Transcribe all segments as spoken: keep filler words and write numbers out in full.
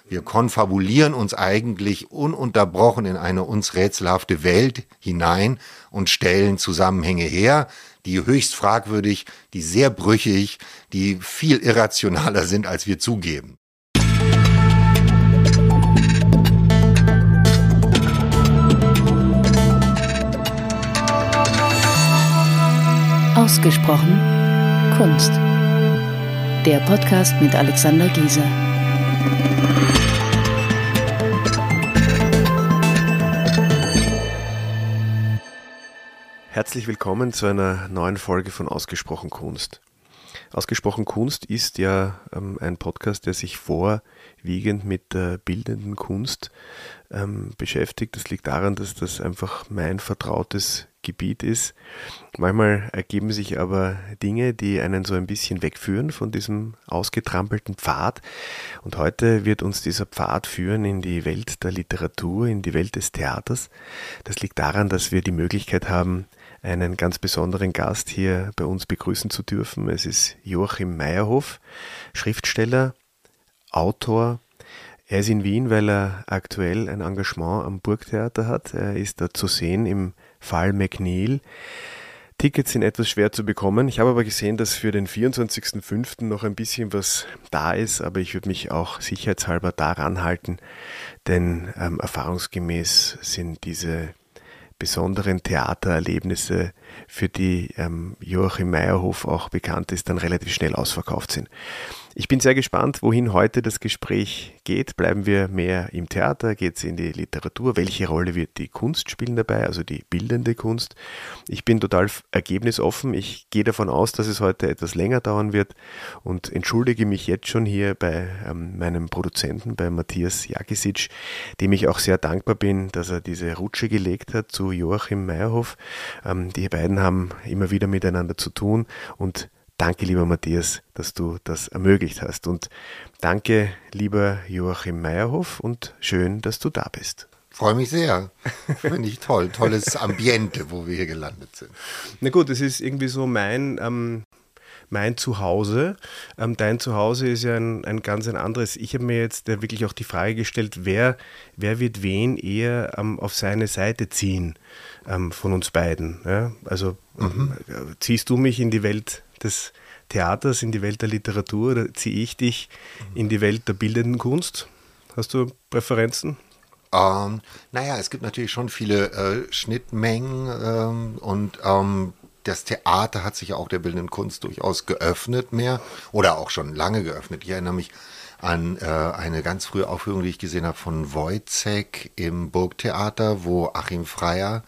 Wir konfabulieren uns eigentlich ununterbrochen in eine uns rätselhafte Welt hinein und stellen Zusammenhänge her, die höchst fragwürdig, die sehr brüchig, die viel irrationaler sind, als wir zugeben. Ausgesprochen Kunst. Der Podcast mit Alexander Gieser. Herzlich willkommen zu einer neuen Folge von Ausgesprochen Kunst. Ausgesprochen Kunst ist ja ähm, ein Podcast, der sich vorwiegend mit der bildenden Kunst ähm, beschäftigt. Das liegt daran, dass das einfach mein vertrautes Gebiet ist. Manchmal ergeben sich aber Dinge, die einen so ein bisschen wegführen von diesem ausgetrampelten Pfad. Und heute wird uns dieser Pfad führen in die Welt der Literatur, in die Welt des Theaters. Das liegt daran, dass wir die Möglichkeit haben, einen ganz besonderen Gast hier bei uns begrüßen zu dürfen. Es ist Joachim Meyerhoff, Schriftsteller, Autor. Er ist in Wien, weil er aktuell ein Engagement am Burgtheater hat. Er ist da zu sehen im Fall McNeil. Tickets sind etwas schwer zu bekommen. Ich habe aber gesehen, dass für den vierundzwanzigsten fünften noch ein bisschen was da ist, aber ich würde mich auch sicherheitshalber daran halten, denn ähm, erfahrungsgemäß sind diese besonderen Theatererlebnisse, für die ähm, Joachim Meyerhoff auch bekannt ist, dann relativ schnell ausverkauft sind. Ich bin sehr gespannt, wohin heute das Gespräch geht. Bleiben wir mehr im Theater? Geht es in die Literatur? Welche Rolle wird die Kunst spielen dabei, also die bildende Kunst? Ich bin total ergebnisoffen. Ich gehe davon aus, dass es heute etwas länger dauern wird und entschuldige mich jetzt schon hier bei ähm, meinem Produzenten, bei Matthias Jakisic, dem ich auch sehr dankbar bin, dass er diese Rutsche gelegt hat zu Joachim Meyerhoff. Ähm, die beiden haben immer wieder miteinander zu tun und danke, lieber Matthias, dass du das ermöglicht hast. Und danke, lieber Joachim Meyerhoff, und schön, dass du da bist. Freue mich sehr. Finde ich toll. Tolles Ambiente, wo wir hier gelandet sind. Na gut, es ist irgendwie so mein, ähm, mein Zuhause. Ähm, dein Zuhause ist ja ein, ein ganz ein anderes. Ich habe mir jetzt äh, wirklich auch die Frage gestellt, wer, wer wird wen eher ähm, auf seine Seite ziehen ähm, von uns beiden. Ja? Also mhm. äh, ziehst du mich in die Welt des Theaters, in die Welt der Literatur, oder ziehe ich dich in die Welt der bildenden Kunst? Hast du Präferenzen? Ähm, naja, es gibt natürlich schon viele äh, Schnittmengen ähm, und ähm, das Theater hat sich ja auch der bildenden Kunst durchaus geöffnet mehr oder auch schon lange geöffnet. Ich erinnere mich an äh, eine ganz frühe Aufführung, die ich gesehen habe von Wojciech im Burgtheater, wo Achim Freyer,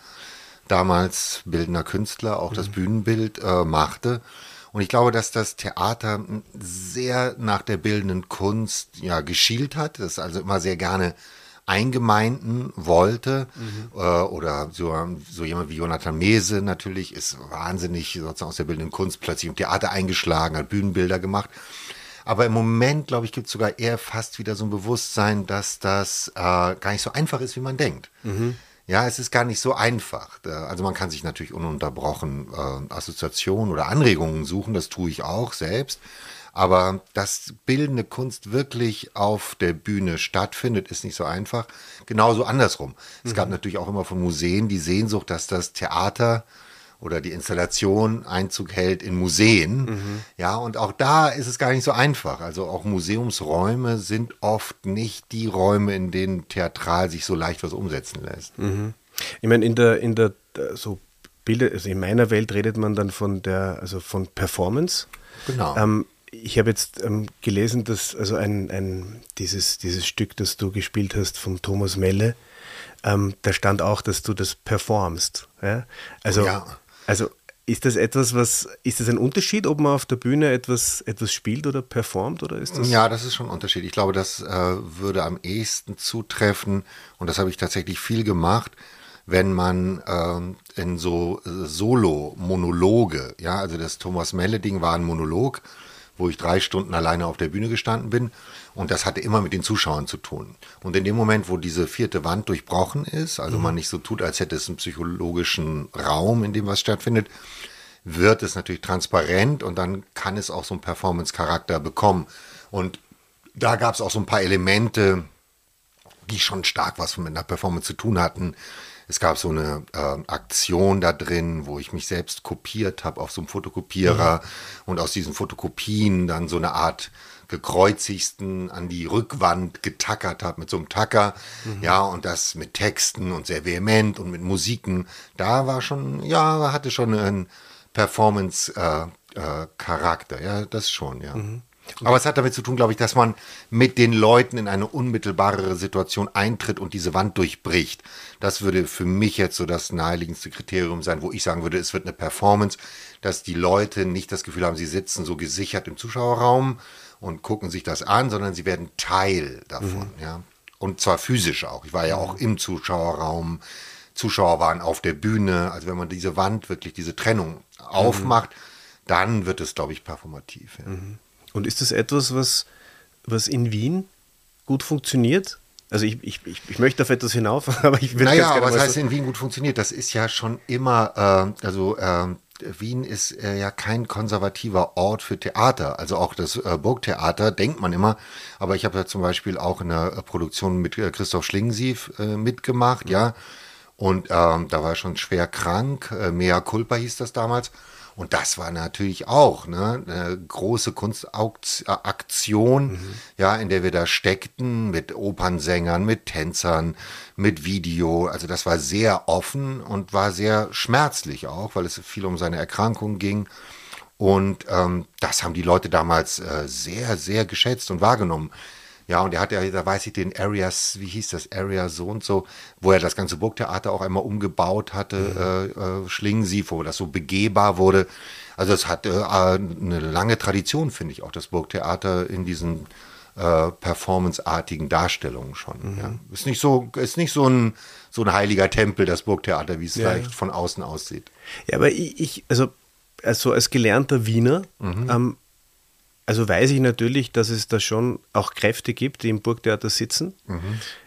damals bildender Künstler, auch mhm. das Bühnenbild äh, machte. Und ich glaube, dass das Theater sehr nach der bildenden Kunst ja geschielt hat, das also immer sehr gerne eingemeinden wollte. Mhm. Äh, oder so, so jemand wie Jonathan Mese natürlich ist wahnsinnig sozusagen aus der bildenden Kunst plötzlich im Theater eingeschlagen, hat Bühnenbilder gemacht. Aber im Moment, glaube ich, gibt es sogar eher fast wieder so ein Bewusstsein, dass das äh, gar nicht so einfach ist, wie man denkt. Mhm. Ja, es ist gar nicht so einfach. Also man kann sich natürlich ununterbrochen äh, Assoziationen oder Anregungen suchen, das tue ich auch selbst. Aber dass bildende Kunst wirklich auf der Bühne stattfindet, ist nicht so einfach. Genauso andersrum. Es mhm. gab natürlich auch immer von Museen die Sehnsucht, dass das Theater oder die Installation Einzug hält in Museen. Mhm. Ja, und auch da ist es gar nicht so einfach. Also auch Museumsräume sind oft nicht die Räume, in denen theatral sich so leicht was umsetzen lässt. Mhm. Ich meine, in der, in der, so Bilder, also in meiner Welt redet man dann von der, also von Performance. Genau. Ähm, ich habe jetzt ähm, gelesen, dass also ein, ein, dieses, dieses Stück, das du gespielt hast von Thomas Melle, ähm, da stand auch, dass du das performst. Ja? Also, ja. Also ist das etwas, was, ist das ein Unterschied, ob man auf der Bühne etwas, etwas spielt oder performt, oder ist das? Ja, das ist schon ein Unterschied. Ich glaube, das äh, würde am ehesten zutreffen, und das habe ich tatsächlich viel gemacht, wenn man äh, in so äh, Solo-Monologe, ja, also das Thomas Melle-Ding war ein Monolog, wo ich drei Stunden alleine auf der Bühne gestanden bin, und das hatte immer mit den Zuschauern zu tun. Und in dem Moment, wo diese vierte Wand durchbrochen ist, also mhm. man nicht so tut, als hätte es einen psychologischen Raum, in dem was stattfindet, wird es natürlich transparent, und dann kann es auch so einen Performance-Charakter bekommen. Und da gab es auch so ein paar Elemente, die schon stark was mit einer Performance zu tun hatten. Es gab so eine äh, Aktion da drin, wo ich mich selbst kopiert habe auf so einem Fotokopierer mhm. und aus diesen Fotokopien dann so eine Art gekreuzigsten an die Rückwand getackert habe mit so einem Tacker. Mhm. Ja, und das mit Texten und sehr vehement und mit Musiken. Da war schon, ja, hatte schon einen Performance-Charakter. Äh, äh, ja, das schon, ja. Mhm. Aber es hat damit zu tun, glaube ich, dass man mit den Leuten in eine unmittelbarere Situation eintritt und diese Wand durchbricht. Das würde für mich jetzt so das naheliegendste Kriterium sein, wo ich sagen würde, es wird eine Performance, dass die Leute nicht das Gefühl haben, sie sitzen so gesichert im Zuschauerraum und gucken sich das an, sondern sie werden Teil davon. Mhm. Ja. Und zwar physisch auch. Ich war ja auch im Zuschauerraum. Zuschauer waren auf der Bühne. Also wenn man diese Wand wirklich, diese Trennung aufmacht, mhm. dann wird es, glaube ich, performativ. Ja. Mhm. Und ist das etwas, was, was in Wien gut funktioniert? Also ich, ich, ich, ich möchte auf etwas hinauf, aber ich will Naja, aber was heißt so in Wien gut funktioniert? Das ist ja schon immer, äh, also äh, Wien ist äh, ja kein konservativer Ort für Theater. Also auch das äh, Burgtheater denkt man immer. Aber ich habe ja zum Beispiel auch in einer Produktion mit äh, Christoph Schlingensief äh, mitgemacht, mhm. ja. Und ähm, da war er schon schwer krank. Äh, Mea Culpa hieß das damals. Und das war natürlich auch ne, eine große Kunstaktion, mhm. ja, in der wir da steckten, mit Opernsängern, mit Tänzern, mit Video. Also das war sehr offen und war sehr schmerzlich auch, weil es viel um seine Erkrankung ging. Und ähm, das haben die Leute damals äh, sehr, sehr geschätzt und wahrgenommen. Ja, und er hat ja, da weiß ich, den Areas, wie hieß das, Area so und so, wo er das ganze Burgtheater auch einmal umgebaut hatte, mhm. äh, äh, Schlingensief, wo das so begehbar wurde. Also es hat äh, eine lange Tradition, finde ich, auch das Burgtheater in diesen äh, performanceartigen Darstellungen schon. Mhm. Ja. Ist nicht so, ist nicht so ein, so ein heiliger Tempel, das Burgtheater, wie es ja. vielleicht von außen aussieht. Ja, aber ich, ich also, also als gelernter Wiener, mhm. ähm, also weiß ich natürlich, dass es da schon auch Kräfte gibt, die im Burgtheater sitzen, mhm.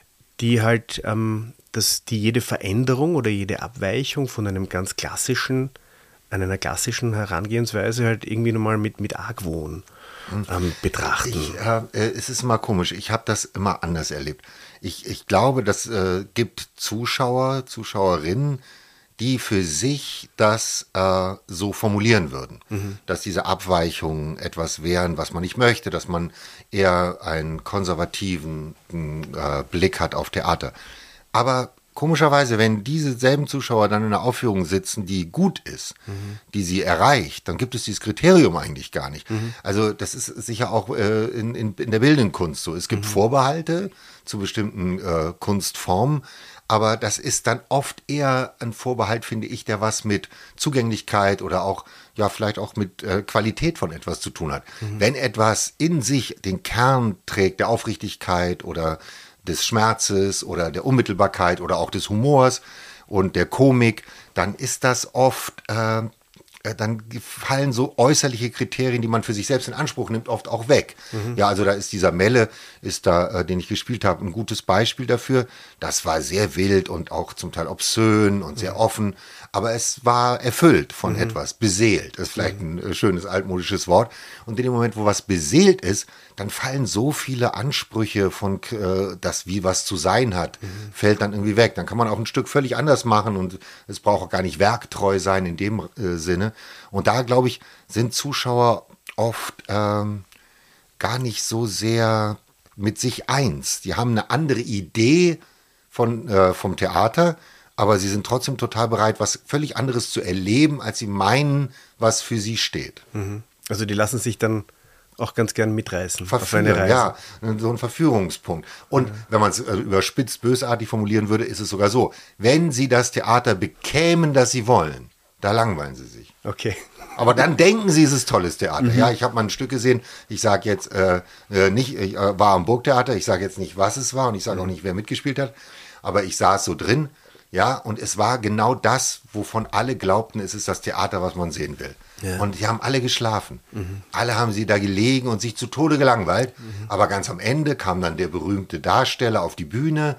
die halt, ähm, dass die jede Veränderung oder jede Abweichung von einem ganz klassischen, einer klassischen Herangehensweise halt irgendwie nochmal mit, mit Argwohn ähm, betrachten. Ich, äh, es ist immer komisch, ich habe das immer anders erlebt. Ich, ich glaube, das äh, gibt Zuschauer, Zuschauerinnen, die für sich das äh, so formulieren würden, mhm. dass diese Abweichungen etwas wären, was man nicht möchte, dass man eher einen konservativen äh, Blick hat auf Theater. Aber komischerweise, wenn diese selben Zuschauer dann in einer Aufführung sitzen, die gut ist, mhm. die sie erreicht, dann gibt es dieses Kriterium eigentlich gar nicht. Mhm. Also das ist sicher auch äh, in, in, in der bildenden Kunst so. Es gibt mhm. Vorbehalte zu bestimmten äh, Kunstformen, aber das ist dann oft eher ein Vorbehalt, finde ich, der was mit Zugänglichkeit oder auch, ja, vielleicht auch mit äh, Qualität von etwas zu tun hat. Mhm. Wenn etwas in sich den Kern trägt, der Aufrichtigkeit oder des Schmerzes oder der Unmittelbarkeit oder auch des Humors und der Komik, dann ist das oft, äh, dann fallen so äußerliche Kriterien, die man für sich selbst in Anspruch nimmt, oft auch weg. Mhm. Ja, also da ist dieser Melle, ist da, äh, den ich gespielt habe, ein gutes Beispiel dafür. Das war sehr wild und auch zum Teil obszön und sehr mhm. offen, aber es war erfüllt von mhm. etwas, beseelt. Das ist vielleicht mhm. ein äh, schönes altmodisches Wort. Und in dem Moment, wo was beseelt ist, dann fallen so viele Ansprüche von, äh, das wie was zu sein hat, mhm. fällt dann irgendwie weg. Dann kann man auch ein Stück völlig anders machen und es braucht auch gar nicht werktreu sein in dem äh, Sinne. Und da, glaube ich, sind Zuschauer oft ähm, gar nicht so sehr mit sich eins. Die haben eine andere Idee von, äh, vom Theater, aber sie sind trotzdem total bereit, was völlig anderes zu erleben, als sie meinen, was für sie steht. Mhm. Also die lassen sich dann auch ganz gern mitreißen. Verführen, auf eine Reise. Ja, so ein Verführungspunkt. Und ja. wenn man es äh, überspitzt bösartig formulieren würde, ist es sogar so, wenn sie das Theater bekämen, das sie wollen, da langweilen sie sich. Okay. Aber dann denken sie, es ist tolles Theater. Mhm. Ja, ich habe mal ein Stück gesehen, ich sage jetzt äh, nicht, ich äh, war am Burgtheater, ich sage jetzt nicht, was es war und ich sage mhm. auch nicht, wer mitgespielt hat, aber ich saß so drin, ja, und es war genau das, wovon alle glaubten, es ist das Theater, was man sehen will. Ja. Und die haben alle geschlafen. Mhm. Alle haben sie da gelegen und sich zu Tode gelangweilt. Mhm. Aber ganz am Ende kam dann der berühmte Darsteller auf die Bühne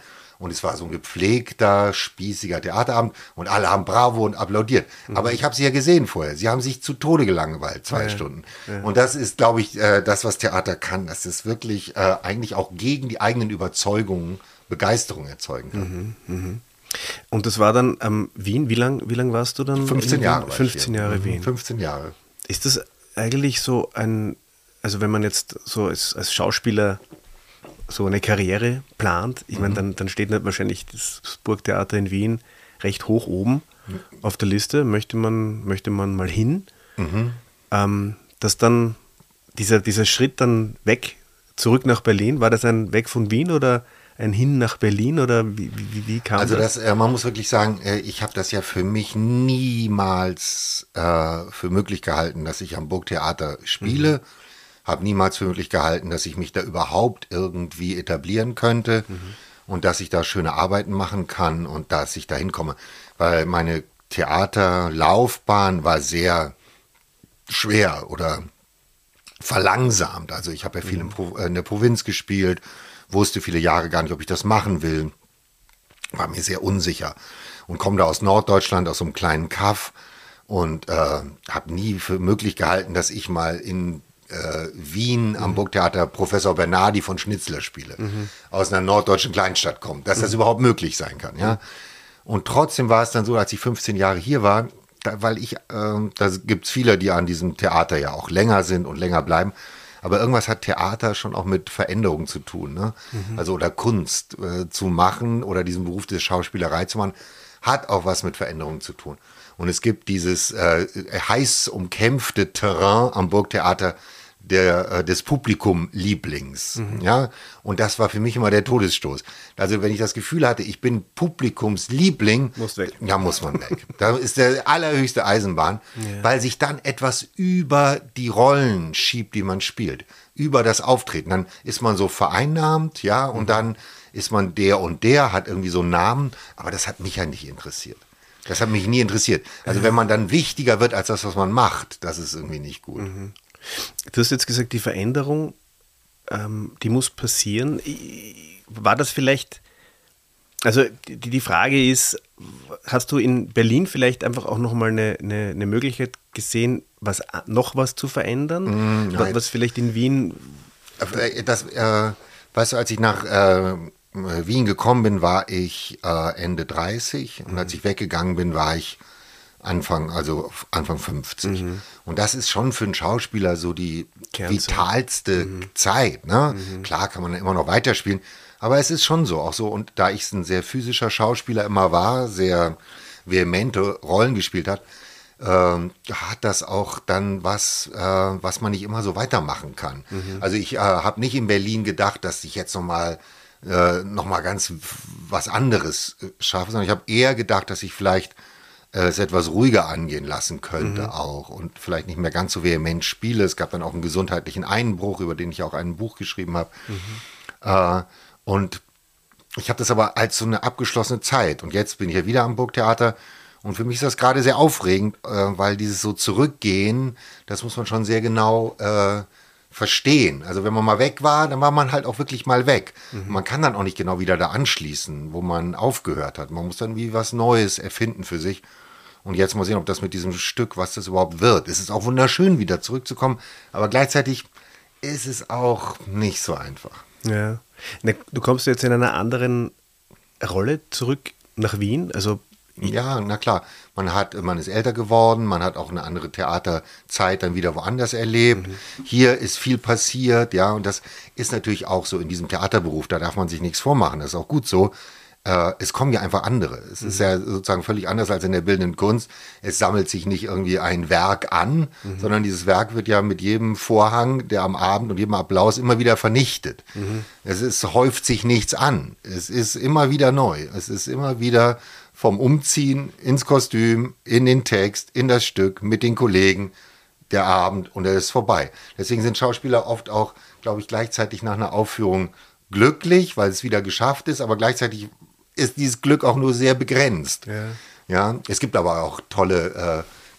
Und es war so ein gepflegter, spießiger Theaterabend und alle haben Bravo und applaudiert. Mhm. Aber ich habe sie ja gesehen vorher. Sie haben sich zu Tode gelangweilt, zwei ja, Stunden. Ja. Und das ist, glaube ich, äh, das, was Theater kann. Das ist wirklich äh, eigentlich auch gegen die eigenen Überzeugungen Begeisterung erzeugen kann. Mhm, mh. Und das war dann ähm, Wien. Wie lang, wie lang warst du dann? fünfzehn Jahre. fünfzehn Jahre mhm. Wien. fünfzehn Jahre. Ist das eigentlich so ein, also wenn man jetzt so als, als Schauspieler so eine Karriere plant, ich mhm. meine, dann, dann steht nicht wahrscheinlich das Burgtheater in Wien recht hoch oben mhm. auf der Liste, möchte man, möchte man mal hin, mhm. ähm, dass dann dieser, dieser Schritt dann weg, zurück nach Berlin, war das ein Weg von Wien oder ein Hin nach Berlin oder wie, wie, wie kam also das? das äh, man muss wirklich sagen, äh, ich habe das ja für mich niemals äh, für möglich gehalten, dass ich am Burgtheater spiele. Mhm. Habe niemals für möglich gehalten, dass ich mich da überhaupt irgendwie etablieren könnte mhm. und dass ich da schöne Arbeiten machen kann und dass ich da hinkomme. Weil meine Theaterlaufbahn war sehr schwer oder verlangsamt. Also ich habe ja viel mhm. in, Pro- in der Provinz gespielt, wusste viele Jahre gar nicht, ob ich das machen will, war mir sehr unsicher und komme da aus Norddeutschland, aus so einem kleinen Kaff und äh, habe nie für möglich gehalten, dass ich mal in Äh, Wien am mhm. Burgtheater Professor Bernardi von Schnitzler spiele, mhm. aus einer norddeutschen Kleinstadt kommt, dass mhm. das überhaupt möglich sein kann. Ja? Und trotzdem war es dann so, als ich fünfzehn Jahre hier war, da, weil ich, äh, da gibt es viele, die an diesem Theater ja auch länger sind und länger bleiben, aber irgendwas hat Theater schon auch mit Veränderung zu tun. Ne? Mhm. Also oder Kunst äh, zu machen oder diesen Beruf der Schauspielerei zu machen, hat auch was mit Veränderung zu tun. Und es gibt dieses äh, heiß umkämpfte Terrain am Burgtheater, Der, äh, des Publikum-Lieblings. Mhm. Ja? Und das war für mich immer der Todesstoß. Also wenn ich das Gefühl hatte, ich bin Publikumsliebling, muss weg. Ja, muss man weg. Da ist der allerhöchste Eisenbahn, ja. weil sich dann etwas über die Rollen schiebt, die man spielt. Über das Auftreten. Dann ist man so vereinnahmt, ja, und mhm. dann ist man der und der, hat irgendwie so einen Namen, aber das hat mich ja nicht interessiert. Das hat mich nie interessiert. Also wenn man dann wichtiger wird als das, was man macht, das ist irgendwie nicht gut. Mhm. Du hast jetzt gesagt, die Veränderung, ähm, die muss passieren. War das vielleicht, also die, die Frage ist, hast du in Berlin vielleicht einfach auch nochmal eine, eine, eine Möglichkeit gesehen, was, noch was zu verändern? Mm, was, was vielleicht in Wien... Das, äh, weißt du, als ich nach äh, Wien gekommen bin, war ich äh, Ende dreißig und mhm. als ich weggegangen bin, war ich Anfang, also Anfang fünfzig. Mhm. Und das ist schon für einen Schauspieler so die Kernzeit. vitalste mhm. Zeit. Ne? Mhm. Klar kann man dann immer noch weiterspielen, aber es ist schon so, auch so. Und da ich ein sehr physischer Schauspieler immer war, sehr vehemente Rollen gespielt hat, äh, hat das auch dann was, äh, was man nicht immer so weitermachen kann. Mhm. Also ich äh, habe nicht in Berlin gedacht, dass ich jetzt nochmal äh, noch mal ganz was anderes äh, schaffe, sondern ich habe eher gedacht, dass ich vielleicht es etwas ruhiger angehen lassen könnte mhm. auch und vielleicht nicht mehr ganz so vehement spiele. Es gab dann auch einen gesundheitlichen Einbruch, über den ich auch ein Buch geschrieben habe. Mhm. Äh, und ich habe das aber als so eine abgeschlossene Zeit. Und jetzt bin ich ja wieder am Burgtheater und für mich ist das gerade sehr aufregend, äh, weil dieses so Zurückgehen, das muss man schon sehr genau äh, verstehen. Also wenn man mal weg war, dann war man halt auch wirklich mal weg. Mhm. Man kann dann auch nicht genau wieder da anschließen, wo man aufgehört hat. Man muss dann wie was Neues erfinden für sich. Und jetzt mal sehen, ob das mit diesem Stück, was das überhaupt wird. Es ist auch wunderschön, wieder zurückzukommen, aber gleichzeitig ist es auch nicht so einfach. Ja. Du kommst jetzt in einer anderen Rolle zurück nach Wien, also ja, na klar. Man hat, man ist älter geworden, man hat auch eine andere Theaterzeit dann wieder woanders erlebt. Mhm. Hier ist viel passiert, ja, und das ist natürlich auch so in diesem Theaterberuf, da darf man sich nichts vormachen, das ist auch gut so. Äh, es kommen ja einfach andere. Es mhm. ist ja sozusagen völlig anders als in der bildenden Kunst. Es sammelt sich nicht irgendwie ein Werk an, mhm. sondern dieses Werk wird ja mit jedem Vorhang, der am Abend und jedem Applaus immer wieder vernichtet. Mhm. Es ist, häuft sich nichts an. Es ist immer wieder neu. Es ist immer wieder vom Umziehen ins Kostüm, in den Text, in das Stück, mit den Kollegen, der Abend und er ist vorbei. Deswegen sind Schauspieler oft auch, glaube ich, gleichzeitig nach einer Aufführung glücklich, weil es wieder geschafft ist, aber gleichzeitig ist dieses Glück auch nur sehr begrenzt. Ja, ja, es gibt aber auch tolle äh,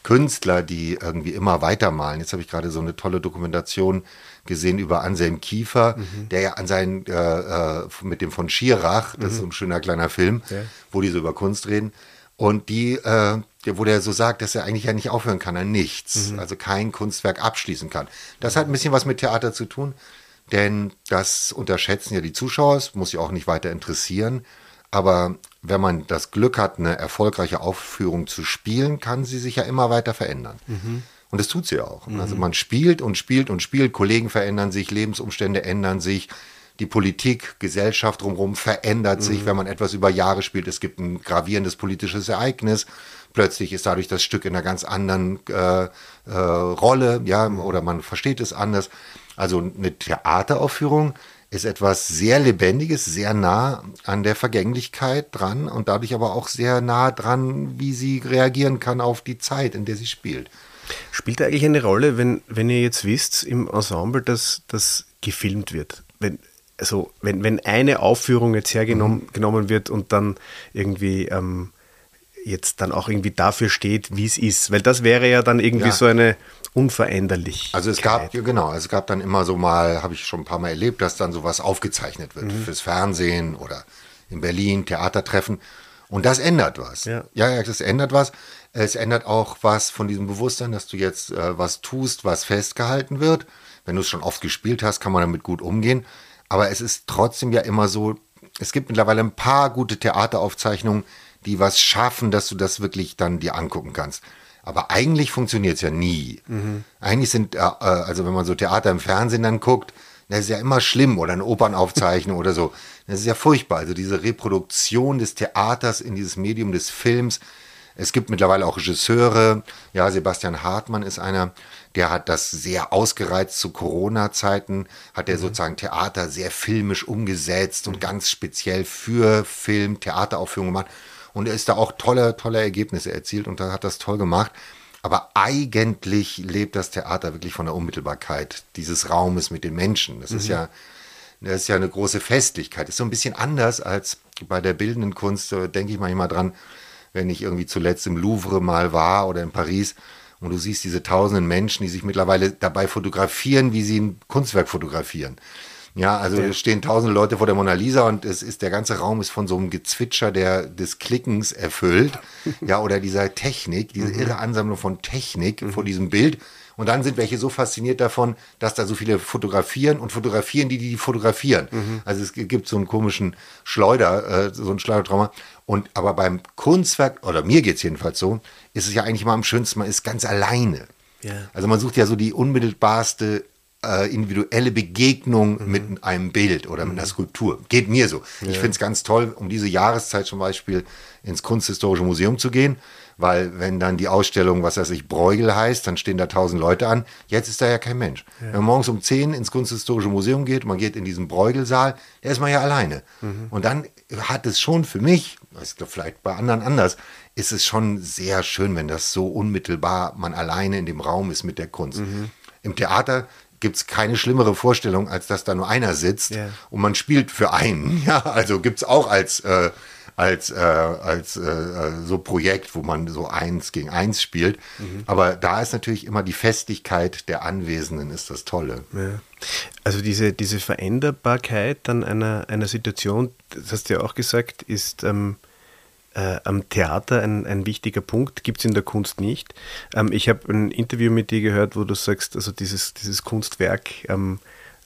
Künstler, die irgendwie immer weitermalen. Jetzt habe ich gerade so eine tolle Dokumentation gesehen über Anselm Kiefer, mhm. der ja an seinen, äh, äh, mit dem von Schirach, das mhm. ist so ein schöner kleiner Film, ja. wo die so über Kunst reden. Und die, äh, wo der so sagt, dass er eigentlich ja nicht aufhören kann an nichts, mhm. also kein Kunstwerk abschließen kann. Das hat ein bisschen was mit Theater zu tun, denn das unterschätzen ja die Zuschauer, es muss ja auch nicht weiter interessieren. Aber wenn man das Glück hat, eine erfolgreiche Aufführung zu spielen, kann sie sich ja immer weiter verändern. Mhm. Und das tut sie auch. Mhm. Also man spielt und spielt und spielt, Kollegen verändern sich, Lebensumstände ändern sich, die Politik, Gesellschaft drumherum verändert mhm. sich, wenn man etwas über Jahre spielt. Es gibt ein gravierendes politisches Ereignis. Plötzlich ist dadurch das Stück in einer ganz anderen äh, äh, Rolle, ja, mhm. oder man versteht es anders. Also eine Theateraufführung ist etwas sehr Lebendiges, sehr nah an der Vergänglichkeit dran und dadurch aber auch sehr nah dran, wie sie reagieren kann auf die Zeit, in der sie spielt. Spielt da eigentlich eine Rolle, wenn, wenn ihr jetzt wisst im Ensemble, dass das gefilmt wird? Wenn, also wenn, wenn eine Aufführung jetzt hergenommen mhm. genommen wird und dann irgendwie ähm, jetzt dann auch irgendwie dafür steht, wie es ist. Weil das wäre ja dann irgendwie ja. so eine Unveränderlichkeit. Also es gab, genau, es gab dann immer so mal, habe ich schon ein paar Mal erlebt, dass dann sowas aufgezeichnet wird mhm. fürs Fernsehen oder in Berlin, Theatertreffen. Und das ändert was. Ja, ja, ja, das ändert was. Es ändert auch was von diesem Bewusstsein, dass du jetzt äh, was tust, was festgehalten wird. Wenn du es schon oft gespielt hast, kann man damit gut umgehen. Aber es ist trotzdem ja immer so, es gibt mittlerweile ein paar gute Theateraufzeichnungen, die was schaffen, dass du das wirklich dann dir angucken kannst. Aber eigentlich funktioniert es ja nie. Mhm. Eigentlich sind, äh, also wenn man so Theater im Fernsehen dann guckt, das ist ja immer schlimm, oder eine Opernaufzeichnung oder so. Das ist ja furchtbar. Also diese Reproduktion des Theaters in dieses Medium des Films. Es gibt mittlerweile auch Regisseure. Ja, Sebastian Hartmann ist einer, der hat das sehr ausgereizt zu Corona-Zeiten, hat er mhm. sozusagen Theater sehr filmisch umgesetzt und ganz speziell für Film, Theateraufführungen gemacht. Und er ist da auch tolle, tolle Ergebnisse erzielt und da hat das toll gemacht. Aber eigentlich lebt das Theater wirklich von der Unmittelbarkeit dieses Raumes mit den Menschen. Das mhm. ist ja, das ist ja eine große Festlichkeit. Das ist so ein bisschen anders als bei der bildenden Kunst, da denke ich manchmal dran, wenn ich irgendwie zuletzt im Louvre mal war oder in Paris und du siehst diese tausenden Menschen, die sich mittlerweile dabei fotografieren, wie sie ein Kunstwerk fotografieren. Ja, also es stehen tausende Leute vor der Mona Lisa und es ist, der ganze Raum ist von so einem Gezwitscher der, des Klickens erfüllt. Ja, oder dieser Technik, diese irre Ansammlung von Technik mhm. vor diesem Bild. Und dann sind welche so fasziniert davon, dass da so viele fotografieren und fotografieren die, die, die fotografieren. Mhm. Also es gibt so einen komischen Schleuder, äh, so ein Schleudertrauma. Und aber beim Kunstwerk, oder mir geht's jedenfalls so, ist es ja eigentlich mal am schönsten, man ist ganz alleine. Ja. Also man sucht ja so die unmittelbarste individuelle Begegnung mhm. mit einem Bild oder mit einer Skulptur. Geht mir so. Ja. Ich finde es ganz toll, um diese Jahreszeit zum Beispiel ins Kunsthistorische Museum zu gehen, weil wenn dann die Ausstellung, was weiß ich, Bruegel heißt, dann stehen da tausend Leute an. Jetzt ist da ja kein Mensch. Ja. Wenn man morgens um zehn ins Kunsthistorische Museum geht, man geht in diesen Bruegel-Saal, da ist man ja alleine. Mhm. Und dann hat es schon für mich, ich glaube vielleicht bei anderen anders, ist es schon sehr schön, wenn das so unmittelbar man alleine in dem Raum ist mit der Kunst. Mhm. Im Theater gibt es keine schlimmere Vorstellung, als dass da nur einer sitzt yeah. und man spielt für einen. Ja, also gibt es auch als, äh, als, äh, als äh, so Projekt, wo man so eins gegen eins spielt. Mhm. Aber da ist natürlich immer die Festigkeit der Anwesenden, ist das Tolle. Ja. Also diese, diese Veränderbarkeit dann einer, einer Situation, das hast du ja auch gesagt, ist ähm Äh, am Theater ein, ein wichtiger Punkt, gibt es in der Kunst nicht. Ähm, ich habe ein Interview mit dir gehört, wo du sagst, also dieses, dieses Kunstwerk, ähm,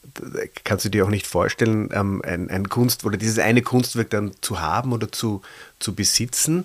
kannst du dir auch nicht vorstellen, ähm, ein, ein Kunst oder dieses eine Kunstwerk dann zu haben oder zu, zu besitzen.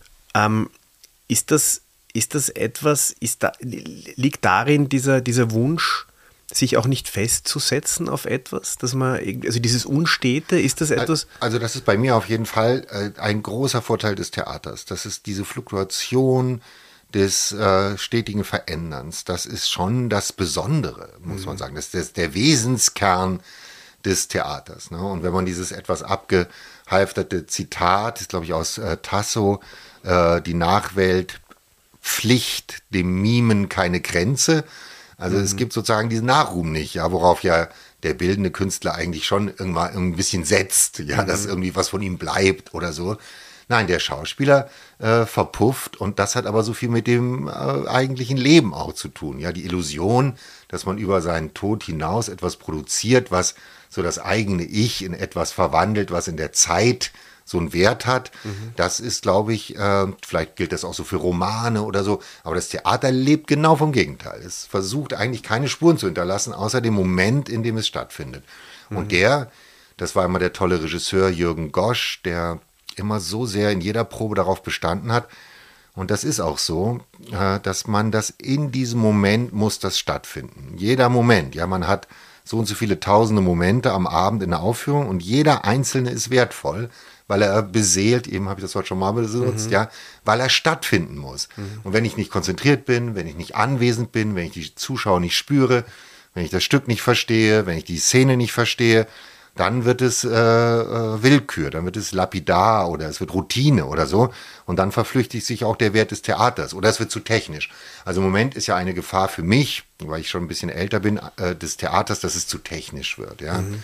Ähm, ist das, ist das etwas, ist da, liegt darin dieser, dieser Wunsch, sich auch nicht festzusetzen auf etwas, dass man, also dieses Unstete, ist das etwas? Also das ist bei mir auf jeden Fall äh, ein großer Vorteil des Theaters. Das ist diese Fluktuation des äh, stetigen Veränderns. Das ist schon das Besondere, muss mhm. man sagen. Das ist der Wesenskern des Theaters. Ne? Und wenn man dieses etwas abgehalfterte Zitat, ist glaube ich aus äh, Tasso, äh, die Nachwelt Pflicht, dem Mimen keine Grenze. Also mhm. es gibt sozusagen diesen Nachruhm nicht, ja, worauf ja der bildende Künstler eigentlich schon irgendwann ein bisschen setzt, ja, mhm. dass irgendwie was von ihm bleibt oder so. Nein, der Schauspieler äh, verpufft und das hat aber so viel mit dem äh, eigentlichen Leben auch zu tun. Ja, die Illusion, dass man über seinen Tod hinaus etwas produziert, was so das eigene Ich in etwas verwandelt, was in der Zeit so einen Wert hat. Mhm. Das ist, glaube ich, äh, vielleicht gilt das auch so für Romane oder so, aber das Theater lebt genau vom Gegenteil. Es versucht eigentlich keine Spuren zu hinterlassen, außer dem Moment, in dem es stattfindet. Mhm. Und der, das war immer der tolle Regisseur Jürgen Gosch, der immer so sehr in jeder Probe darauf bestanden hat. Und das ist auch so, äh, dass man das in diesem Moment muss das stattfinden. Jeder Moment, ja, man hat so und so viele tausende Momente am Abend in der Aufführung und jeder einzelne ist wertvoll, weil er beseelt, eben habe ich das Wort schon mal benutzt, mhm. ja, weil er stattfinden muss. Mhm. Und wenn ich nicht konzentriert bin, wenn ich nicht anwesend bin, wenn ich die Zuschauer nicht spüre, wenn ich das Stück nicht verstehe, wenn ich die Szene nicht verstehe, dann wird es äh, äh, Willkür, dann wird es lapidar oder es wird Routine oder so und dann verflüchtigt sich auch der Wert des Theaters oder es wird zu technisch. Also im Moment ist ja eine Gefahr für mich, weil ich schon ein bisschen älter bin, äh, des Theaters, dass es zu technisch wird, ja, mhm.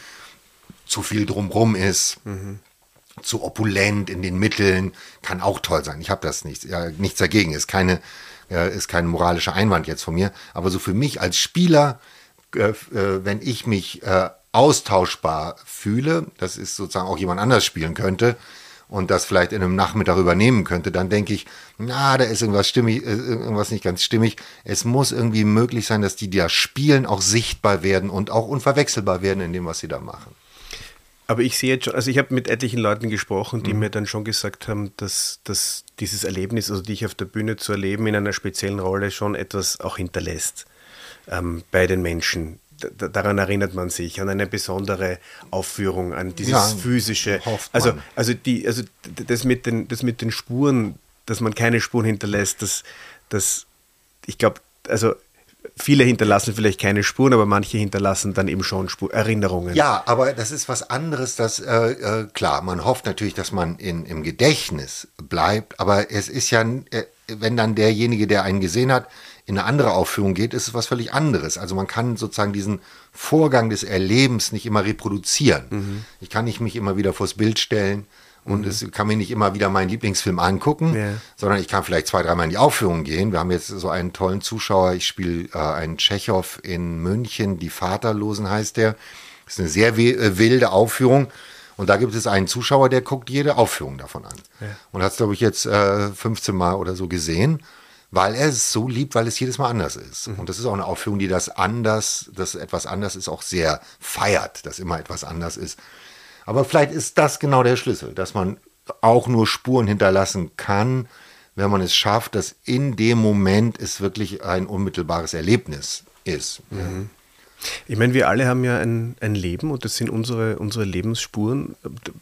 zu viel drumrum ist, mhm. zu opulent in den Mitteln, kann auch toll sein. Ich habe das nicht, ja, nichts dagegen, ist keine, äh, ist kein moralischer Einwand jetzt von mir, aber so für mich als Spieler, äh, äh, wenn ich mich äh, austauschbar fühle, das ist sozusagen auch jemand anders spielen könnte und das vielleicht in einem Nachmittag übernehmen könnte, dann denke ich, na, da ist irgendwas stimmig, irgendwas nicht ganz stimmig. Es muss irgendwie möglich sein, dass die, die da spielen, auch sichtbar werden und auch unverwechselbar werden in dem, was sie da machen. Aber ich sehe jetzt schon, also ich habe mit etlichen Leuten gesprochen, die mhm. mir dann schon gesagt haben, dass, dass dieses Erlebnis, also dich auf der Bühne zu erleben in einer speziellen Rolle, schon etwas auch hinterlässt ähm, bei den Menschen. D- daran erinnert man sich, an eine besondere Aufführung, an dieses ja, physische. Also, also, die, also das, mit den, das mit den Spuren, dass man keine Spuren hinterlässt, das, das ich glaube, also viele hinterlassen vielleicht keine Spuren, aber manche hinterlassen dann eben schon Spur- Erinnerungen. Ja, aber das ist was anderes, das, äh, äh, klar, man hofft natürlich, dass man in, im Gedächtnis bleibt, aber es ist ja, äh, wenn dann derjenige, der einen gesehen hat, in eine andere Aufführung geht, ist es was völlig anderes. Also man kann sozusagen diesen Vorgang des Erlebens nicht immer reproduzieren. Mhm. Ich kann nicht mich immer wieder vors Bild stellen und mhm. es kann mir nicht immer wieder meinen Lieblingsfilm angucken, ja. sondern ich kann vielleicht zwei, dreimal in die Aufführung gehen. Wir haben jetzt so einen tollen Zuschauer, ich spiele äh, einen Tschechow in München, Die Vaterlosen heißt der. Das ist eine sehr we- äh, wilde Aufführung. Und da gibt es einen Zuschauer, der guckt jede Aufführung davon an. Ja. Und hat es, glaube ich, jetzt äh, fünfzehn Mal oder so gesehen, weil er es so liebt, weil es jedes Mal anders ist. Mhm. Und das ist auch eine Aufführung, die das anders, das etwas anders ist, auch sehr feiert, dass immer etwas anders ist. Aber vielleicht ist das genau der Schlüssel, dass man auch nur Spuren hinterlassen kann, wenn man es schafft, dass in dem Moment es wirklich ein unmittelbares Erlebnis ist. Mhm. Ich meine, wir alle haben ja ein, ein Leben und das sind unsere, unsere Lebensspuren.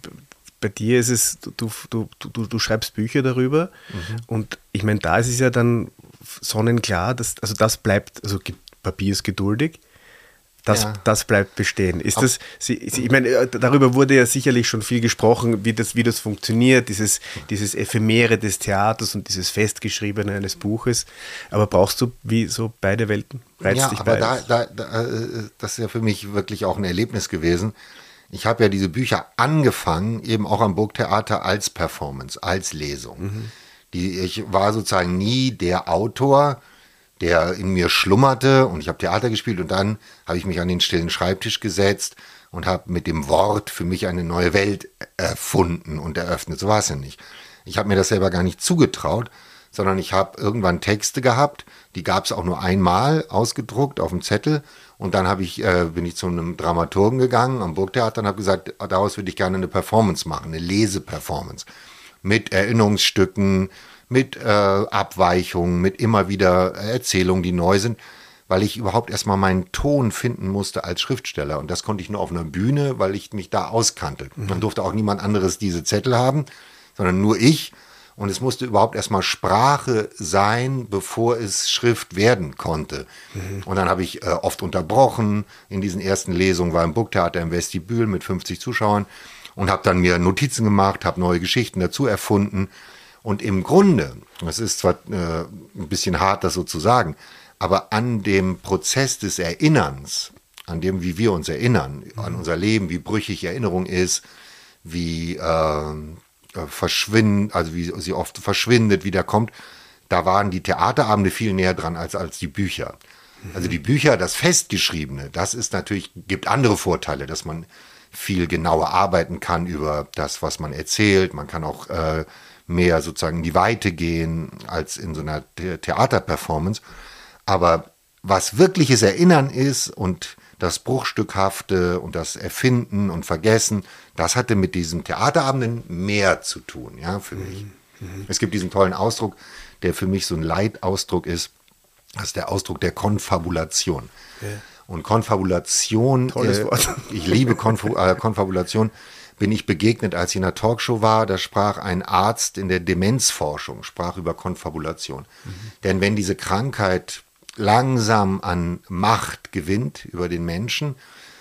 Bei dir ist es, du, du, du, du schreibst Bücher darüber mhm. und ich meine, da ist es ja dann sonnenklar, dass, also das bleibt, also Papier ist geduldig, das, ja. das bleibt bestehen. Ist das, Sie, Sie, ich meine, darüber wurde ja sicherlich schon viel gesprochen, wie das, wie das funktioniert, dieses, dieses Ephemere des Theaters und dieses Festgeschriebene eines Buches, aber brauchst du wie so beide Welten? Reizt ja, dich aber beides? da, da, da, das ist ja für mich wirklich auch ein Erlebnis gewesen. Ich habe ja diese Bücher angefangen, eben auch am Burgtheater als Performance, als Lesung. Mhm. Die, ich war sozusagen nie der Autor, der in mir schlummerte und ich habe Theater gespielt und dann habe ich mich an den stillen Schreibtisch gesetzt und habe mit dem Wort für mich eine neue Welt erfunden und eröffnet. So war es ja nicht. Ich habe mir das selber gar nicht zugetraut, sondern ich habe irgendwann Texte gehabt, die gab es auch nur einmal ausgedruckt auf dem Zettel. Und dann habe ich, äh, bin ich zu einem Dramaturgen gegangen am Burgtheater und habe gesagt, daraus würde ich gerne eine Performance machen, eine Leseperformance. Mit Erinnerungsstücken, mit äh, Abweichungen, mit immer wieder Erzählungen, die neu sind, weil ich überhaupt erstmal meinen Ton finden musste als Schriftsteller. Und das konnte ich nur auf einer Bühne, weil ich mich da auskannte. Mhm. Dann durfte auch niemand anderes diese Zettel haben, sondern nur ich. Und es musste überhaupt erstmal Sprache sein, bevor es Schrift werden konnte. Mhm. Und dann habe ich äh, oft unterbrochen. In diesen ersten Lesungen war im Burgtheater im Vestibül mit fünfzig Zuschauern und habe dann mir Notizen gemacht, habe neue Geschichten dazu erfunden. Und im Grunde, das ist zwar äh, ein bisschen hart, das so zu sagen, aber an dem Prozess des Erinnerns, an dem, wie wir uns erinnern, mhm. an unser Leben, wie brüchig Erinnerung ist, wie... Äh, äh, verschwindet, also wie sie oft verschwindet, wiederkommt, da waren die Theaterabende viel näher dran als, als die Bücher. Mhm. Also die Bücher, das Festgeschriebene, das ist natürlich, gibt andere Vorteile, dass man viel genauer arbeiten kann über das, was man erzählt. Man kann auch äh, mehr sozusagen in die Weite gehen als in so einer The- Theaterperformance. Aber was wirkliches Erinnern ist und das Bruchstückhafte und das Erfinden und Vergessen, das hatte mit diesen Theaterabenden mehr zu tun, ja, für mich. Mhm. Es gibt diesen tollen Ausdruck, der für mich so ein Leitausdruck ist. Das ist der Ausdruck der Konfabulation. Ja. Und Konfabulation, Tolles äh, Wort. ich liebe Konf- äh, Konfabulation, bin ich begegnet, als ich in einer Talkshow war, da sprach ein Arzt in der Demenzforschung, sprach über Konfabulation. Mhm. Denn wenn diese Krankheit langsam an Macht gewinnt über den Menschen,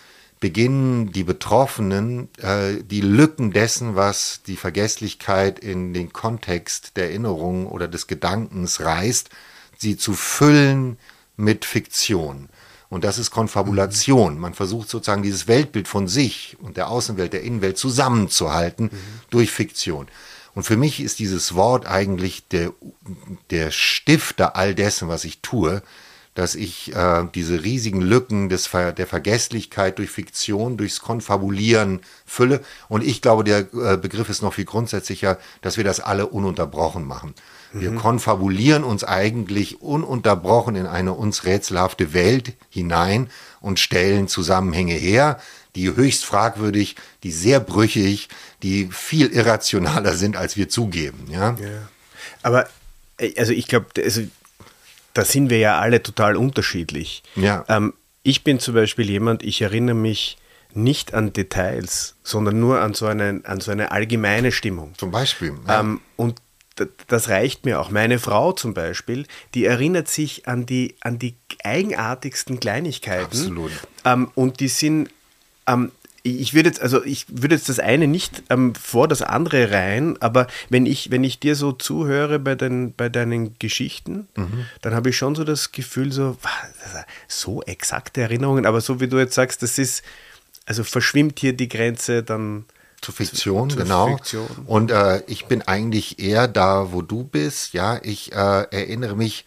beginnen die Betroffenen äh, die Lücken dessen, was die Vergesslichkeit in den Kontext der Erinnerung oder des Gedankens reißt, sie zu füllen mit Fiktion. Und das ist Konfabulation. Man versucht sozusagen dieses Weltbild von sich und der Außenwelt, der Innenwelt zusammenzuhalten mhm. durch Fiktion. Und für mich ist dieses Wort eigentlich der, der Stifter all dessen, was ich tue, dass ich äh, diese riesigen Lücken des Ver- der Vergesslichkeit durch Fiktion, durchs Konfabulieren fülle. Und ich glaube, der äh, Begriff ist noch viel grundsätzlicher, dass wir das alle ununterbrochen machen. Wir mhm. konfabulieren uns eigentlich ununterbrochen in eine uns rätselhafte Welt hinein und stellen Zusammenhänge her, die höchst fragwürdig, die sehr brüchig, die viel irrationaler sind, als wir zugeben. Ja? Ja. Aber also ich glaube, also, da sind wir ja alle total unterschiedlich. Ja. Ähm, ich bin zum Beispiel jemand, ich erinnere mich nicht an Details, sondern nur an so eine, an so eine allgemeine Stimmung. Zum Beispiel. Ja. Ähm, und das reicht mir auch. Meine Frau zum Beispiel, die erinnert sich an die, an die eigenartigsten Kleinigkeiten. Absolut. Ähm, und die sind, ähm, ich würde jetzt, also ich würde jetzt das eine nicht ähm, vor das andere rein, aber wenn ich, wenn ich dir so zuhöre bei, den, bei deinen Geschichten, mhm. dann habe ich schon so das Gefühl, so, so exakte Erinnerungen, aber so wie du jetzt sagst, das ist, also verschwimmt hier die Grenze dann Zur Fiktion, zu, genau. Fiktion. Und äh, ich bin eigentlich eher da, wo du bist. Ja, ich äh, erinnere mich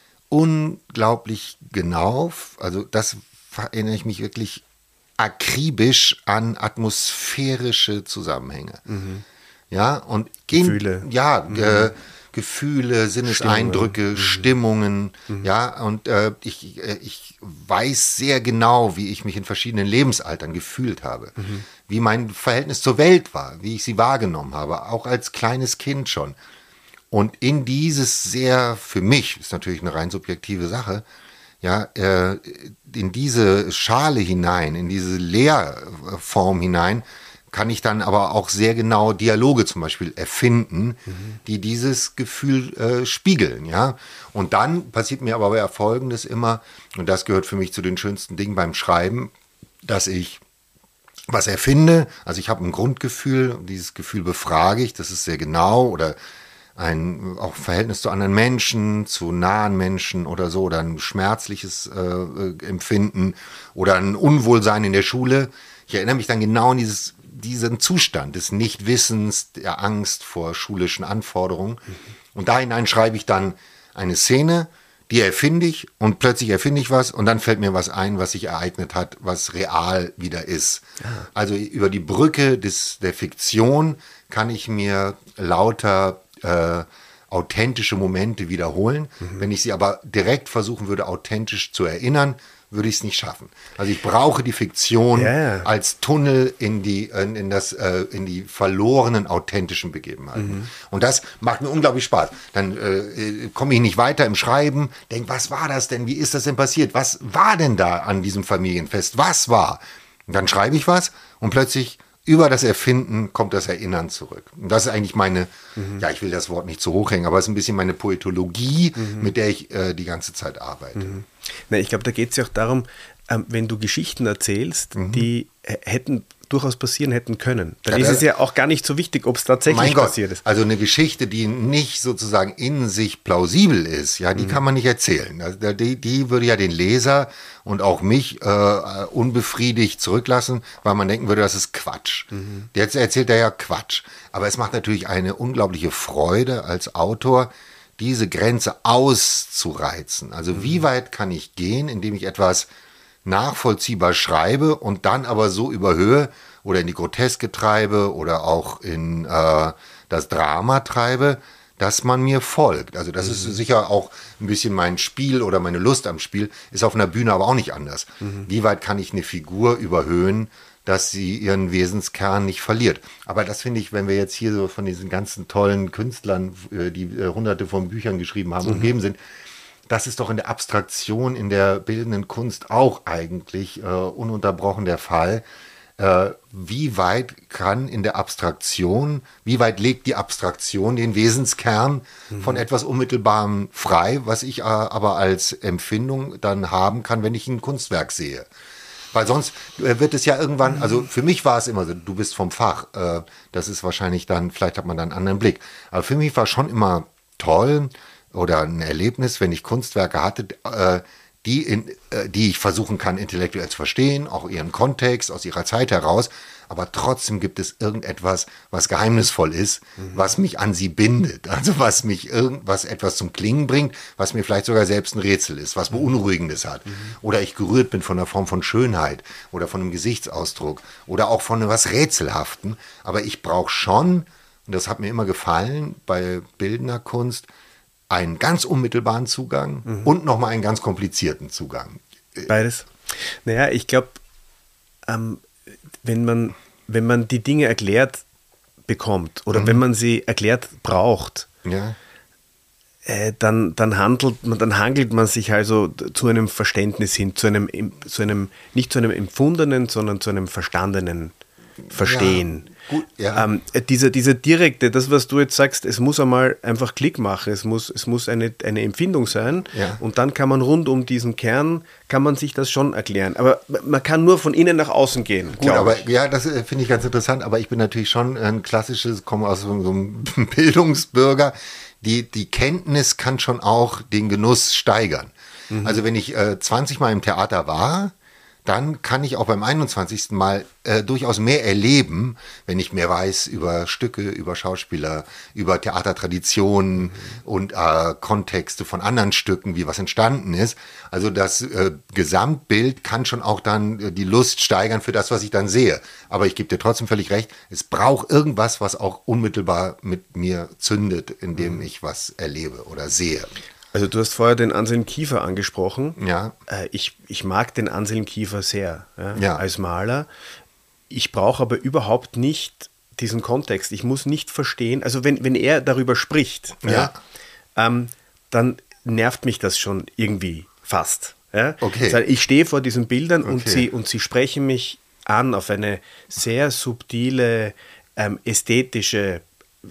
unglaublich genau, also das erinnere ich mich wirklich akribisch an atmosphärische Zusammenhänge. Mhm. Ja, und Gefühle. In, ja, mhm. äh, Gefühle, Sinneseindrücke, Stimmungen. Stimmungen, mhm. ja, und äh, ich, äh, ich weiß sehr genau, wie ich mich in verschiedenen Lebensaltern gefühlt habe, mhm. wie mein Verhältnis zur Welt war, wie ich sie wahrgenommen habe, auch als kleines Kind schon. Und in dieses sehr, für mich, ist natürlich eine rein subjektive Sache, ja, äh, in diese Schale hinein, in diese Leerform hinein, kann ich dann aber auch sehr genau Dialoge zum Beispiel erfinden, mhm. die dieses Gefühl äh, spiegeln, ja. Und dann passiert mir aber ja Folgendes immer, und das gehört für mich zu den schönsten Dingen beim Schreiben, dass ich was erfinde, also ich habe ein Grundgefühl, dieses Gefühl befrage ich, das ist sehr genau, oder ein auch Verhältnis zu anderen Menschen, zu nahen Menschen oder so, oder ein schmerzliches äh, Empfinden oder ein Unwohlsein in der Schule. Ich erinnere mich dann genau an dieses, diesen Zustand des Nichtwissens, der Angst vor schulischen Anforderungen. Mhm. Und da hinein schreibe ich dann eine Szene, die erfinde ich und plötzlich erfinde ich was und dann fällt mir was ein, was sich ereignet hat, was real wieder ist. Ja. Also über die Brücke des, der Fiktion kann ich mir lauter Äh, authentische Momente wiederholen. Mhm. Wenn ich sie aber direkt versuchen würde, authentisch zu erinnern, würde ich es nicht schaffen. Also ich brauche die Fiktion yeah. als Tunnel in die, in, in das, äh, in die verlorenen authentischen Begebenheiten. Mhm. Und das macht mir unglaublich Spaß. Dann äh, komme ich nicht weiter im Schreiben, denke, was war das denn? Wie ist das denn passiert? Was war denn da an diesem Familienfest? Was war? Und dann schreibe ich was und plötzlich über das Erfinden kommt das Erinnern zurück. Und das ist eigentlich meine, mhm. ja, ich will das Wort nicht zu hoch hängen, aber es ist ein bisschen meine Poetologie, mhm. mit der ich äh, die ganze Zeit arbeite. Mhm. Na, ich glaube, da geht es ja auch darum, ähm, wenn du Geschichten erzählst, mhm. die äh, hätten durchaus passieren hätten können. Dann ja, ist es ja auch gar nicht so wichtig, ob es tatsächlich passiert ist. Also eine Geschichte, die nicht sozusagen in sich plausibel ist, ja, die mhm. kann man nicht erzählen. Also die, die würde ja den Leser und auch mich äh, unbefriedigt zurücklassen, weil man denken würde, das ist Quatsch. Mhm. Jetzt erzählt er ja Quatsch. Aber es macht natürlich eine unglaubliche Freude als Autor, diese Grenze auszureizen. Also mhm. wie weit kann ich gehen, indem ich etwas nachvollziehbar schreibe und dann aber so überhöhe oder in die Groteske treibe oder auch in äh, das Drama treibe, dass man mir folgt. Also das mhm. ist sicher auch ein bisschen mein Spiel oder meine Lust am Spiel, ist auf einer Bühne aber auch nicht anders. Mhm. Wie weit kann ich eine Figur überhöhen, dass sie ihren Wesenskern nicht verliert. Aber das finde ich, wenn wir jetzt hier so von diesen ganzen tollen Künstlern, die äh, hunderte von Büchern geschrieben haben, mhm. umgeben sind, das ist doch in der Abstraktion, in der bildenden Kunst auch eigentlich äh, ununterbrochen der Fall. Äh, wie weit kann in der Abstraktion, wie weit legt die Abstraktion den Wesenskern mhm. von etwas Unmittelbarem frei, was ich äh, aber als Empfindung dann haben kann, wenn ich ein Kunstwerk sehe? Weil sonst äh, wird es ja irgendwann, also für mich war es immer so, du bist vom Fach, äh, das ist wahrscheinlich dann, vielleicht hat man dann einen anderen Blick. Aber für mich war schon immer toll, oder ein Erlebnis, wenn ich Kunstwerke hatte, äh, die, in, äh, die ich versuchen kann, intellektuell zu verstehen, auch ihren Kontext, aus ihrer Zeit heraus, aber trotzdem gibt es irgendetwas, was geheimnisvoll ist, mhm. was mich an sie bindet, also was mich irgendwas etwas zum Klingen bringt, was mir vielleicht sogar selbst ein Rätsel ist, was Beunruhigendes hat. Mhm. Oder ich gerührt bin von einer Form von Schönheit oder von einem Gesichtsausdruck oder auch von etwas Rätselhaften, aber ich brauche schon, und das hat mir immer gefallen bei bildender Kunst, einen ganz unmittelbaren Zugang mhm. und nochmal einen ganz komplizierten Zugang. Beides. Naja, ich glaube, ähm, wenn man, wenn man die Dinge erklärt bekommt oder mhm. wenn man sie erklärt braucht, ja. äh, dann, dann handelt man, dann hangelt man sich also zu einem Verständnis hin, zu einem, zu einem, nicht zu einem empfundenen, sondern zu einem verstandenen Verstehen. Ja. Gut, ja. Ähm, diese, diese direkte, das, was du jetzt sagst, es muss einmal einfach Klick machen, es muss, es muss eine, eine Empfindung sein ja. und dann kann man rund um diesen Kern, kann man sich das schon erklären. Aber man kann nur von innen nach außen gehen. Gut, aber ich. ja, das finde ich ganz interessant, aber ich bin natürlich schon ein klassisches, komme aus so einem Bildungsbürger, die, die Kenntnis kann schon auch den Genuss steigern. Mhm. Also wenn ich äh, zwanzig Mal im Theater war, dann kann ich auch beim einundzwanzigsten Mal äh, durchaus mehr erleben, wenn ich mehr weiß über Stücke, über Schauspieler, über Theatertraditionen mhm. und äh, Kontexte von anderen Stücken, wie was entstanden ist. Also das äh, Gesamtbild kann schon auch dann äh, die Lust steigern für das, was ich dann sehe. Aber ich gebe dir trotzdem völlig recht, es braucht irgendwas, was auch unmittelbar mit mir zündet, indem mhm. ich was erlebe oder sehe. Also du hast vorher den Anselm Kiefer angesprochen. Ja. Äh, ich, ich mag den Anselm Kiefer sehr ja, ja. als Maler. Ich brauche aber überhaupt nicht diesen Kontext. Ich muss nicht verstehen, also wenn, wenn er darüber spricht, ja. Ja, ähm, dann nervt mich das schon irgendwie fast. Ja? Okay. Also ich stehe vor diesen Bildern okay. und, sie, und sie sprechen mich an auf eine sehr subtile, ähm, ästhetische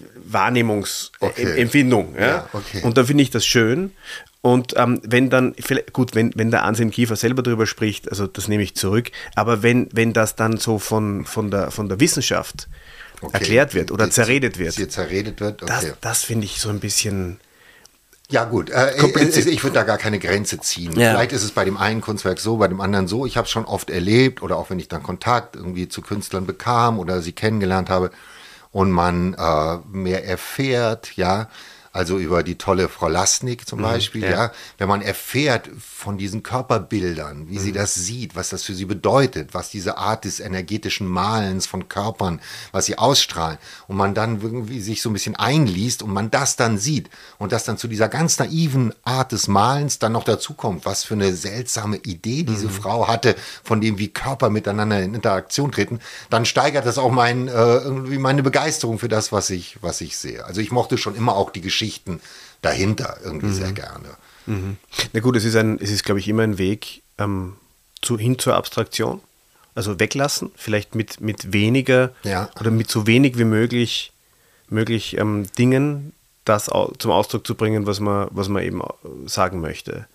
Wahrnehmungsempfindung. Okay. Ja? Ja, okay. Und da finde ich das schön. Und ähm, wenn dann, gut, wenn, wenn der Anselm Kiefer selber darüber spricht, also das nehme ich zurück, aber wenn, wenn das dann so von, von, der, von der Wissenschaft okay. erklärt wird oder zerredet wird, zerredet wird okay. das, das finde ich so ein bisschen... Ja gut, äh, ich würde da gar keine Grenze ziehen. Ja. Vielleicht ist es bei dem einen Kunstwerk so, bei dem anderen so. Ich habe es schon oft erlebt oder auch wenn ich dann Kontakt irgendwie zu Künstlern bekam oder sie kennengelernt habe, und man äh, mehr erfährt, ja, also über die tolle Frau Lasnik zum Beispiel, mhm, ja. ja, wenn man erfährt von diesen Körperbildern, wie mhm. sie das sieht, was das für sie bedeutet, was diese Art des energetischen Malens von Körpern, was sie ausstrahlen und man dann irgendwie sich so ein bisschen einliest und man das dann sieht und das dann zu dieser ganz naiven Art des Malens dann noch dazu kommt, was für eine seltsame Idee diese mhm. Frau hatte, von dem wie Körper miteinander in Interaktion treten, dann steigert das auch mein, äh, irgendwie meine Begeisterung für das, was ich, was ich sehe. Also ich mochte schon immer auch die Geschichte dahinter irgendwie mhm. sehr gerne. Mhm. Na gut, es ist, ein, es ist, glaube ich, immer ein Weg ähm, zu, hin zur Abstraktion. Also weglassen, vielleicht mit, mit weniger ja. oder mit so wenig wie möglich, möglich ähm, Dingen das au- zum Ausdruck zu bringen, was man, was man eben sagen möchte.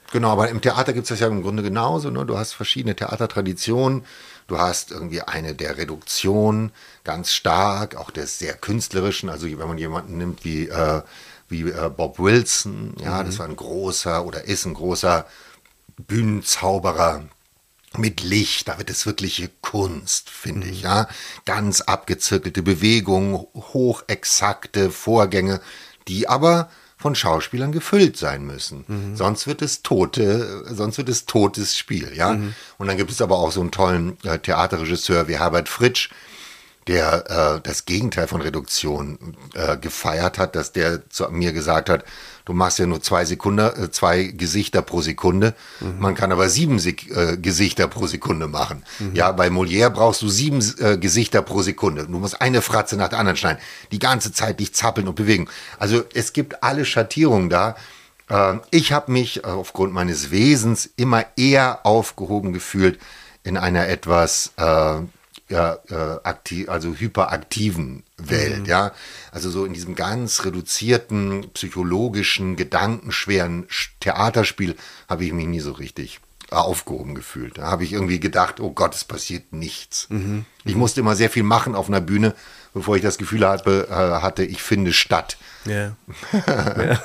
Genau, aber im Theater gibt es das ja im Grunde genauso. Ne? Du hast verschiedene Theatertraditionen. Du hast irgendwie eine der Reduktion ganz stark, auch des sehr künstlerischen. Also wenn man jemanden nimmt wie, äh, wie äh, Bob Wilson, ja, mhm. das war ein großer oder ist ein großer Bühnenzauberer mit Licht. Da wird es wirkliche Kunst, finde mhm. ich. Ja, ganz abgezirkelte Bewegungen, hochexakte Vorgänge, die aber von Schauspielern gefüllt sein müssen. Mhm. Sonst wird es tote, sonst wird es totes Spiel, ja. Mhm. Und dann gibt es aber auch so einen tollen äh, Theaterregisseur wie Herbert Fritsch, der äh, das Gegenteil von Reduktion äh, gefeiert hat, dass der zu mir gesagt hat, du machst ja nur zwei Sekunden, äh, zwei Gesichter pro Sekunde. Mhm. Man kann aber sieben Sek- äh, Gesichter pro Sekunde machen. Mhm. Ja, bei Molière brauchst du sieben äh, Gesichter pro Sekunde. Du musst eine Fratze nach der anderen schneiden. Die ganze Zeit dich zappeln und bewegen. Also es gibt alle Schattierungen da. Äh, ich habe mich äh, aufgrund meines Wesens immer eher aufgehoben gefühlt in einer etwas äh, ja, äh, aktiv, also hyperaktiven Welt, mhm. ja. Also so in diesem ganz reduzierten, psychologischen, gedankenschweren Theaterspiel habe ich mich nie so richtig aufgehoben gefühlt. Da habe ich irgendwie gedacht, oh Gott, es passiert nichts. Mhm. Ich musste immer sehr viel machen auf einer Bühne, bevor ich das Gefühl hatte, äh, hatte ich finde statt. Ja. ja.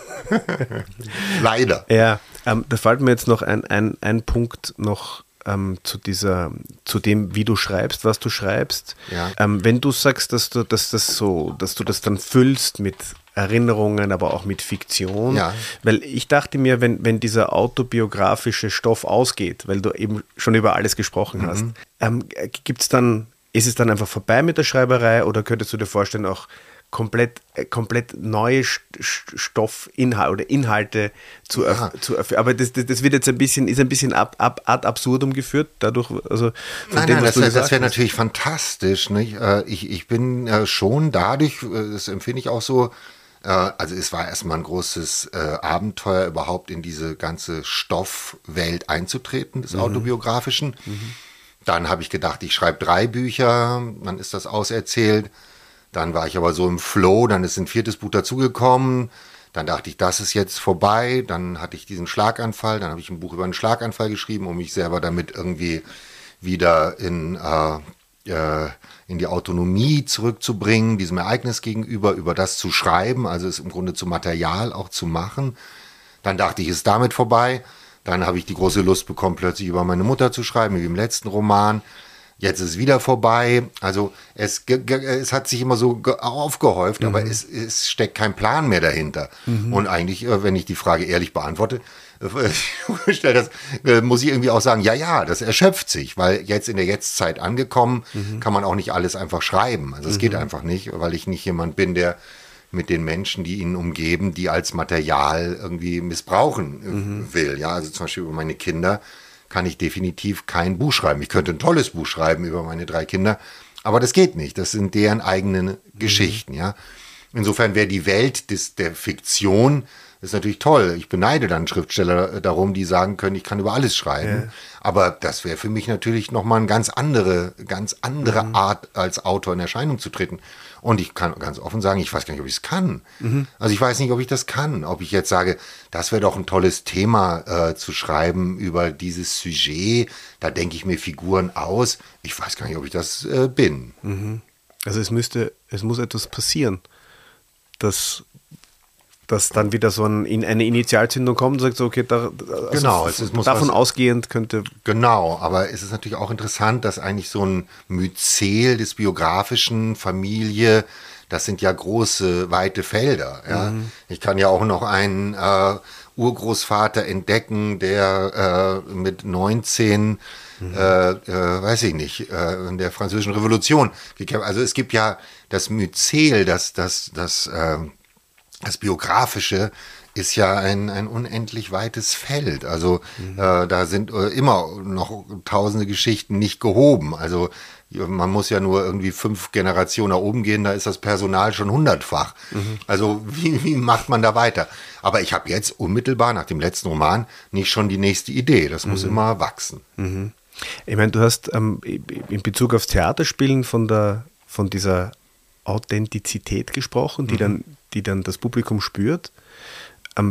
Leider. Ja, ähm, da fällt mir jetzt noch ein, ein, ein Punkt noch Ähm, zu dieser, zu dem, wie du schreibst, was du schreibst. Ja. Ähm, wenn du sagst, dass du, dass das so, dass du das dann füllst mit Erinnerungen, aber auch mit Fiktion, ja. weil ich dachte mir, wenn, wenn dieser autobiografische Stoff ausgeht, weil du eben schon über alles gesprochen mhm. hast, ähm, gibt's dann, ist es dann einfach vorbei mit der Schreiberei oder könntest du dir vorstellen, auch komplett, komplett neue Stoffinhalte oder Inhalte zu erfüllen. Aber das, das, das wird jetzt ein bisschen, ist ein bisschen ab, ab, ad absurdum geführt, dadurch, also nein, dem, nein, das, das wäre natürlich fantastisch, nicht? Ich, ich bin schon dadurch, das empfinde ich auch so, also es war erstmal ein großes Abenteuer, überhaupt in diese ganze Stoffwelt einzutreten, des mhm. Autobiografischen. Mhm. Dann habe ich gedacht, ich schreibe drei Bücher, dann ist das auserzählt. Dann war ich aber so im Flow, dann ist ein viertes Buch dazugekommen. Dann dachte ich, das ist jetzt vorbei. Dann hatte ich diesen Schlaganfall. Dann habe ich ein Buch über einen Schlaganfall geschrieben, um mich selber damit irgendwie wieder in, äh, äh, in die Autonomie zurückzubringen, diesem Ereignis gegenüber, über das zu schreiben, also es im Grunde zu Material auch zu machen. Dann dachte ich, ist damit vorbei. Dann habe ich die große Lust bekommen, plötzlich über meine Mutter zu schreiben, wie im letzten Roman. Jetzt ist es wieder vorbei. Also es, es hat sich immer so aufgehäuft, mhm. aber es, es steckt kein Plan mehr dahinter. Mhm. Und eigentlich, wenn ich die Frage ehrlich beantworte, das, muss ich irgendwie auch sagen, ja, ja, das erschöpft sich, weil jetzt in der Jetztzeit angekommen, mhm. kann man auch nicht alles einfach schreiben. Also es mhm. geht einfach nicht, weil ich nicht jemand bin, der mit den Menschen, die ihn umgeben, die als Material irgendwie missbrauchen mhm. will. Ja, also zum Beispiel über meine Kinder kann ich definitiv kein Buch schreiben. Ich könnte ein tolles Buch schreiben über meine drei Kinder, aber das geht nicht. Das sind deren eigenen mhm. Geschichten, ja. Insofern wäre die Welt des, der Fiktion ist natürlich toll. Ich beneide dann Schriftsteller darum, die sagen können, ich kann über alles schreiben. Ja. Aber das wäre für mich natürlich nochmal eine ganz andere, ganz andere mhm. Art, als Autor in Erscheinung zu treten. Und ich kann ganz offen sagen, ich weiß gar nicht, ob ich es kann. Mhm. Also ich weiß nicht, ob ich das kann. Ob ich jetzt sage, das wäre doch ein tolles Thema äh, zu schreiben über dieses Sujet. Da denke ich mir Figuren aus. Ich weiß gar nicht, ob ich das äh, bin. Mhm. Also es müsste, es muss etwas passieren, dass dass dann wieder so ein, in eine Initialzündung kommt und sagt so, okay, da, also genau, es, es muss davon was, ausgehend könnte... Genau, aber es ist natürlich auch interessant, dass eigentlich so ein Myzel des biografischen, Familie, das sind ja große, weite Felder. Ja? Mhm. Ich kann ja auch noch einen äh, Urgroßvater entdecken, der äh, mit neunzehn, mhm. äh, äh, weiß ich nicht, äh, in der Französischen Revolution, also es gibt ja das Myzel, das, das, das, äh, das Biografische ist ja ein, ein unendlich weites Feld. Also mhm. äh, da sind äh, immer noch tausende Geschichten nicht gehoben. Also man muss ja nur irgendwie fünf Generationen nach oben gehen, da ist das Personal schon hundertfach. Mhm. Also wie, wie macht man da weiter? Aber ich habe jetzt unmittelbar nach dem letzten Roman nicht schon die nächste Idee. Das muss mhm. immer wachsen. Mhm. Ich meine, du hast ähm, in Bezug aufs Theaterspielen von, der, von dieser Authentizität gesprochen, die, mhm. dann, die dann das Publikum spürt. Ähm,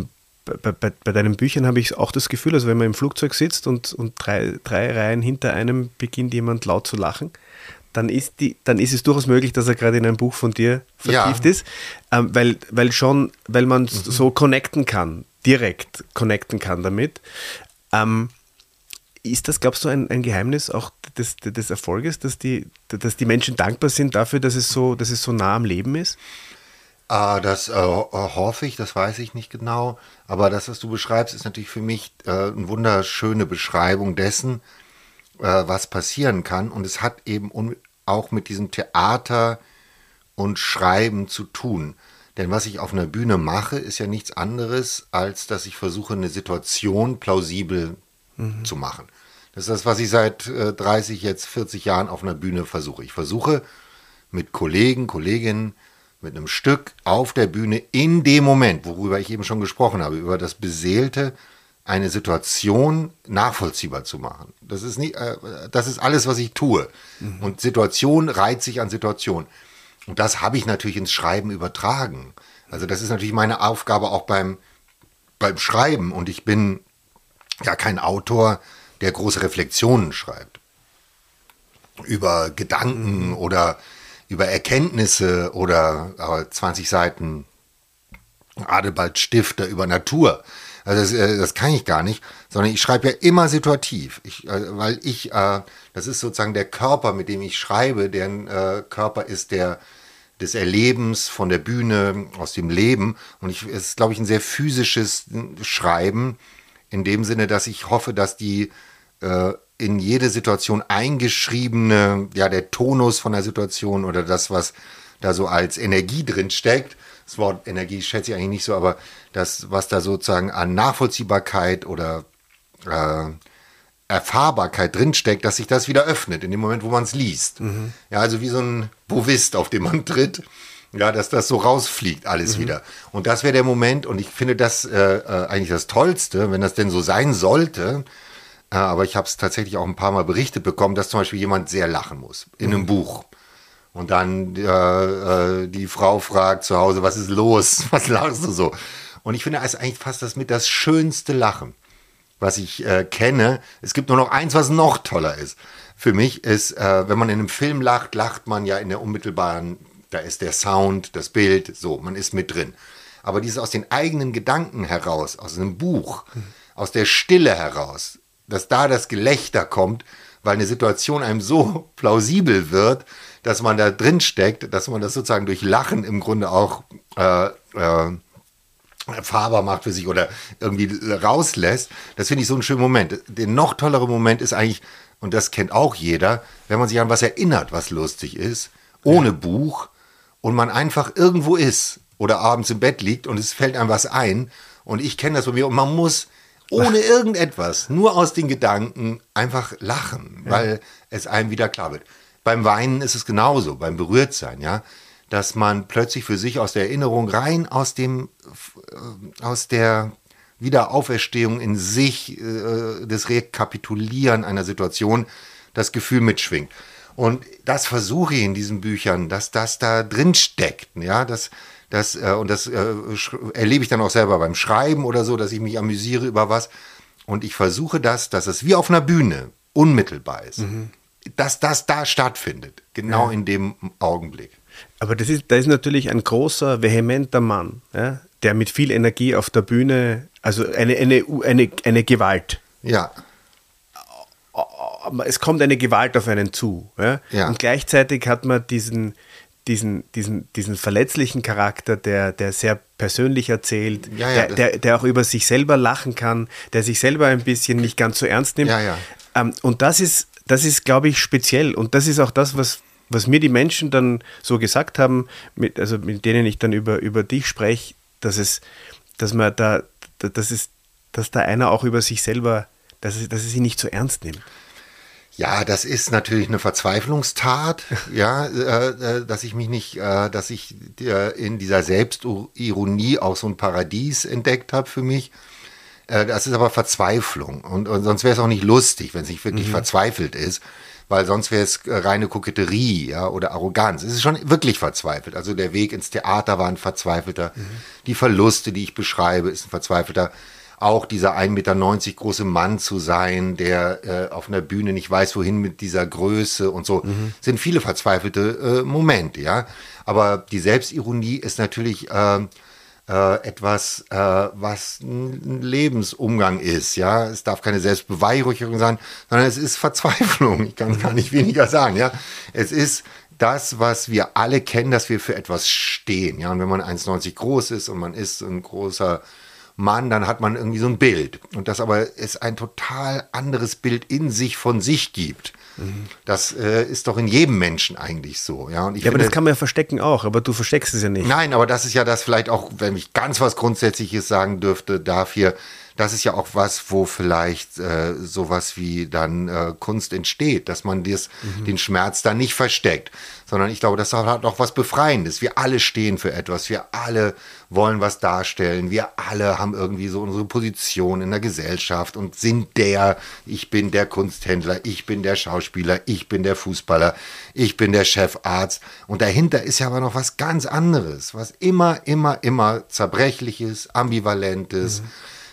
bei, bei, bei deinen Büchern habe ich auch das Gefühl, also wenn man im Flugzeug sitzt und, und drei, drei Reihen hinter einem beginnt jemand laut zu lachen, dann ist, die, dann ist es durchaus möglich, dass er gerade in ein Buch von dir vertieft ja. ist, ähm, weil, weil schon, weil man mhm. so connecten kann, direkt connecten kann damit. Ähm, ist das, glaubst du, ein, ein Geheimnis auch des, des Erfolges, dass die, dass die Menschen dankbar sind dafür, dass es so, dass es so nah am Leben ist? Ah, das äh, hoffe ich, das weiß ich nicht genau, aber das, was du beschreibst, ist natürlich für mich äh, eine wunderschöne Beschreibung dessen, was passieren kann. Und es hat eben auch mit diesem Theater und Schreiben zu tun. Denn was ich auf einer Bühne mache, ist ja nichts anderes, als dass ich versuche, eine Situation plausibel mhm. zu machen. Das ist das, was ich seit äh, dreißig, jetzt vierzig Jahren auf einer Bühne versuche. Ich versuche mit Kollegen, Kolleginnen, mit einem Stück auf der Bühne in dem Moment, worüber ich eben schon gesprochen habe, über das Beseelte, eine Situation nachvollziehbar zu machen. Das ist nicht, äh, das ist alles, was ich tue. Mhm. Und Situation reiht sich an Situation. Und das habe ich natürlich ins Schreiben übertragen. Also das ist natürlich meine Aufgabe auch beim, beim Schreiben. Und ich bin ja kein Autor, der große Reflexionen schreibt. Über Gedanken mhm. oder über Erkenntnisse oder äh, zwanzig Seiten Adelbald Stifter über Natur. Also das, das kann ich gar nicht, sondern ich schreibe ja immer situativ, ich, äh, weil ich, äh, das ist sozusagen der Körper, mit dem ich schreibe, deren äh, Körper ist der des Erlebens von der Bühne, aus dem Leben. Und ich, es ist, glaube ich, ein sehr physisches Schreiben, in dem Sinne, dass ich hoffe, dass die äh, in jede Situation eingeschriebene, ja, der Tonus von der Situation oder das, was da so als Energie drin steckt, das Wort Energie schätze ich eigentlich nicht so, aber das, was da sozusagen an Nachvollziehbarkeit oder äh, Erfahrbarkeit drinsteckt, dass sich das wieder öffnet in dem Moment, wo man es liest. Mhm. Ja, also wie so ein Bovist, auf den man tritt, ja, dass das so rausfliegt alles mhm. wieder. Und das wäre der Moment, und ich finde das äh, äh, eigentlich das Tollste, wenn das denn so sein sollte, äh, aber ich habe es tatsächlich auch ein paar Mal berichtet bekommen, dass zum Beispiel jemand sehr lachen muss in mhm. einem Buch. Und dann äh, äh, die Frau fragt zu Hause, was ist los? Was lachst du so? Und ich finde, das ist eigentlich fast das mit das schönste Lachen, was ich äh, kenne. Es gibt nur noch eins, was noch toller ist. Für mich ist, äh, wenn man in einem Film lacht, lacht man ja in der unmittelbaren, da ist der Sound, das Bild, so, man ist mit drin. Aber dieses aus den eigenen Gedanken heraus, aus einem Buch, mhm. aus der Stille heraus, dass da das Gelächter kommt, weil eine Situation einem so plausibel wird, dass man da drin steckt, dass man das sozusagen durch Lachen im Grunde auch äh, äh, erfahrbar macht für sich oder irgendwie rauslässt. Das finde ich so einen schönen Moment. Der noch tollere Moment ist eigentlich, und das kennt auch jeder, wenn man sich an was erinnert, was lustig ist, ohne ja. Buch, und man einfach irgendwo ist oder abends im Bett liegt und es fällt einem was ein. Und ich kenne das von mir, und man muss ohne irgendetwas, nur aus den Gedanken einfach lachen, ja. weil es einem wieder klar wird. Beim Weinen ist es genauso, beim Berührtsein, ja, dass man plötzlich für sich aus der Erinnerung rein aus dem, äh, aus der Wiederauferstehung in sich, äh, das Rekapitulieren einer Situation, das Gefühl mitschwingt. Und das versuche ich in diesen Büchern, dass das da drin steckt, ja, das, das, äh, und das äh, erlebe ich dann auch selber beim Schreiben oder so, dass ich mich amüsiere über was. Und ich versuche das, dass es wie auf einer Bühne unmittelbar ist. Mhm. Dass das da stattfindet, genau ja. in dem Augenblick. Aber das ist, da ist natürlich ein großer, vehementer Mann, ja, der mit viel Energie auf der Bühne, also eine, eine, eine, eine Gewalt. Ja. Es kommt eine Gewalt auf einen zu. Ja? Ja. Und gleichzeitig hat man diesen, diesen, diesen, diesen verletzlichen Charakter, der, der sehr persönlich erzählt, ja, ja, der, der, der auch über sich selber lachen kann, der sich selber ein bisschen nicht ganz so ernst nimmt. Ja, ja. Ähm, und das ist, das ist, glaube ich, speziell. Und das ist auch das, was, was mir die Menschen dann so gesagt haben, mit, also mit denen ich dann über, über dich spreche, dass es, dass man da, dass es, dass da einer auch über sich selber, dass es, dass es ihn nicht so ernst nimmt. Ja, das ist natürlich eine Verzweiflungstat, ja, äh, dass ich mich nicht, äh, dass ich äh, in dieser Selbstironie auch so ein Paradies entdeckt habe für mich. Äh, das ist aber Verzweiflung. Und, und sonst wäre es auch nicht lustig, wenn es nicht wirklich mhm. verzweifelt ist. Weil sonst wäre es reine Koketterie, ja, oder Arroganz. Es ist schon wirklich verzweifelt. Also der Weg ins Theater war ein verzweifelter. Mhm. Die Verluste, die ich beschreibe, ist ein verzweifelter. Auch dieser ein Meter neunzig große Mann zu sein, der äh, auf einer Bühne nicht weiß, wohin mit dieser Größe und so, mhm. sind viele verzweifelte äh, Momente, ja. Aber die Selbstironie ist natürlich äh, äh, etwas, äh, was ein Lebensumgang ist, ja. Es darf keine Selbstbeweihräucherung sein, sondern es ist Verzweiflung. Ich kann es gar nicht weniger sagen, ja. Es ist das, was wir alle kennen, dass wir für etwas stehen, ja. Und wenn man eins neunzig groß ist und man ist ein großer Mann, dann hat man irgendwie so ein Bild. Und das aber es ein total anderes Bild in sich von sich gibt. Mhm. Das äh, ist doch in jedem Menschen eigentlich so. Ja, und ich ja finde, aber das kann man ja verstecken auch, aber du versteckst es ja nicht. Nein, aber das ist ja das vielleicht auch, wenn ich ganz was Grundsätzliches sagen dürfte, dafür, das ist ja auch was, wo vielleicht äh, sowas wie dann äh, Kunst entsteht, dass man das, mhm. den Schmerz dann nicht versteckt, sondern ich glaube, das hat auch was Befreiendes. Wir alle stehen für etwas, wir alle wollen was darstellen, wir alle haben irgendwie so unsere Position in der Gesellschaft und sind der, ich bin der Kunsthändler, ich bin der Schauspieler, ich bin der Fußballer, ich bin der Chefarzt und dahinter ist ja aber noch was ganz anderes, was immer, immer, immer Zerbrechliches, Ambivalentes, mhm.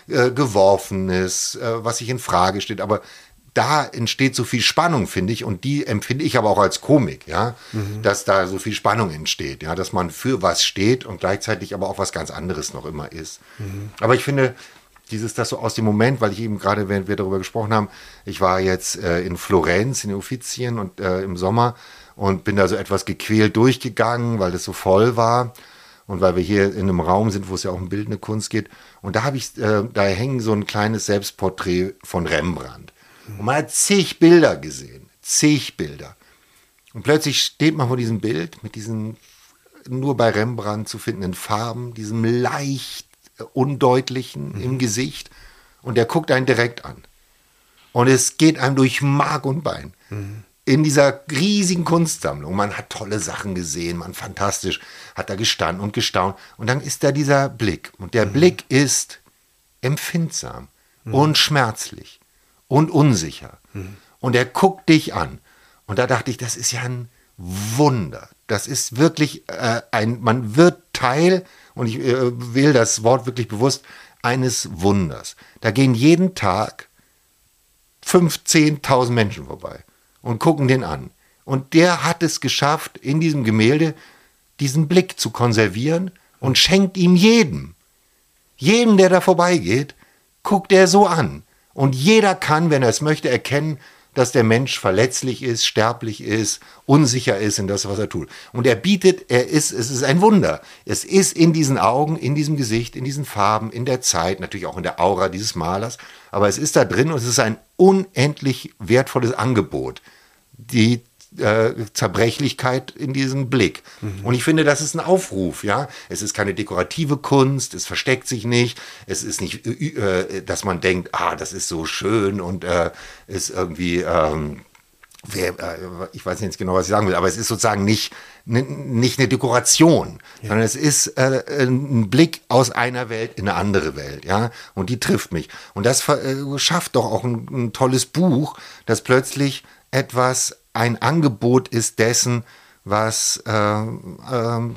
Geworfenes, äh, was sich in Frage steht, aber da entsteht so viel Spannung, finde ich, und die empfinde ich aber auch als Komik, ja, mhm. dass da so viel Spannung entsteht, ja, dass man für was steht und gleichzeitig aber auch was ganz anderes noch immer ist. Mhm. Aber ich finde, dieses, das so aus dem Moment, weil ich eben gerade, während wir darüber gesprochen haben, ich war jetzt äh, in Florenz in den Uffizien und äh, im Sommer und bin da so etwas gequält durchgegangen, weil das so voll war. Und weil wir hier in einem Raum sind, wo es ja auch um bildende Kunst geht. Und da habe ich, äh, da hängt so ein kleines Selbstporträt von Rembrandt. Und man hat zig Bilder gesehen. Zig Bilder. Und plötzlich steht man vor diesem Bild mit diesen nur bei Rembrandt zu findenden Farben, diesem leicht undeutlichen mhm. im Gesicht. Und der guckt einen direkt an. Und es geht einem durch Mark und Bein. Mhm. In dieser riesigen Kunstsammlung. Man hat tolle Sachen gesehen, man fantastisch, hat da gestanden und gestaunt. Und dann ist da dieser Blick. Und der mhm. Blick ist empfindsam mhm. und schmerzlich und unsicher. Mhm. Und er guckt dich an. Und da dachte ich, das ist ja ein Wunder. Das ist wirklich äh, ein, man wird Teil, und ich äh, wähle das Wort wirklich bewusst, eines Wunders. Da gehen jeden Tag fünftausend, zehntausend Menschen vorbei. Und gucken den an. Und der hat es geschafft, in diesem Gemälde diesen Blick zu konservieren und schenkt ihm jedem. Jedem, der da vorbeigeht, guckt er so an. Und jeder kann, wenn er es möchte, erkennen, dass der Mensch verletzlich ist, sterblich ist, unsicher ist in das, was er tut. Und er bietet, er ist, es ist ein Wunder. Es ist in diesen Augen, in diesem Gesicht, in diesen Farben, in der Zeit, natürlich auch in der Aura dieses Malers, aber es ist da drin und es ist ein unendlich wertvolles Angebot. Die äh, Zerbrechlichkeit in diesem Blick. Mhm. Und ich finde, das ist ein Aufruf, ja. Es ist keine dekorative Kunst, es versteckt sich nicht, es ist nicht, äh, dass man denkt, ah, das ist so schön und äh, ist irgendwie, ähm, wer, äh, ich weiß nicht genau, was ich sagen will, aber es ist sozusagen nicht, nicht eine Dekoration, ja. sondern es ist äh, ein Blick aus einer Welt in eine andere Welt, ja. Und die trifft mich. Und das äh, schafft doch auch ein, ein tolles Buch, das plötzlich etwas, ein Angebot ist dessen, was äh, äh,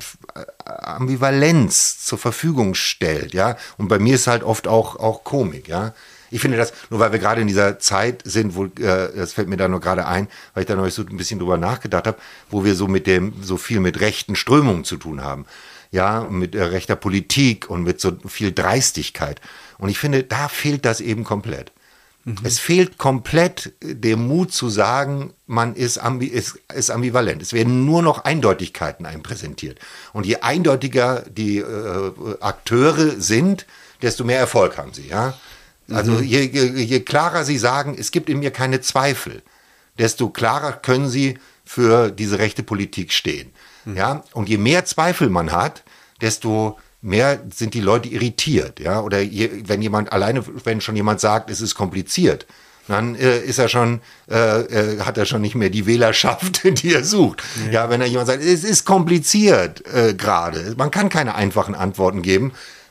Ambivalenz zur Verfügung stellt, ja. Und bei mir ist halt oft auch, auch Komik, ja. Ich finde das, nur weil wir gerade in dieser Zeit sind, wo, äh, das fällt mir da nur gerade ein, weil ich da noch so ein bisschen drüber nachgedacht habe, wo wir so mit dem, so viel mit rechten Strömungen zu tun haben, ja, mit äh, rechter Politik und mit so viel Dreistigkeit. Und ich finde, da fehlt das eben komplett. Mhm. Es fehlt komplett der Mut zu sagen, man ist, ambi- ist, ist ambivalent. Es werden nur noch Eindeutigkeiten einem präsentiert. Und je eindeutiger die äh, Akteure sind, desto mehr Erfolg haben sie. Ja? Also mhm. je, je, je klarer sie sagen, es gibt in mir keine Zweifel, desto klarer können sie für diese rechte Politik stehen. Mhm. Ja? Und je mehr Zweifel man hat, desto mehr sind die Leute irritiert, ja, oder je, wenn jemand alleine, wenn schon jemand sagt, es ist kompliziert, dann äh, ist er schon, äh, äh, hat er schon nicht mehr die Wählerschaft, die er sucht. Ja, ja wenn er jemand sagt, es ist kompliziert äh, gerade, man kann keine einfachen Antworten geben,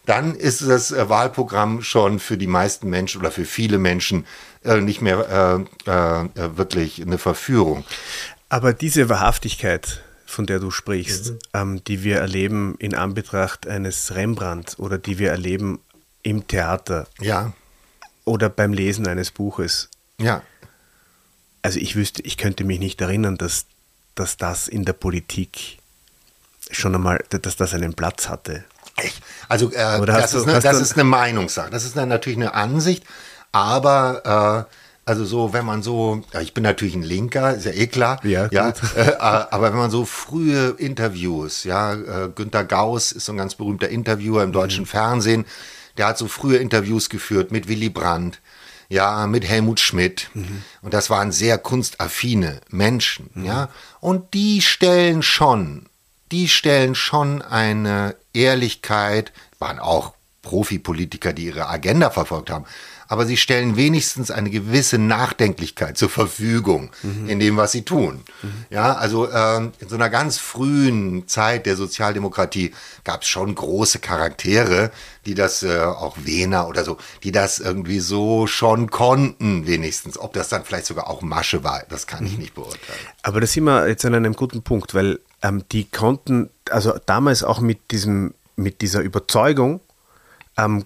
dann ist das äh, Wahlprogramm schon für die meisten Menschen oder für viele Menschen äh, nicht mehr äh, äh, wirklich eine Verführung. Aber diese Wahrhaftigkeit, von der du sprichst, mhm. ähm, die wir erleben in Anbetracht eines Rembrandt oder die wir erleben im Theater ja. oder beim Lesen eines Buches. Ja. Also ich wüsste, ich könnte mich nicht erinnern, dass, dass das in der Politik schon einmal, dass das einen Platz hatte. Echt? Also äh, das, du, ist, eine, das ist eine Meinungssache, das ist eine, natürlich eine Ansicht, aber äh, also so, wenn man so, ja, ich bin natürlich ein Linker, ist ja eh klar, ja, ja äh, aber wenn man so frühe Interviews, ja, äh, Günter Gauss ist so ein ganz berühmter Interviewer im deutschen mhm. Fernsehen, der hat so frühe Interviews geführt mit Willy Brandt, ja, mit Helmut Schmidt. Mhm. Und das waren sehr kunstaffine Menschen, mhm. ja. Und die stellen schon, die stellen schon eine Ehrlichkeit, waren auch Profipolitiker, die ihre Agenda verfolgt haben, aber sie stellen wenigstens eine gewisse Nachdenklichkeit zur Verfügung mhm. in dem, was sie tun. Mhm. Ja, also äh, in so einer ganz frühen Zeit der Sozialdemokratie gab es schon große Charaktere, die das, äh, auch Wehner oder so, die das irgendwie so schon konnten wenigstens. Ob das dann vielleicht sogar auch Masche war, das kann mhm. ich nicht beurteilen. Aber da sind wir jetzt an einem guten Punkt, weil ähm, die konnten, also damals auch mit diesem, mit dieser Überzeugung, ähm,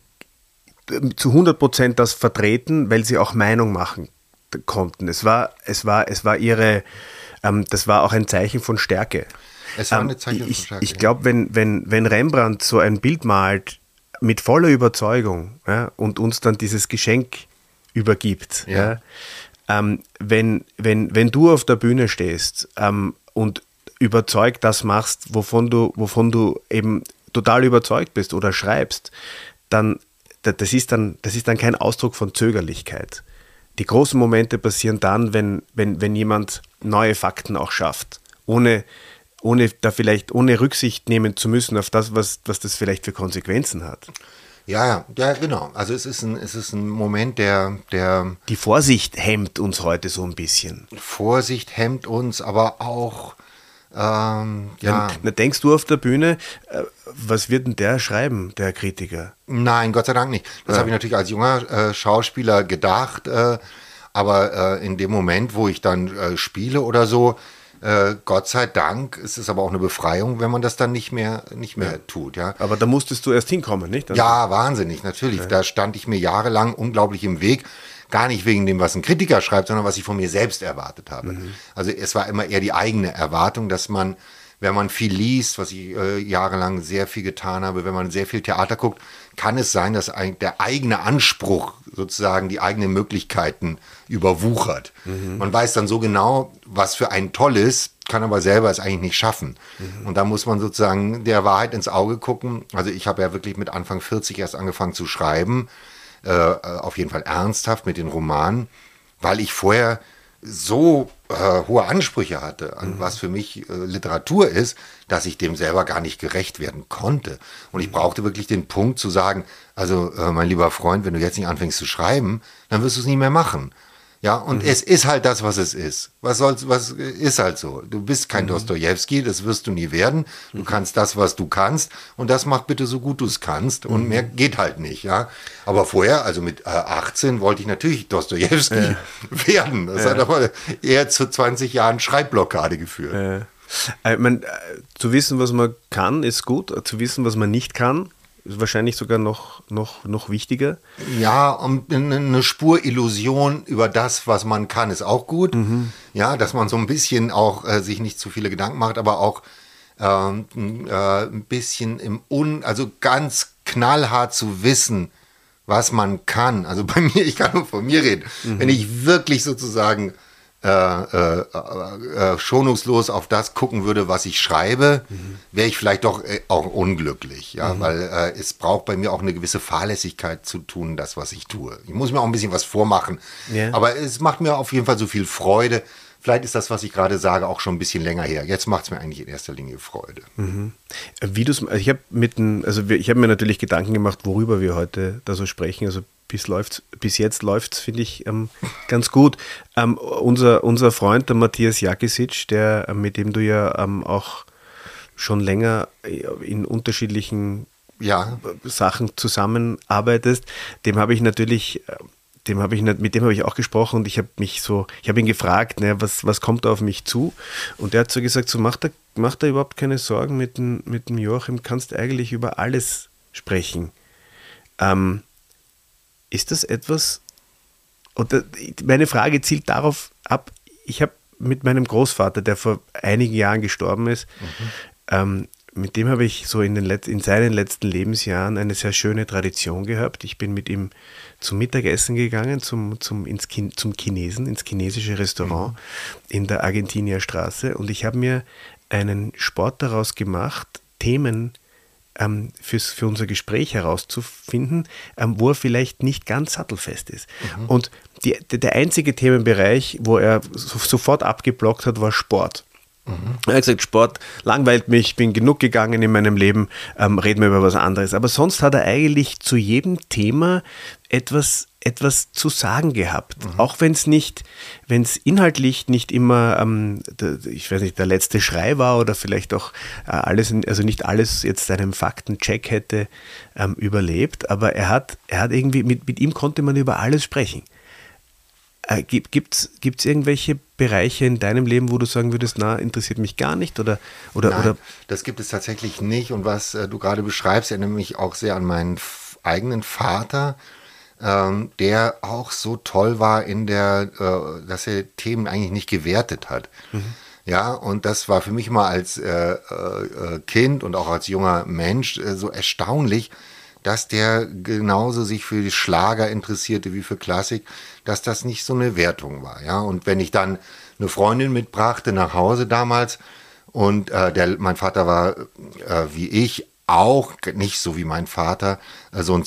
zu hundert Prozent das vertreten, weil sie auch Meinung machen konnten. Es war, es war, es war ihre, ähm, das war auch ein Zeichen von Stärke. Es war ein Zeichen ähm, ich, von Stärke. Ich glaube, wenn, wenn, wenn Rembrandt so ein Bild malt mit voller Überzeugung, ja, und uns dann dieses Geschenk übergibt, ja. Ja, ähm, wenn, wenn, wenn du auf der Bühne stehst ähm, und überzeugt das machst, wovon du, wovon du eben total überzeugt bist oder schreibst, dann Das ist, dann, das ist dann kein Ausdruck von Zögerlichkeit. Die großen Momente passieren dann, wenn, wenn, wenn jemand neue Fakten auch schafft, ohne, ohne da vielleicht ohne Rücksicht nehmen zu müssen auf das, was, was das vielleicht für Konsequenzen hat. Ja, ja, ja, genau. Also es ist ein, es ist ein Moment, der, der... Die Vorsicht hemmt uns heute so ein bisschen. Vorsicht hemmt uns, aber auch... Ähm, ja. Na, denkst du auf der Bühne, äh, was wird denn der schreiben, der Kritiker? Nein, Gott sei Dank nicht. Das ja. habe ich natürlich als junger äh, Schauspieler gedacht, äh, aber äh, in dem Moment, wo ich dann äh, spiele oder so, äh, Gott sei Dank, ist es aber auch eine Befreiung, wenn man das dann nicht mehr, nicht mehr ja. tut. Ja. Aber da musstest du erst hinkommen, nicht? Dann ja, wahnsinnig, natürlich. Ja. Da stand ich mir jahrelang unglaublich im Weg. Gar nicht wegen dem, was ein Kritiker schreibt, sondern was ich von mir selbst erwartet habe. Mhm. Also es war immer eher die eigene Erwartung, dass man, wenn man viel liest, was ich äh, jahrelang sehr viel getan habe, wenn man sehr viel Theater guckt, kann es sein, dass ein, der eigene Anspruch sozusagen die eigenen Möglichkeiten überwuchert. Mhm. Man weiß dann so genau, was für einen toll ist, kann aber selber es eigentlich nicht schaffen. Mhm. Und da muss man sozusagen der Wahrheit ins Auge gucken. Also ich habe ja wirklich mit Anfang vierzig erst angefangen zu schreiben, äh, auf jeden Fall ernsthaft mit den Romanen, weil ich vorher so äh, hohe Ansprüche hatte, an mhm. was für mich äh, Literatur ist, dass ich dem selber gar nicht gerecht werden konnte. Und ich brauchte wirklich den Punkt zu sagen, also äh, mein lieber Freund, wenn du jetzt nicht anfängst zu schreiben, dann wirst du es nie mehr machen. Ja, und mhm. es ist halt das, was es ist. Was soll's, was ist halt so. Du bist kein mhm. Dostojewski, das wirst du nie werden. Du mhm. kannst das, was du kannst, und das mach bitte so gut du es kannst, und mhm. mehr geht halt nicht, ja. Aber vorher, also mit äh, achtzehn, wollte ich natürlich Dostojewski ja. werden. Das ja. hat aber eher zu zwanzig Jahren Schreibblockade geführt. Ja. Ich meine, zu wissen, was man kann, ist gut. Zu wissen, was man nicht kann, ist wahrscheinlich sogar noch, noch, noch wichtiger. Ja, und eine Spur Illusion über das, was man kann, ist auch gut. Mhm. Ja, dass man so ein bisschen auch äh, sich nicht zu viele Gedanken macht, aber auch ähm, äh, ein bisschen im Un, also ganz knallhart zu wissen, was man kann. Also bei mir, ich kann nur von mir reden. Mhm. Wenn ich wirklich sozusagen Äh, äh, äh, schonungslos auf das gucken würde, was ich schreibe, mhm. wäre ich vielleicht doch äh, auch unglücklich, ja, mhm. weil äh, es braucht bei mir auch eine gewisse Fahrlässigkeit zu tun, das, was ich tue. Ich muss mir auch ein bisschen was vormachen, yeah. aber es macht mir auf jeden Fall so viel Freude. Vielleicht ist das, was ich gerade sage, auch schon ein bisschen länger her. Jetzt macht es mir eigentlich in erster Linie Freude. Mhm. Wie du's, ich habe mit ein, also ich habe mir natürlich Gedanken gemacht, worüber wir heute da so sprechen. Also bis läuft's, bis jetzt läuft es, finde ich, ähm, ganz gut. Ähm, unser, unser Freund, der Matthias Jakisic, der, mit dem du ja ähm, auch schon länger in unterschiedlichen ja. Sachen zusammenarbeitest, dem habe ich natürlich, dem habe ich mit dem habe ich auch gesprochen und ich habe mich so, ich habe ihn gefragt, ne, was, was kommt da auf mich zu? Und er hat so gesagt, so mach da, mach da überhaupt keine Sorgen mit dem, mit dem Joachim, kannst eigentlich über alles sprechen. Ähm, ist das etwas, und meine Frage zielt darauf ab, ich habe mit meinem Großvater, der vor einigen Jahren gestorben ist, mhm. ähm, mit dem habe ich so in, den Let- in seinen letzten Lebensjahren eine sehr schöne Tradition gehabt. Ich bin mit ihm zum Mittagessen gegangen, zum, zum, ins Kin- zum Chinesen, ins chinesische Restaurant mhm. in der Argentinierstraße. Und ich habe mir einen Sport daraus gemacht, Themen ähm, fürs, für unser Gespräch herauszufinden, ähm, wo er vielleicht nicht ganz sattelfest ist. Mhm. Und die, der einzige Themenbereich, wo er so, sofort abgeblockt hat, war Sport. Mhm. Er hat gesagt, Sport langweilt mich, bin genug gegangen in meinem Leben, ähm, reden wir über was anderes. Aber sonst hat er eigentlich zu jedem Thema etwas, etwas zu sagen gehabt. Mhm. Auch wenn es nicht, wenn es inhaltlich nicht immer, ähm, der, ich weiß nicht, der letzte Schrei war oder vielleicht auch äh, alles, also nicht alles jetzt einem Faktencheck hätte ähm, überlebt, aber er hat, er hat irgendwie, mit, mit ihm konnte man über alles sprechen. Äh, gibt es irgendwelche Bereiche in deinem Leben, wo du sagen würdest, na, interessiert mich gar nicht? Oder, oder, Nein, oder? Das gibt es tatsächlich nicht. Und was äh, du gerade beschreibst, erinnert mich auch sehr an meinen f- eigenen Vater, ähm, der auch so toll war in der, äh, dass er Themen eigentlich nicht gewertet hat. Mhm. Ja, und das war für mich mal als äh, äh, Kind und auch als junger Mensch äh, so erstaunlich, dass der genauso sich für die Schlager interessierte wie für Klassik, dass das nicht so eine Wertung war. Ja? Und wenn ich dann eine Freundin mitbrachte nach Hause damals und äh, der, mein Vater war äh, wie ich auch, nicht so wie mein Vater, äh, so ein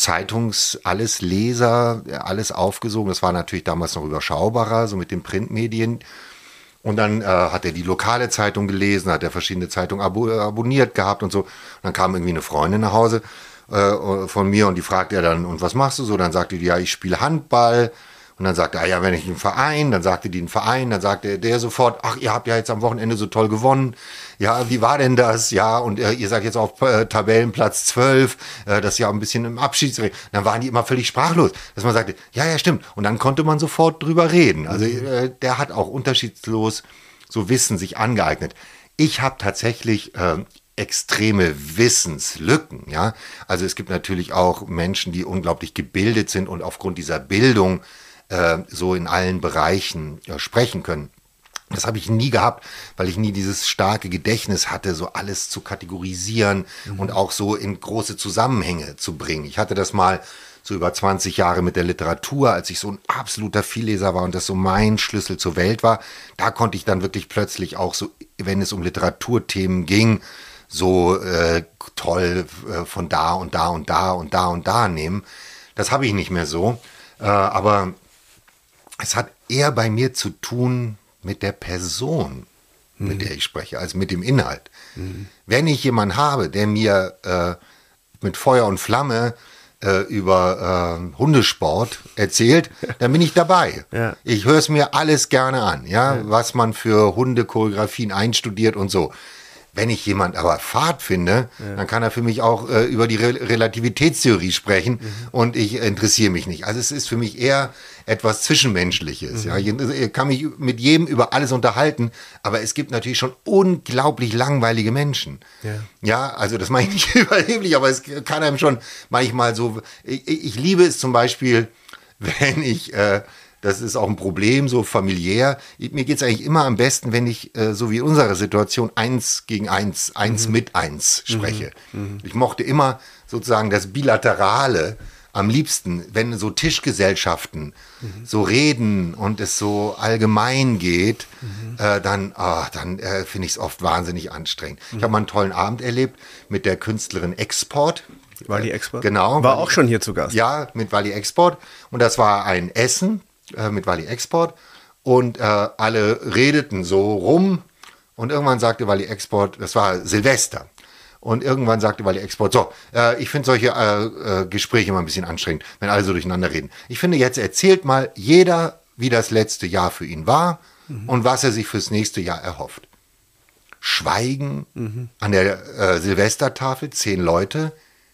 Zeitungs-Alles-Leser, alles aufgesogen. Das war natürlich damals noch überschaubarer, so mit den Printmedien. Und dann äh, hat er die lokale Zeitung gelesen, hat er verschiedene Zeitungen abo- abonniert gehabt und so. Und dann kam irgendwie eine Freundin nach Hause von mir und die fragt er dann, und was machst du so? Dann sagte die, ja, ich spiele Handball. Und dann sagte er, ja, wenn ich einen Verein, dann sagte die einen Verein, dann sagte der sofort, ach, ihr habt ja jetzt am Wochenende so toll gewonnen. Ja, wie war denn das? Ja, und äh, ihr seid jetzt auf äh, Tabellenplatz zwölf, äh, das ist ja ein bisschen im Abschiedsrennen. Dann waren die immer völlig sprachlos, dass man sagte, ja, ja, stimmt. Und dann konnte man sofort drüber reden. Also äh, der hat auch unterschiedslos so Wissen sich angeeignet. Ich habe tatsächlich äh, extreme Wissenslücken, ja. Also es gibt natürlich auch Menschen, die unglaublich gebildet sind und aufgrund dieser Bildung äh, so in allen Bereichen ja, sprechen können. Das habe ich nie gehabt, weil ich nie dieses starke Gedächtnis hatte, so alles zu kategorisieren mhm. und auch so in große Zusammenhänge zu bringen. Ich hatte das mal so über zwanzig Jahre mit der Literatur, als ich so ein absoluter Vielleser war und das so mein Schlüssel zur Welt war. Da konnte ich dann wirklich plötzlich auch so, wenn es um Literaturthemen ging, so äh, toll äh, von da und da und da und da und da nehmen. Das habe ich nicht mehr so. Äh, aber es hat eher bei mir zu tun mit der Person, mhm. mit der ich spreche, als mit dem Inhalt. Mhm. Wenn ich jemanden habe, der mir äh, mit Feuer und Flamme äh, über äh, Hundesport erzählt, dann bin ich dabei. Ja. Ich höre es mir alles gerne an, ja? Ja, was man für Hundechoreografien einstudiert und so. Wenn ich jemand aber fad finde, ja. dann kann er für mich auch äh, über die Re- Relativitätstheorie sprechen mhm. und ich interessiere mich nicht. Also es ist für mich eher etwas Zwischenmenschliches. Mhm. Ja. Ich, ich kann mich mit jedem über alles unterhalten, aber es gibt natürlich schon unglaublich langweilige Menschen. Ja, ja, also das meine ich nicht überheblich, aber es kann einem schon manchmal so, ich, ich liebe es zum Beispiel, wenn ich... Äh, Das ist auch ein Problem, so familiär. Mir geht es eigentlich immer am besten, wenn ich, äh, so wie in unserer Situation, eins gegen eins, eins mhm. mit eins spreche. Mhm. Ich mochte immer sozusagen das Bilaterale am liebsten, wenn so Tischgesellschaften mhm. so reden und es so allgemein geht, mhm. äh, dann, oh, dann äh, finde ich es oft wahnsinnig anstrengend. Mhm. Ich habe mal einen tollen Abend erlebt mit der Künstlerin Export. Wally Export? Genau. War auch schon hier zu Gast. Ja, mit Wally Export. Und das war ein Essen mit Wally Export und äh, alle redeten so rum und irgendwann sagte Wally Export, das war Silvester, und irgendwann sagte Wally Export, so, äh, ich finde solche äh, äh, Gespräche immer ein bisschen anstrengend, wenn alle so durcheinander reden. Ich finde, jetzt erzählt mal jeder, wie das letzte Jahr für ihn war mhm. und was er sich fürs nächste Jahr erhofft. Schweigen mhm. an der äh, Silvestertafel, zehn Leute,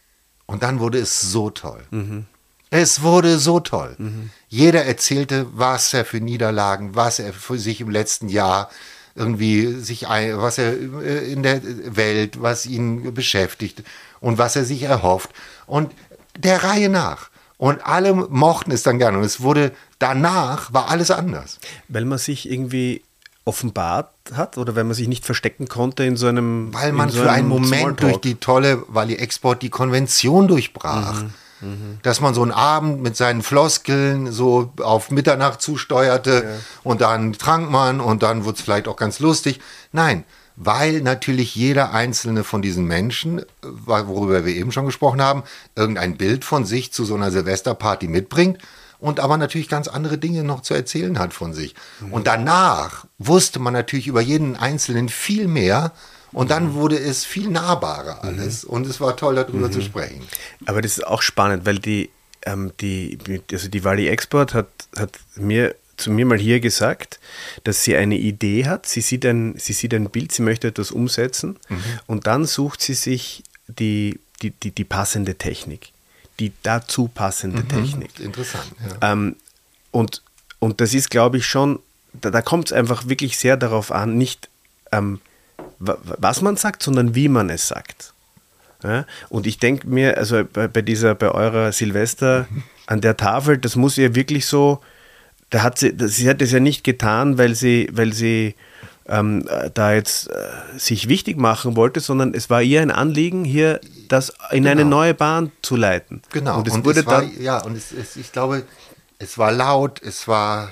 Und dann wurde es so toll. Mhm. Es wurde so toll. Mhm. Jeder erzählte, was er für Niederlagen, was er für sich im letzten Jahr irgendwie sich, ein, was er in der Welt, was ihn beschäftigt und was er sich erhofft. Und der Reihe nach. Und alle mochten es dann gerne. Und es wurde, danach war alles anders. Weil man sich irgendwie offenbart hat oder wenn man sich nicht verstecken konnte in so einem Weil man so für einen Moment Smalltalk. durch die tolle Wally Export die Konvention durchbrach. Mhm. Mhm. Dass man so einen Abend mit seinen Floskeln so auf Mitternacht zusteuerte ja. und dann trank man und dann wurde es vielleicht auch ganz lustig. Nein, weil natürlich jeder einzelne von diesen Menschen, worüber wir eben schon gesprochen haben, irgendein Bild von sich zu so einer Silvesterparty mitbringt und aber natürlich ganz andere Dinge noch zu erzählen hat von sich. Mhm. Und danach wusste man natürlich über jeden Einzelnen viel mehr. Und dann wurde es viel nahbarer alles mhm. und es war toll, darüber mhm. zu sprechen. Aber das ist auch spannend, weil die, ähm, die, also die Wally Export hat, hat mir, zu mir mal hier gesagt, dass sie eine Idee hat, sie sieht ein, sie sieht ein Bild, sie möchte etwas umsetzen mhm. und dann sucht sie sich die, die, die, die passende Technik, die dazu passende mhm. Technik. Interessant, ja. Ähm, und, und das ist, glaube ich, schon, da, da kommt es einfach wirklich sehr darauf an, nicht ähm, was man sagt, sondern wie man es sagt. Ja? Und ich denke mir, also bei, bei dieser, bei eurer Silvester an der Tafel, das muss ihr wirklich so, da hat sie, das, sie hat es ja nicht getan, weil sie, weil sie ähm, da jetzt äh, sich wichtig machen wollte, sondern es war ihr ein Anliegen, hier das in genau. eine neue Bahn zu leiten. Genau. Und es und wurde es war, dann, ja, und es, es, ich glaube, es war laut, es war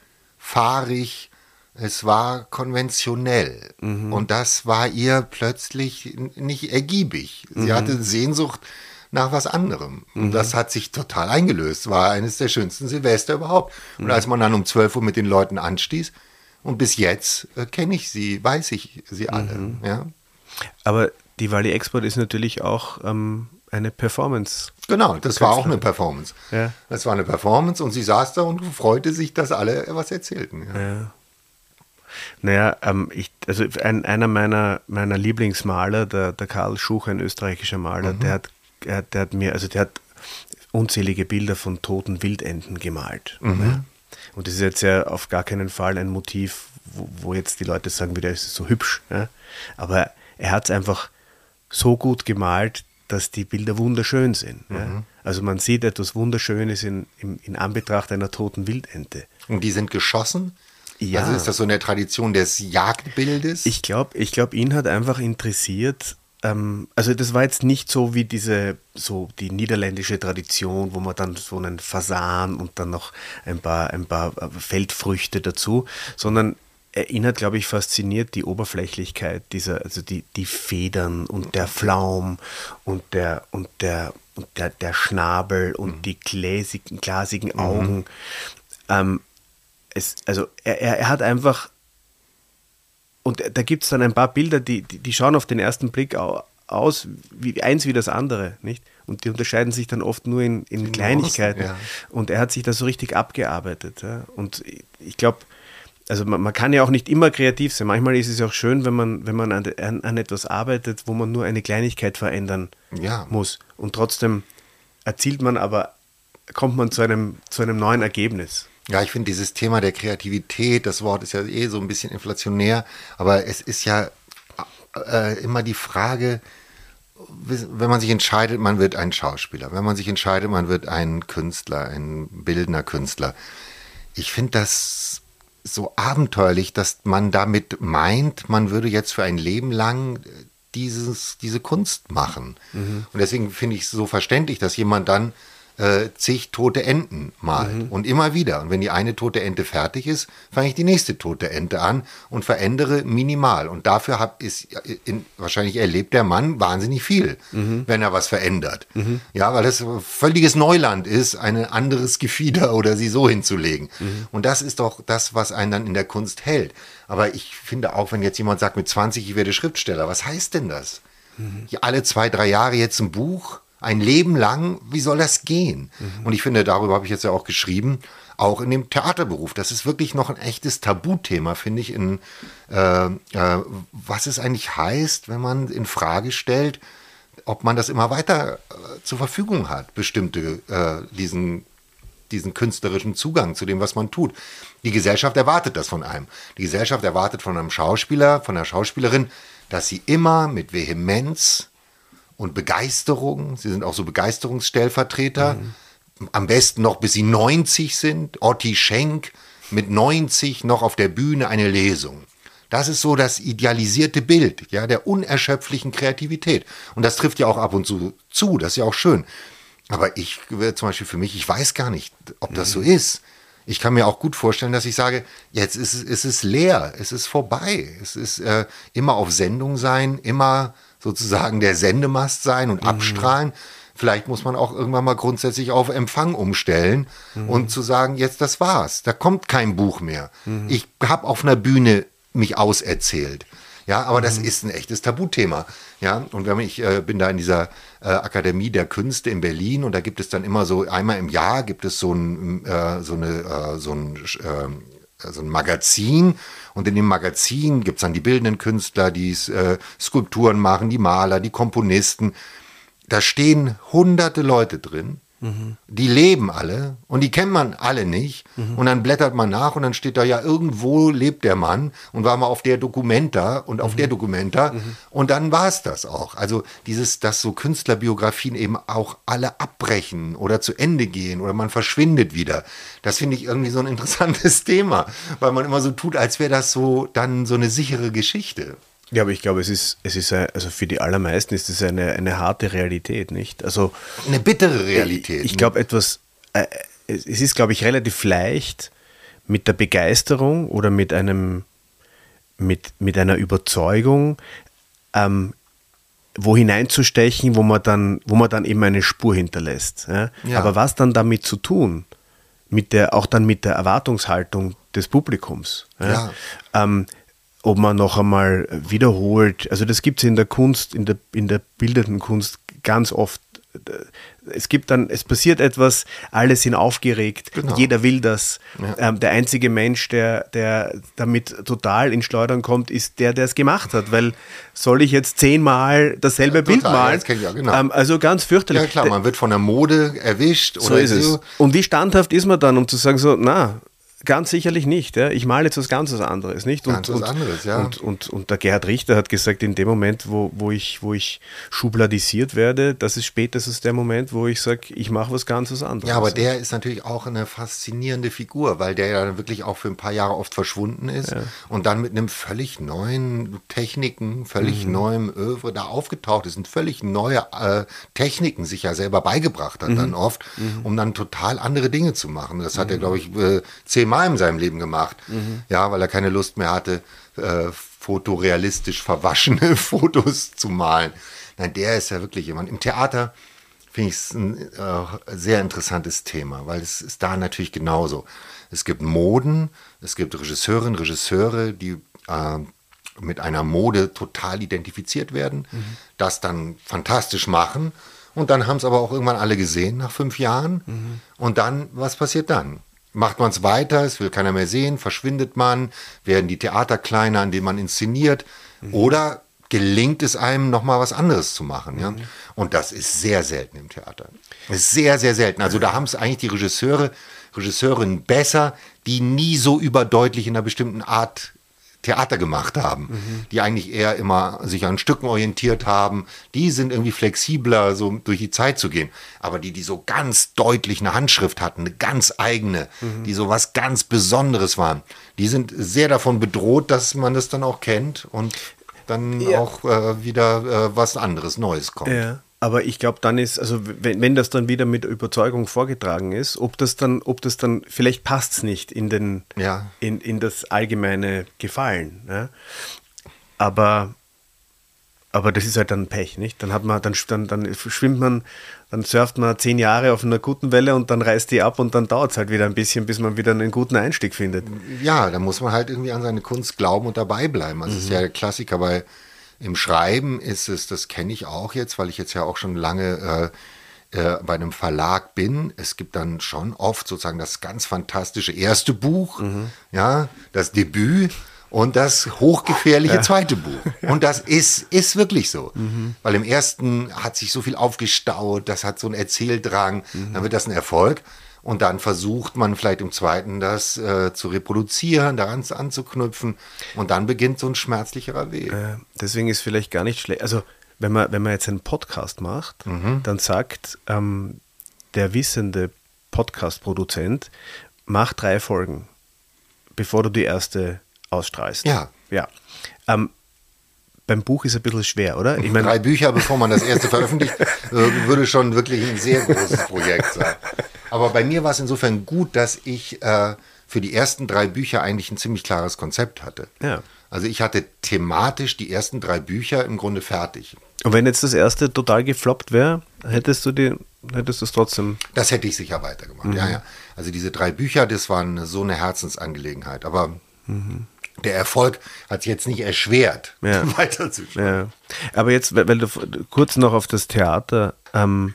fahrig, es war konventionell mhm. und das war ihr plötzlich nicht ergiebig. Sie mhm. hatte Sehnsucht nach was anderem. Mhm. Und das hat sich total eingelöst. War eines der schönsten Silvester überhaupt. Und mhm. als man dann um zwölf Uhr mit den Leuten anstieß und bis jetzt äh, kenne ich sie, weiß ich sie alle. Mhm. Ja? Aber die Wally Export ist natürlich auch ähm, eine Performance. Genau, das war auch eine Performance. Ja. Das war eine Performance und sie saß da und freute sich, dass alle was erzählten. Ja. Ja. Naja, ähm, ich, also ein, einer meiner, meiner Lieblingsmaler, der, der Karl Schuch, ein österreichischer Maler, mhm. der, hat, der, der hat mir, also der hat unzählige Bilder von toten Wildenten gemalt. Mhm. Ne? Und das ist jetzt ja auf gar keinen Fall ein Motiv, wo, wo jetzt die Leute sagen, wie der ist so hübsch. Ne? Aber er hat es einfach so gut gemalt, dass die Bilder wunderschön sind. Mhm. Ja? Also man sieht etwas Wunderschönes in, in, in Anbetracht einer toten Wildente. Und die sind geschossen? Ja. Also ist das so eine Tradition des Jagdbildes? Ich glaube, ich glaub, ihn hat einfach interessiert, ähm, also das war jetzt nicht so wie diese, so die niederländische Tradition, wo man dann so einen Fasan und dann noch ein paar, ein paar Feldfrüchte dazu, sondern ihn hat, glaube ich, fasziniert die Oberflächlichkeit dieser, also die, die Federn und der Flaum und der, und der, und der, der Schnabel und mhm. die glasigen, glasigen Augen. Mhm. Ähm, Es, also er, er hat einfach, und da gibt es dann ein paar Bilder, die, die, die schauen auf den ersten Blick aus, wie eins wie das andere, nicht? Und die unterscheiden sich dann oft nur in, in Kleinigkeiten. Ja. Und er hat sich da so richtig abgearbeitet. Ja? Und ich glaube, also man, man kann ja auch nicht immer kreativ sein. Manchmal ist es auch schön, wenn man, wenn man an, an, an etwas arbeitet, wo man nur eine Kleinigkeit verändern ja. muss. Und trotzdem erzielt man aber, kommt man zu einem, zu einem neuen Ergebnis. Ja, ich finde dieses Thema der Kreativität, das Wort ist ja eh so ein bisschen inflationär, aber es ist ja äh, immer die Frage, wenn man sich entscheidet, man wird ein Schauspieler, wenn man sich entscheidet, man wird ein Künstler, ein bildender Künstler. Ich finde das so abenteuerlich, dass man damit meint, man würde jetzt für ein Leben lang dieses, diese Kunst machen. Mhm. Und deswegen finde ich es so verständlich, dass jemand dann Äh, zig tote Enten malt mhm. und immer wieder. Und wenn die eine tote Ente fertig ist, fange ich die nächste tote Ente an und verändere minimal. Und dafür hab, ist in, wahrscheinlich erlebt der Mann wahnsinnig viel, mhm. wenn er was verändert. Mhm. Ja, weil das völliges Neuland ist, ein anderes Gefieder oder sie so hinzulegen. Mhm. Und das ist doch das, was einen dann in der Kunst hält. Aber ich finde auch, wenn jetzt jemand sagt, mit zwanzig, ich werde Schriftsteller, was heißt denn das? Mhm. Alle zwei, drei Jahre jetzt ein Buch? Ein Leben lang, wie soll das gehen? Mhm. Und ich finde, darüber habe ich jetzt ja auch geschrieben, auch in dem Theaterberuf. Das ist wirklich noch ein echtes Tabuthema, finde ich, in äh, äh, was es eigentlich heißt, wenn man in Frage stellt, ob man das immer weiter äh, zur Verfügung hat, bestimmte, äh, diesen, diesen künstlerischen Zugang zu dem, was man tut. Die Gesellschaft erwartet das von einem. Die Gesellschaft erwartet von einem Schauspieler, von einer Schauspielerin, dass sie immer mit Vehemenz und Begeisterung, sie sind auch so Begeisterungsstellvertreter, mhm. am besten noch bis sie neunzig sind, Otti Schenk mit neunzig noch auf der Bühne eine Lesung. Das ist so das idealisierte Bild, ja, der unerschöpflichen Kreativität. Und das trifft ja auch ab und zu zu, das ist ja auch schön. Aber ich, zum Beispiel für mich, ich weiß gar nicht, ob das so ist. Ich kann mir auch gut vorstellen, dass ich sage, jetzt ist es, ist es leer, es ist vorbei. Es ist äh, immer auf Sendung sein, immer sozusagen der Sendemast sein und mhm. abstrahlen. Vielleicht muss man auch irgendwann mal grundsätzlich auf Empfang umstellen mhm. und zu sagen, jetzt das war's. Da kommt kein Buch mehr. Mhm. Ich habe auf einer Bühne mich auserzählt. Ja, aber mhm. das ist ein echtes Tabuthema. Ja, und wenn ich äh, bin da in dieser äh, Akademie der Künste in Berlin und da gibt es dann immer so, einmal im Jahr gibt es so ein, äh, so eine, äh, so ein, äh, so ein Magazin und in dem Magazin gibt es dann die bildenden Künstler, die äh, Skulpturen machen, die Maler, die Komponisten. Da stehen hunderte Leute drin. Mhm. Die leben alle und die kennt man alle nicht. Mhm. Und dann blättert man nach und dann steht da ja, irgendwo lebt der Mann und war mal auf der Documenta und auf mhm. der Documenta mhm. und dann war es das auch. Also dieses, dass so Künstlerbiografien eben auch alle abbrechen oder zu Ende gehen oder man verschwindet wieder. Das finde ich irgendwie so ein interessantes Thema, weil man immer so tut, als wäre das so dann so eine sichere Geschichte. Ja, aber ich glaube, es ist, es ist, also für die allermeisten ist es eine, eine harte Realität, nicht? Also eine bittere Realität. Ich, ich glaube, etwas, äh, es ist, glaube ich, relativ leicht mit der Begeisterung oder mit einem, mit, mit einer Überzeugung, ähm, wo hineinzustechen, wo man dann, wo man dann eben eine Spur hinterlässt. Ja? Ja. Aber was dann damit zu tun, mit der, auch dann mit der Erwartungshaltung des Publikums, ja? Ja. Ähm, ob man noch einmal wiederholt, also das gibt es in der Kunst, in der, in der bildenden Kunst ganz oft. Es gibt dann, es passiert etwas, alle sind aufgeregt, genau. Jeder will das. Ja. Ähm, der einzige Mensch, der, der damit total ins Schleudern kommt, ist der, der es gemacht hat, weil soll ich jetzt zehnmal dasselbe ja, Bild total, malen? Ja, ja, genau. ähm, also ganz fürchterlich. Ja klar, man wird von der Mode erwischt. So oder ist so. es. Und wie standhaft ist man dann, um zu sagen so, na, ganz sicherlich nicht. Ja. Ich male jetzt was ganz was anderes. Nicht? Und, ganz was und, anderes, ja. Und, und, und der Gerhard Richter hat gesagt, in dem Moment, wo, wo, ich, wo ich schubladisiert werde, das ist spätestens der Moment, wo ich sage, ich mache was ganz was anderes. Ja, aber der ist natürlich auch eine faszinierende Figur, weil der ja dann wirklich auch für ein paar Jahre oft verschwunden ist ja. und dann mit einem völlig neuen Techniken, völlig mhm. neuem Övre da aufgetaucht ist und völlig neue äh, Techniken sich ja selber beigebracht hat mhm. dann oft, mhm. um dann total andere Dinge zu machen. Das hat mhm. er, glaube ich, äh, zehnmal in seinem Leben gemacht. Mhm. Ja, weil er keine Lust mehr hatte, äh, fotorealistisch verwaschene Fotos zu malen. Nein, der ist ja wirklich jemand. Im Theater finde ich es ein äh, sehr interessantes Thema, weil es ist da natürlich genauso. Es gibt Moden, es gibt Regisseurinnen, Regisseure, die äh, mit einer Mode total identifiziert werden, mhm. das dann fantastisch machen und dann haben es aber auch irgendwann alle gesehen nach fünf Jahren mhm. und dann, was passiert dann? Macht man es weiter, es will keiner mehr sehen, verschwindet man, werden die Theater kleiner, an denen man inszeniert mhm. oder gelingt es einem, nochmal was anderes zu machen. Ja? Mhm. Und das ist sehr selten im Theater. Das ist sehr, sehr selten. Also da haben es eigentlich die Regisseure, Regisseurinnen besser, die nie so überdeutlich in einer bestimmten Art Theater gemacht haben, mhm. die eigentlich eher immer sich an Stücken orientiert haben, die sind irgendwie flexibler, so durch die Zeit zu gehen. Aber die, die so ganz deutlich eine Handschrift hatten, eine ganz eigene, mhm. die so was ganz Besonderes waren, die sind sehr davon bedroht, dass man das dann auch kennt und dann ja. auch äh, wieder äh, was anderes, Neues kommt. Ja. Aber ich glaube, dann ist, also wenn, wenn das dann wieder mit Überzeugung vorgetragen ist, ob das dann, ob das dann, vielleicht passt es nicht in den, ja. in, in das allgemeine Gefallen. Ja? Aber, aber das ist halt dann Pech, nicht? Dann hat man, dann, dann, dann schwimmt man, dann surft man zehn Jahre auf einer guten Welle und dann reißt die ab und dann dauert es halt wieder ein bisschen, bis man wieder einen guten Einstieg findet. Ja, da muss man halt irgendwie an seine Kunst glauben und dabei bleiben. Also mhm. das ist ja der Klassiker bei Im Schreiben ist es, das kenne ich auch jetzt, weil ich jetzt ja auch schon lange äh, äh, bei einem Verlag bin. Es gibt dann schon oft sozusagen das ganz fantastische erste Buch, mhm. ja, das Debüt. und das hochgefährliche ja. zweite Buch. Und das ist, ist wirklich so. Mhm. Weil im ersten hat sich so viel aufgestaut, das hat so einen Erzähldrang, mhm. dann wird das ein Erfolg. Und dann versucht man vielleicht im zweiten das äh, zu reproduzieren, daran anzuknüpfen. Und dann beginnt so ein schmerzlicherer Weg. Äh, deswegen ist vielleicht gar nicht schlecht. Also wenn man, wenn man jetzt einen Podcast macht, mhm. dann sagt ähm, der wissende Podcast-Produzent, mach drei Folgen, bevor du die erste ausstrahlst. Ja. ja. Ähm, beim Buch ist es ein bisschen schwer, oder? Ich mein, drei Bücher, bevor man das erste veröffentlicht, würde schon wirklich ein sehr großes Projekt sein. Aber bei mir war es insofern gut, dass ich äh, für die ersten drei Bücher eigentlich ein ziemlich klares Konzept hatte. Ja. Also ich hatte thematisch die ersten drei Bücher im Grunde fertig. Und wenn jetzt das erste total gefloppt wäre, hättest du die, hättest du es trotzdem... Das hätte ich sicher weitergemacht, mhm. ja, ja. Also diese drei Bücher, das waren so eine Herzensangelegenheit. Aber mhm. der Erfolg hat es jetzt nicht erschwert, ja. weiterzuschreiben. Ja. Aber jetzt, weil du kurz noch auf das Theater... Ähm,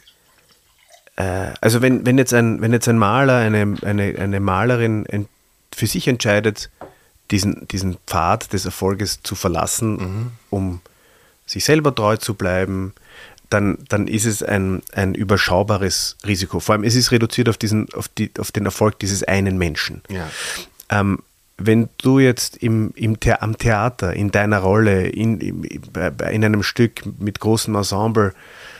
äh, also wenn, wenn, jetzt ein, wenn jetzt ein Maler, eine, eine, eine Malerin ein, für sich entscheidet, diesen, diesen Pfad des Erfolges zu verlassen, mhm. um sich selber treu zu bleiben, dann, dann ist es ein, ein überschaubares Risiko. Vor allem ist es reduziert auf, diesen, auf, die, auf den Erfolg dieses einen Menschen. Ja. Ähm, wenn du jetzt im, im The- am Theater, in deiner Rolle, in, in, in einem Stück mit großem Ensemble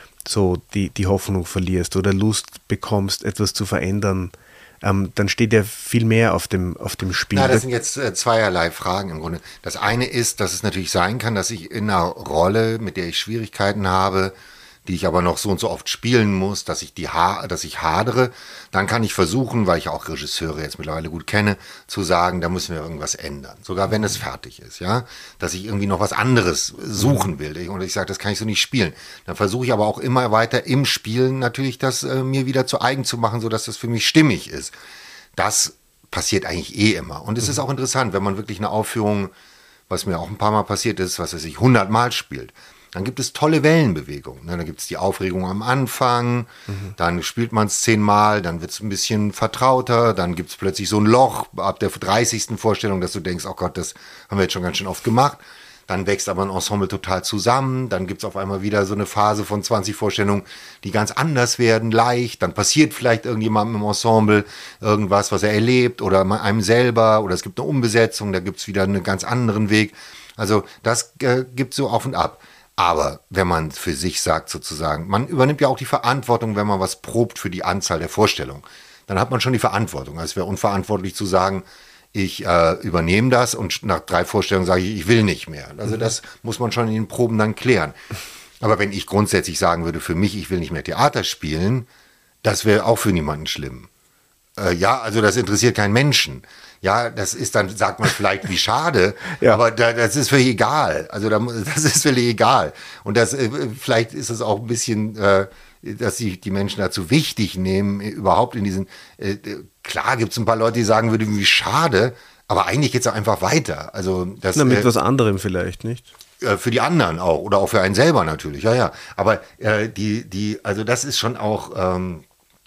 so die, die Hoffnung verlierst oder Lust bekommst, etwas zu verändern, Ähm, dann steht ja viel mehr auf dem, auf dem Spiel. Na, das sind jetzt äh, zweierlei Fragen im Grunde. Das eine ist, dass es natürlich sein kann, dass ich in einer Rolle, mit der ich Schwierigkeiten habe, die ich aber noch so und so oft spielen muss, dass ich die ha- dass ich hadere, dann kann ich versuchen, weil ich auch Regisseure jetzt mittlerweile gut kenne, zu sagen, da müssen wir irgendwas ändern. Sogar wenn es fertig ist, ja, dass ich irgendwie noch was anderes suchen will. Und ich sage, das kann ich so nicht spielen. Dann versuche ich aber auch immer weiter im Spielen natürlich das äh, mir wieder zu eigen zu machen, sodass das für mich stimmig ist. Das passiert eigentlich eh immer. Und es ist auch interessant, wenn man wirklich eine Aufführung, was mir auch ein paar Mal passiert ist, was er sich hundertmal spielt, dann gibt es tolle Wellenbewegungen. Dann gibt es die Aufregung am Anfang, mhm. dann spielt man es zehnmal, dann wird es ein bisschen vertrauter, dann gibt es plötzlich so ein Loch ab der dreißigsten Vorstellung, dass du denkst, oh Gott, das haben wir jetzt schon ganz schön oft gemacht. Dann wächst aber ein Ensemble total zusammen, dann gibt es auf einmal wieder so eine Phase von zwanzig Vorstellungen, die ganz anders werden, leicht. Dann passiert vielleicht irgendjemandem im Ensemble irgendwas, was er erlebt oder einem selber oder es gibt eine Umbesetzung, da gibt es wieder einen ganz anderen Weg. Also das äh, gibt so auf und ab. Aber wenn man für sich sagt sozusagen, man übernimmt ja auch die Verantwortung, wenn man was probt für die Anzahl der Vorstellungen, dann hat man schon die Verantwortung. Also es wäre unverantwortlich zu sagen, ich äh, übernehme das und nach drei Vorstellungen sage ich, ich will nicht mehr. Also das muss man schon in den Proben dann klären. Aber wenn ich grundsätzlich sagen würde, für mich, ich will nicht mehr Theater spielen, das wäre auch für niemanden schlimm. Äh, ja, also das interessiert keinen Menschen. Ja, das ist dann, sagt man vielleicht, wie schade, ja. aber da, das ist völlig egal. Also da, das ist völlig egal. Und das äh, vielleicht ist es auch ein bisschen, äh, dass sich die Menschen dazu wichtig nehmen, überhaupt in diesen, äh, klar gibt es ein paar Leute, die sagen würden, wie schade, aber eigentlich geht es auch einfach weiter. Also das, Na, mit äh, was anderem vielleicht, nicht? Für die anderen auch oder auch für einen selber natürlich, ja, ja. Aber äh, die, die, also das ist schon auch ähm,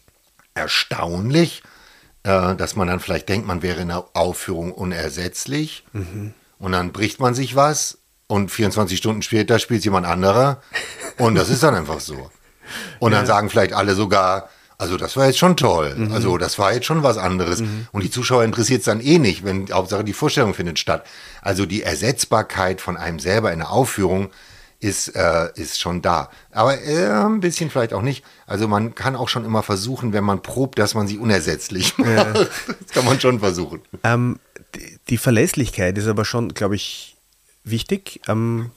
erstaunlich, dass man dann vielleicht denkt, man wäre in der Aufführung unersetzlich mhm. und dann bricht man sich was und vierundzwanzig Stunden später spielt jemand anderer und das ist dann einfach so. Und dann ja. sagen vielleicht alle sogar, also das war jetzt schon toll, mhm. also das war jetzt schon was anderes mhm. und die Zuschauer interessiert es dann eh nicht, wenn Hauptsache die Vorstellung findet statt. Also die Ersetzbarkeit von einem selber in der Aufführung ist, äh, ist schon da. Aber äh, ein bisschen vielleicht auch nicht. Also man kann auch schon immer versuchen, wenn man probt, dass man sie unersetzlich macht. Ja. Das kann man schon versuchen. Ähm, die, die Verlässlichkeit ist aber schon, glaube ich, wichtig. Ähm,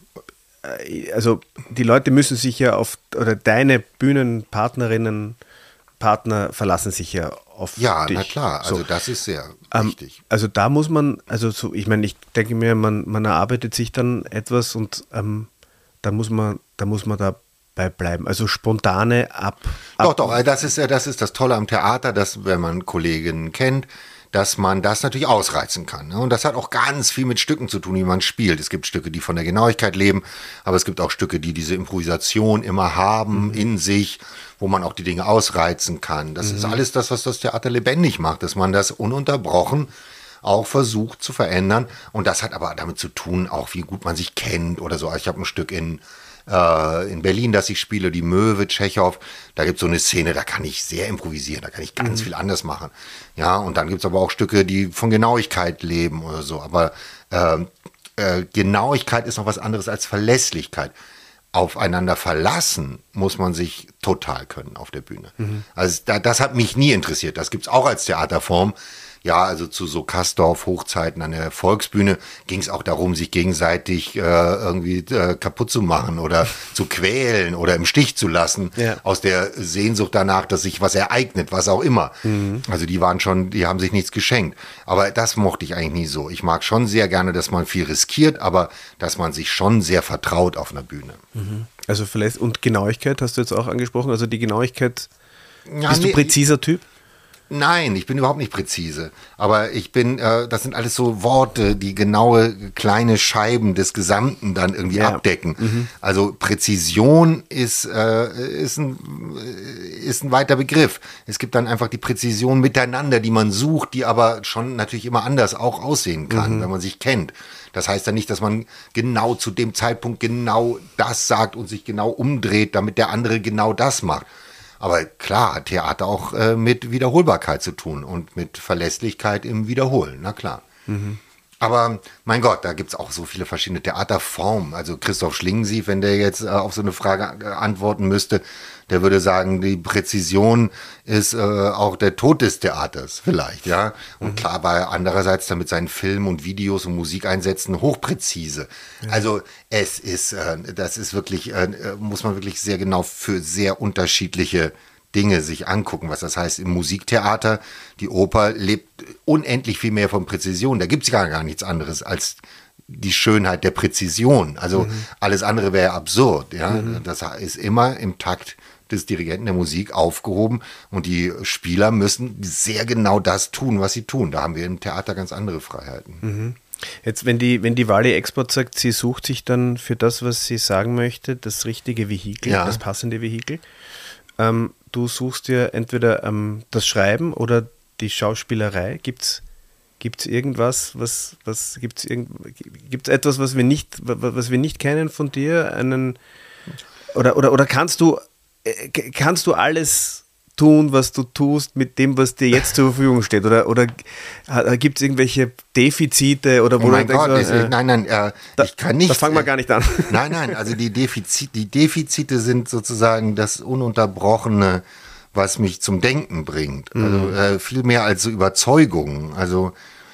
also die Leute müssen sich ja auf, oder deine Bühnenpartnerinnen, Partner verlassen sich ja auf ja, dich. Ja, na klar. Also so. das ist sehr ähm, wichtig. Also da muss man, also so, ich meine, ich denke mir, man, man erarbeitet sich dann etwas und ähm, Da muss man, da muss man dabei bleiben. Also spontane ab. ab Doch, doch, das ist, das ist das Tolle am Theater, dass, wenn man Kolleginnen kennt, dass man das natürlich ausreizen kann. Und das hat auch ganz viel mit Stücken zu tun, wie man spielt. Es gibt Stücke, die von der Genauigkeit leben, aber es gibt auch Stücke, die diese Improvisation immer haben mhm. in sich, wo man auch die Dinge ausreizen kann. Das mhm. ist alles das, was das Theater lebendig macht, dass man das ununterbrochen auch versucht zu verändern. Und das hat aber damit zu tun, auch wie gut man sich kennt oder so. Also ich habe ein Stück in, äh, in Berlin, das ich spiele, die Möwe, Tschechow. Da gibt es so eine Szene, da kann ich sehr improvisieren, da kann ich ganz mhm. viel anders machen. Ja, und dann gibt es aber auch Stücke, die von Genauigkeit leben oder so. Aber äh, äh, Genauigkeit ist noch was anderes als Verlässlichkeit. Aufeinander verlassen muss man sich total können auf der Bühne. Mhm. Also da, das hat mich nie interessiert. Das gibt's auch als Theaterform. Ja, also zu so Kastorf-Hochzeiten an der Volksbühne ging es auch darum, sich gegenseitig äh, irgendwie äh, kaputt zu machen oder zu quälen oder im Stich zu lassen, ja. aus der Sehnsucht danach, dass sich was ereignet, was auch immer. Mhm. Also die waren schon, die haben sich nichts geschenkt. Aber das mochte ich eigentlich nie so. Ich mag schon sehr gerne, dass man viel riskiert, aber dass man sich schon sehr vertraut auf einer Bühne. Mhm. Also vielleicht, und Genauigkeit hast du jetzt auch angesprochen, also die Genauigkeit, ja, bist nee, du präziser Typ? Nein, ich bin überhaupt nicht präzise, aber ich bin, äh, das sind alles so Worte, die genaue kleine Scheiben des Gesamten dann irgendwie ja. abdecken. Mhm. Also Präzision ist, äh, ist, ein, ist ein weiter Begriff. Es gibt dann einfach die Präzision miteinander, die man sucht, die aber schon natürlich immer anders auch aussehen kann, mhm. wenn man sich kennt. Das heißt ja nicht, dass man genau zu dem Zeitpunkt genau das sagt und sich genau umdreht, damit der andere genau das macht. Aber klar hat Theater auch äh, mit Wiederholbarkeit zu tun und mit Verlässlichkeit im Wiederholen, na klar. Mhm. Aber mein Gott, da gibt es auch so viele verschiedene Theaterformen. Also Christoph Schlingensief, wenn der jetzt äh, auf so eine Frage äh, antworten müsste, der würde sagen, die Präzision ist äh, auch der Tod des Theaters vielleicht, ja. Und mhm. klar war er andererseits dann mit seinen Filmen und Videos und Musikeinsätzen hochpräzise. Ja. Also es ist, äh, das ist wirklich, äh, muss man wirklich sehr genau für sehr unterschiedliche Dinge sich angucken, was das heißt im Musiktheater. Die Oper lebt unendlich viel mehr von Präzision. Da gibt es gar, gar nichts anderes als die Schönheit der Präzision. Also mhm. alles andere wäre absurd. Ja? Mhm. Das ist immer im Takt des Dirigenten der Musik aufgehoben und die Spieler müssen sehr genau das tun, was sie tun. Da haben wir im Theater ganz andere Freiheiten. Mhm. Jetzt, wenn die, wenn die Wally Export sagt, sie sucht sich dann für das, was sie sagen möchte, das richtige Vehikel, ja. das passende Vehikel. Ähm, du suchst dir entweder ähm, das Schreiben oder die Schauspielerei. Gibt's gibt's irgendwas, was was gibt's irgend, gibt's etwas, was wir nicht was wir nicht kennen von dir? Einen oder oder oder kannst du äh, kannst du alles tun, was du tust, mit dem, was dir jetzt zur Verfügung steht? Oder, oder gibt es irgendwelche Defizite? Oder wo oh mein du Gott, denkst, ist, äh, nein, nein, äh, da, ich kann nicht. Da fangen wir gar nicht an. Nein, nein, also die, Defizit, die Defizite sind sozusagen das Ununterbrochene, was mich zum Denken bringt. Also mhm. äh, viel mehr als so Überzeugungen. Also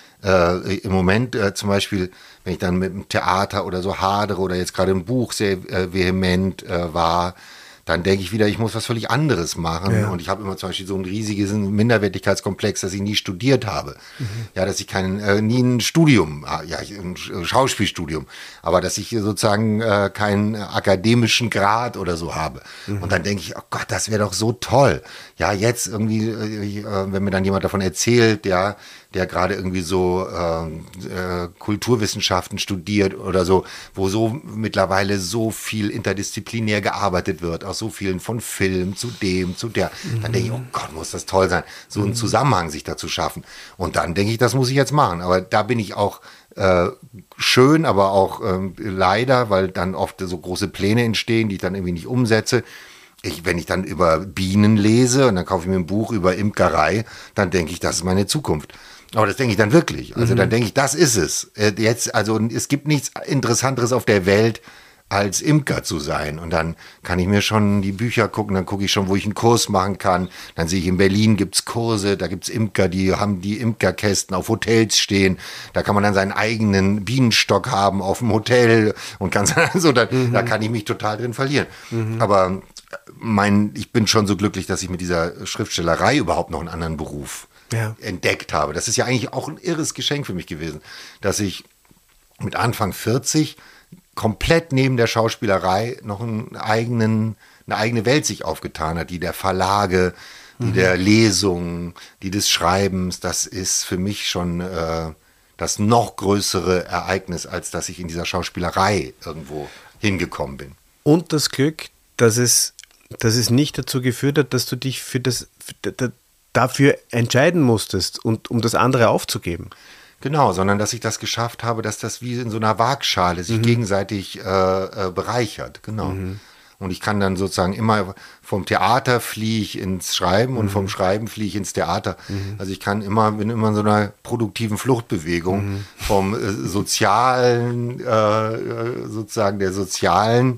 äh, im Moment äh, zum Beispiel, wenn ich dann mit dem Theater oder so hadere oder jetzt gerade im Buch sehr äh, vehement äh, war, dann denke ich wieder, ich muss was völlig anderes machen. Ja. Und ich habe immer zum Beispiel so ein riesiges Minderwertigkeitskomplex, dass ich nie studiert habe. Mhm. Ja, dass ich kein, äh, nie ein Studium, ja, ein Schauspielstudium, aber dass ich sozusagen äh, keinen akademischen Grad oder so habe. Mhm. Und dann denke ich, oh Gott, das wäre doch so toll. Ja, jetzt irgendwie, äh, wenn mir dann jemand davon erzählt, ja, der gerade irgendwie so äh, äh, Kulturwissenschaften studiert oder so, wo so mittlerweile so viel interdisziplinär gearbeitet wird, aus so vielen von Film zu dem, zu der. Mhm. Dann denke ich, oh Gott, muss das toll sein, so einen mhm. Zusammenhang sich da zu schaffen. Und dann denke ich, das muss ich jetzt machen. Aber da bin ich auch äh, schön, aber auch äh, leider, weil dann oft so große Pläne entstehen, die ich dann irgendwie nicht umsetze. Ich, wenn ich dann über Bienen lese und dann kaufe ich mir ein Buch über Imkerei, dann denke ich, das ist meine Zukunft. Aber das denke ich dann wirklich. Also mhm. dann denke ich, das ist es. Jetzt, also es gibt nichts Interessanteres auf der Welt, als Imker zu sein. Und dann kann ich mir schon die Bücher gucken, dann gucke ich schon, wo ich einen Kurs machen kann. Dann sehe ich, in Berlin gibt's Kurse, da gibt's Imker, die haben die Imkerkästen auf Hotels stehen. Da kann man dann seinen eigenen Bienenstock haben auf dem Hotel und kann so, da, mhm. da kann ich mich total drin verlieren. Mhm. Aber mein, ich bin schon so glücklich, dass ich mit dieser Schriftstellerei überhaupt noch einen anderen Beruf ja. entdeckt habe. Das ist ja eigentlich auch ein irres Geschenk für mich gewesen, dass ich mit Anfang vierzig komplett neben der Schauspielerei noch einen eigenen, eine eigene Welt sich aufgetan hat, die der Verlage, die mhm. der Lesung, die des Schreibens. Das ist für mich schon äh, das noch größere Ereignis, als dass ich in dieser Schauspielerei irgendwo hingekommen bin. Und das Glück, dass es, dass es nicht dazu geführt hat, dass du dich für das, für, dafür entscheiden musstest und um das andere aufzugeben. Genau, sondern dass ich das geschafft habe, dass das wie in so einer Waagschale sich mhm. gegenseitig äh, äh, bereichert. Genau. Mhm. Und ich kann dann sozusagen immer vom Theater fliege ich ins Schreiben mhm. und vom Schreiben fliege ich ins Theater. Mhm. Also ich kann immer, bin immer in so einer produktiven Fluchtbewegung mhm. vom äh, sozialen, äh, sozusagen der sozialen,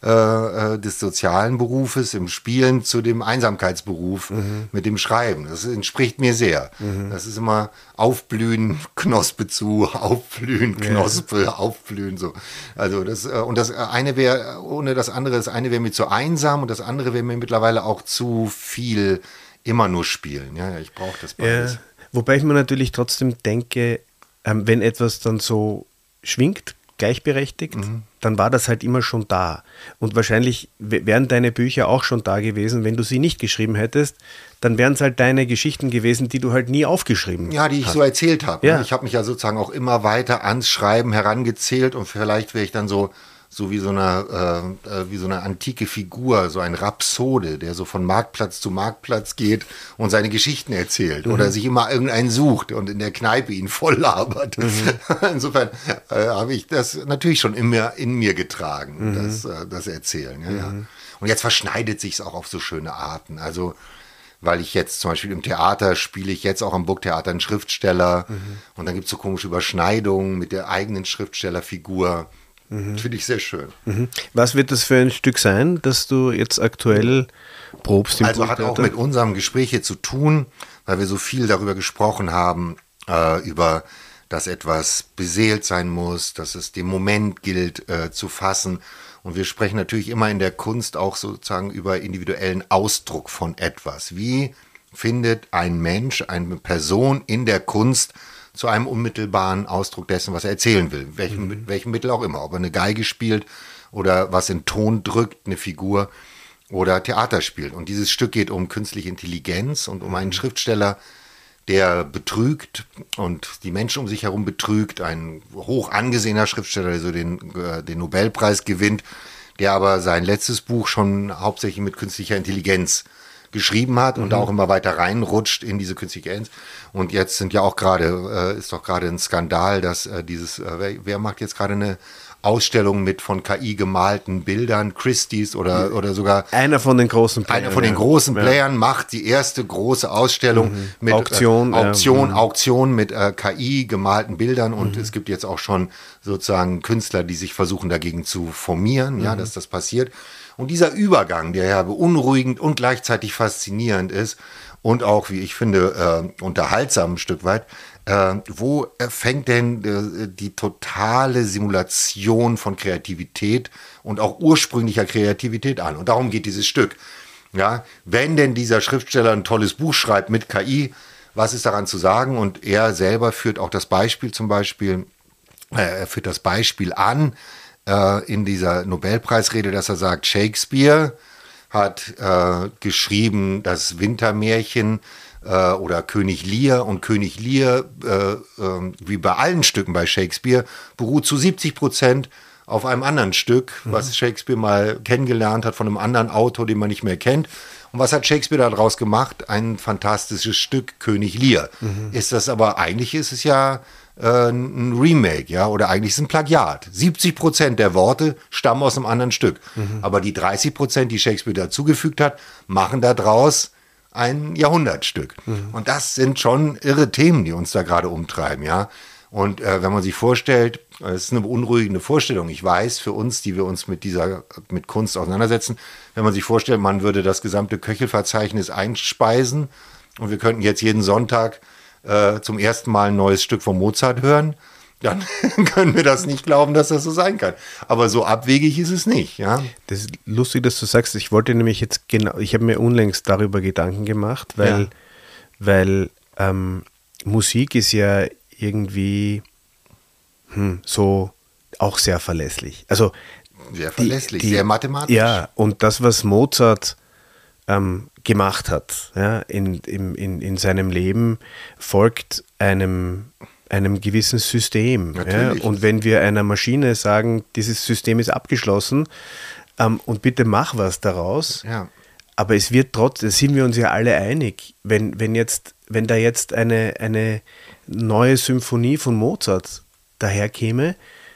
äh, des sozialen Berufes im Spielen zu dem Einsamkeitsberuf mhm. mit dem Schreiben. Das entspricht mir sehr. Mhm. Das ist immer Aufblühen, Knospe zu, Aufblühen, Knospe, ja. Aufblühen, so. Also das, und das eine wäre, ohne das andere, das eine wäre mir zu einsam und das andere wäre mir mittlerweile auch zu viel immer nur spielen. Ja, ich brauche das beides. Ja, wobei ich mir natürlich trotzdem denke, ähm, wenn etwas dann so schwingt, gleichberechtigt, mhm. dann war das halt immer schon da. Und wahrscheinlich wären deine Bücher auch schon da gewesen, wenn du sie nicht geschrieben hättest, dann wären es halt deine Geschichten gewesen, die du halt nie aufgeschrieben hast. Ja, die ich hast. so erzählt habe. Ja. Ich habe mich ja sozusagen auch immer weiter ans Schreiben herangezählt und vielleicht wäre ich dann so, so wie so eine, äh, wie so eine antike Figur, so ein Rhapsode, der so von Marktplatz zu Marktplatz geht und seine Geschichten erzählt mhm. oder sich immer irgendeinen sucht und in der Kneipe ihn voll labert. Mhm. Insofern äh, habe ich das natürlich schon in mir, in mir getragen, mhm. das, äh, das Erzählen. Ja, mhm. ja. Und jetzt verschneidet sich es auch auf so schöne Arten. Also weil ich jetzt zum Beispiel im Theater spiele ich jetzt auch am Burgtheater einen Schriftsteller mhm. und dann gibt es so komische Überschneidungen mit der eigenen Schriftstellerfigur. Mhm. Finde ich sehr schön. Mhm. Was wird das für ein Stück sein, das du jetzt aktuell probst im Also hat auch mit unserem Gespräch hier zu tun, weil wir so viel darüber gesprochen haben, äh, über dass etwas beseelt sein muss, dass es den Moment gilt äh, zu fassen. Und wir sprechen natürlich immer in der Kunst auch sozusagen über individuellen Ausdruck von etwas. Wie findet ein Mensch, eine Person in der Kunst zu einem unmittelbaren Ausdruck dessen, was er erzählen will, welchen, mit welchem Mittel auch immer, ob er eine Geige spielt oder was in Ton drückt, eine Figur oder Theater spielt. Und dieses Stück geht um künstliche Intelligenz und um einen Schriftsteller, der betrügt und die Menschen um sich herum betrügt, ein hoch angesehener Schriftsteller, der so den, äh, den Nobelpreis gewinnt, der aber sein letztes Buch schon hauptsächlich mit künstlicher Intelligenz geschrieben hat und mhm. auch immer weiter reinrutscht in diese künstliche Intelligenz. Und jetzt sind ja auch gerade, äh, ist doch gerade ein Skandal, dass äh, dieses, äh, wer, wer macht jetzt gerade eine Ausstellung mit von K I gemalten Bildern, Christie's oder, oder sogar... Einer von den großen Playern. Einer von den großen ja. Playern macht die erste große Ausstellung mhm. mit Auktion, äh, Auktion, ja. Auktion mit äh, K I gemalten Bildern und mhm. es gibt jetzt auch schon sozusagen Künstler, die sich versuchen dagegen zu formieren, mhm. ja, dass das passiert. Und dieser Übergang, der ja beunruhigend und gleichzeitig faszinierend ist und auch, wie ich finde, äh, unterhaltsam ein Stück weit, äh, wo fängt denn äh, die totale Simulation von Kreativität und auch ursprünglicher Kreativität an? Und darum geht dieses Stück. Ja, wenn denn dieser Schriftsteller ein tolles Buch schreibt mit K I, was ist daran zu sagen? Und er selber führt auch das Beispiel zum Beispiel, äh, er führt das Beispiel an, in dieser Nobelpreisrede, dass er sagt, Shakespeare hat äh, geschrieben das Wintermärchen äh, oder König Lear und König Lear, äh, äh, wie bei allen Stücken bei Shakespeare, beruht zu siebzig Prozent auf einem anderen Stück, mhm. was Shakespeare mal kennengelernt hat von einem anderen Autor, den man nicht mehr kennt. Und was hat Shakespeare daraus gemacht? Ein fantastisches Stück, König Lear. Mhm. Ist das aber, eigentlich ist es ja ein Remake, ja, oder eigentlich ist es ein Plagiat. siebzig Prozent der Worte stammen aus einem anderen Stück. Mhm. Aber die dreißig Prozent, die Shakespeare dazugefügt hat, machen daraus ein Jahrhundertstück. Mhm. Und das sind schon irre Themen, die uns da gerade umtreiben, ja. Und äh, wenn man sich vorstellt, es ist eine beunruhigende Vorstellung. Ich weiß, für uns, die wir uns mit dieser, mit Kunst auseinandersetzen, wenn man sich vorstellt, man würde das gesamte Köchelverzeichnis einspeisen und wir könnten jetzt jeden Sonntag Äh, zum ersten Mal ein neues Stück von Mozart hören, dann können wir das nicht glauben, dass das so sein kann. Aber so abwegig ist es nicht. Ja? Das ist lustig, dass du sagst, ich wollte nämlich jetzt genau, ich habe mir unlängst darüber Gedanken gemacht, weil, ja. weil ähm, Musik ist ja irgendwie hm, so auch sehr verlässlich. Also sehr verlässlich, die, die, sehr mathematisch. Ja, und das, was Mozart ähm, gemacht hat, ja, in, in, in, in seinem Leben, folgt einem, einem gewissen System. Ja? Und wenn wir einer Maschine sagen, dieses System ist abgeschlossen ähm, und bitte mach was daraus, ja. aber es wird trotzdem, da sind wir uns ja alle einig, wenn, wenn jetzt wenn da jetzt eine, eine neue Symphonie von Mozart daherkäme,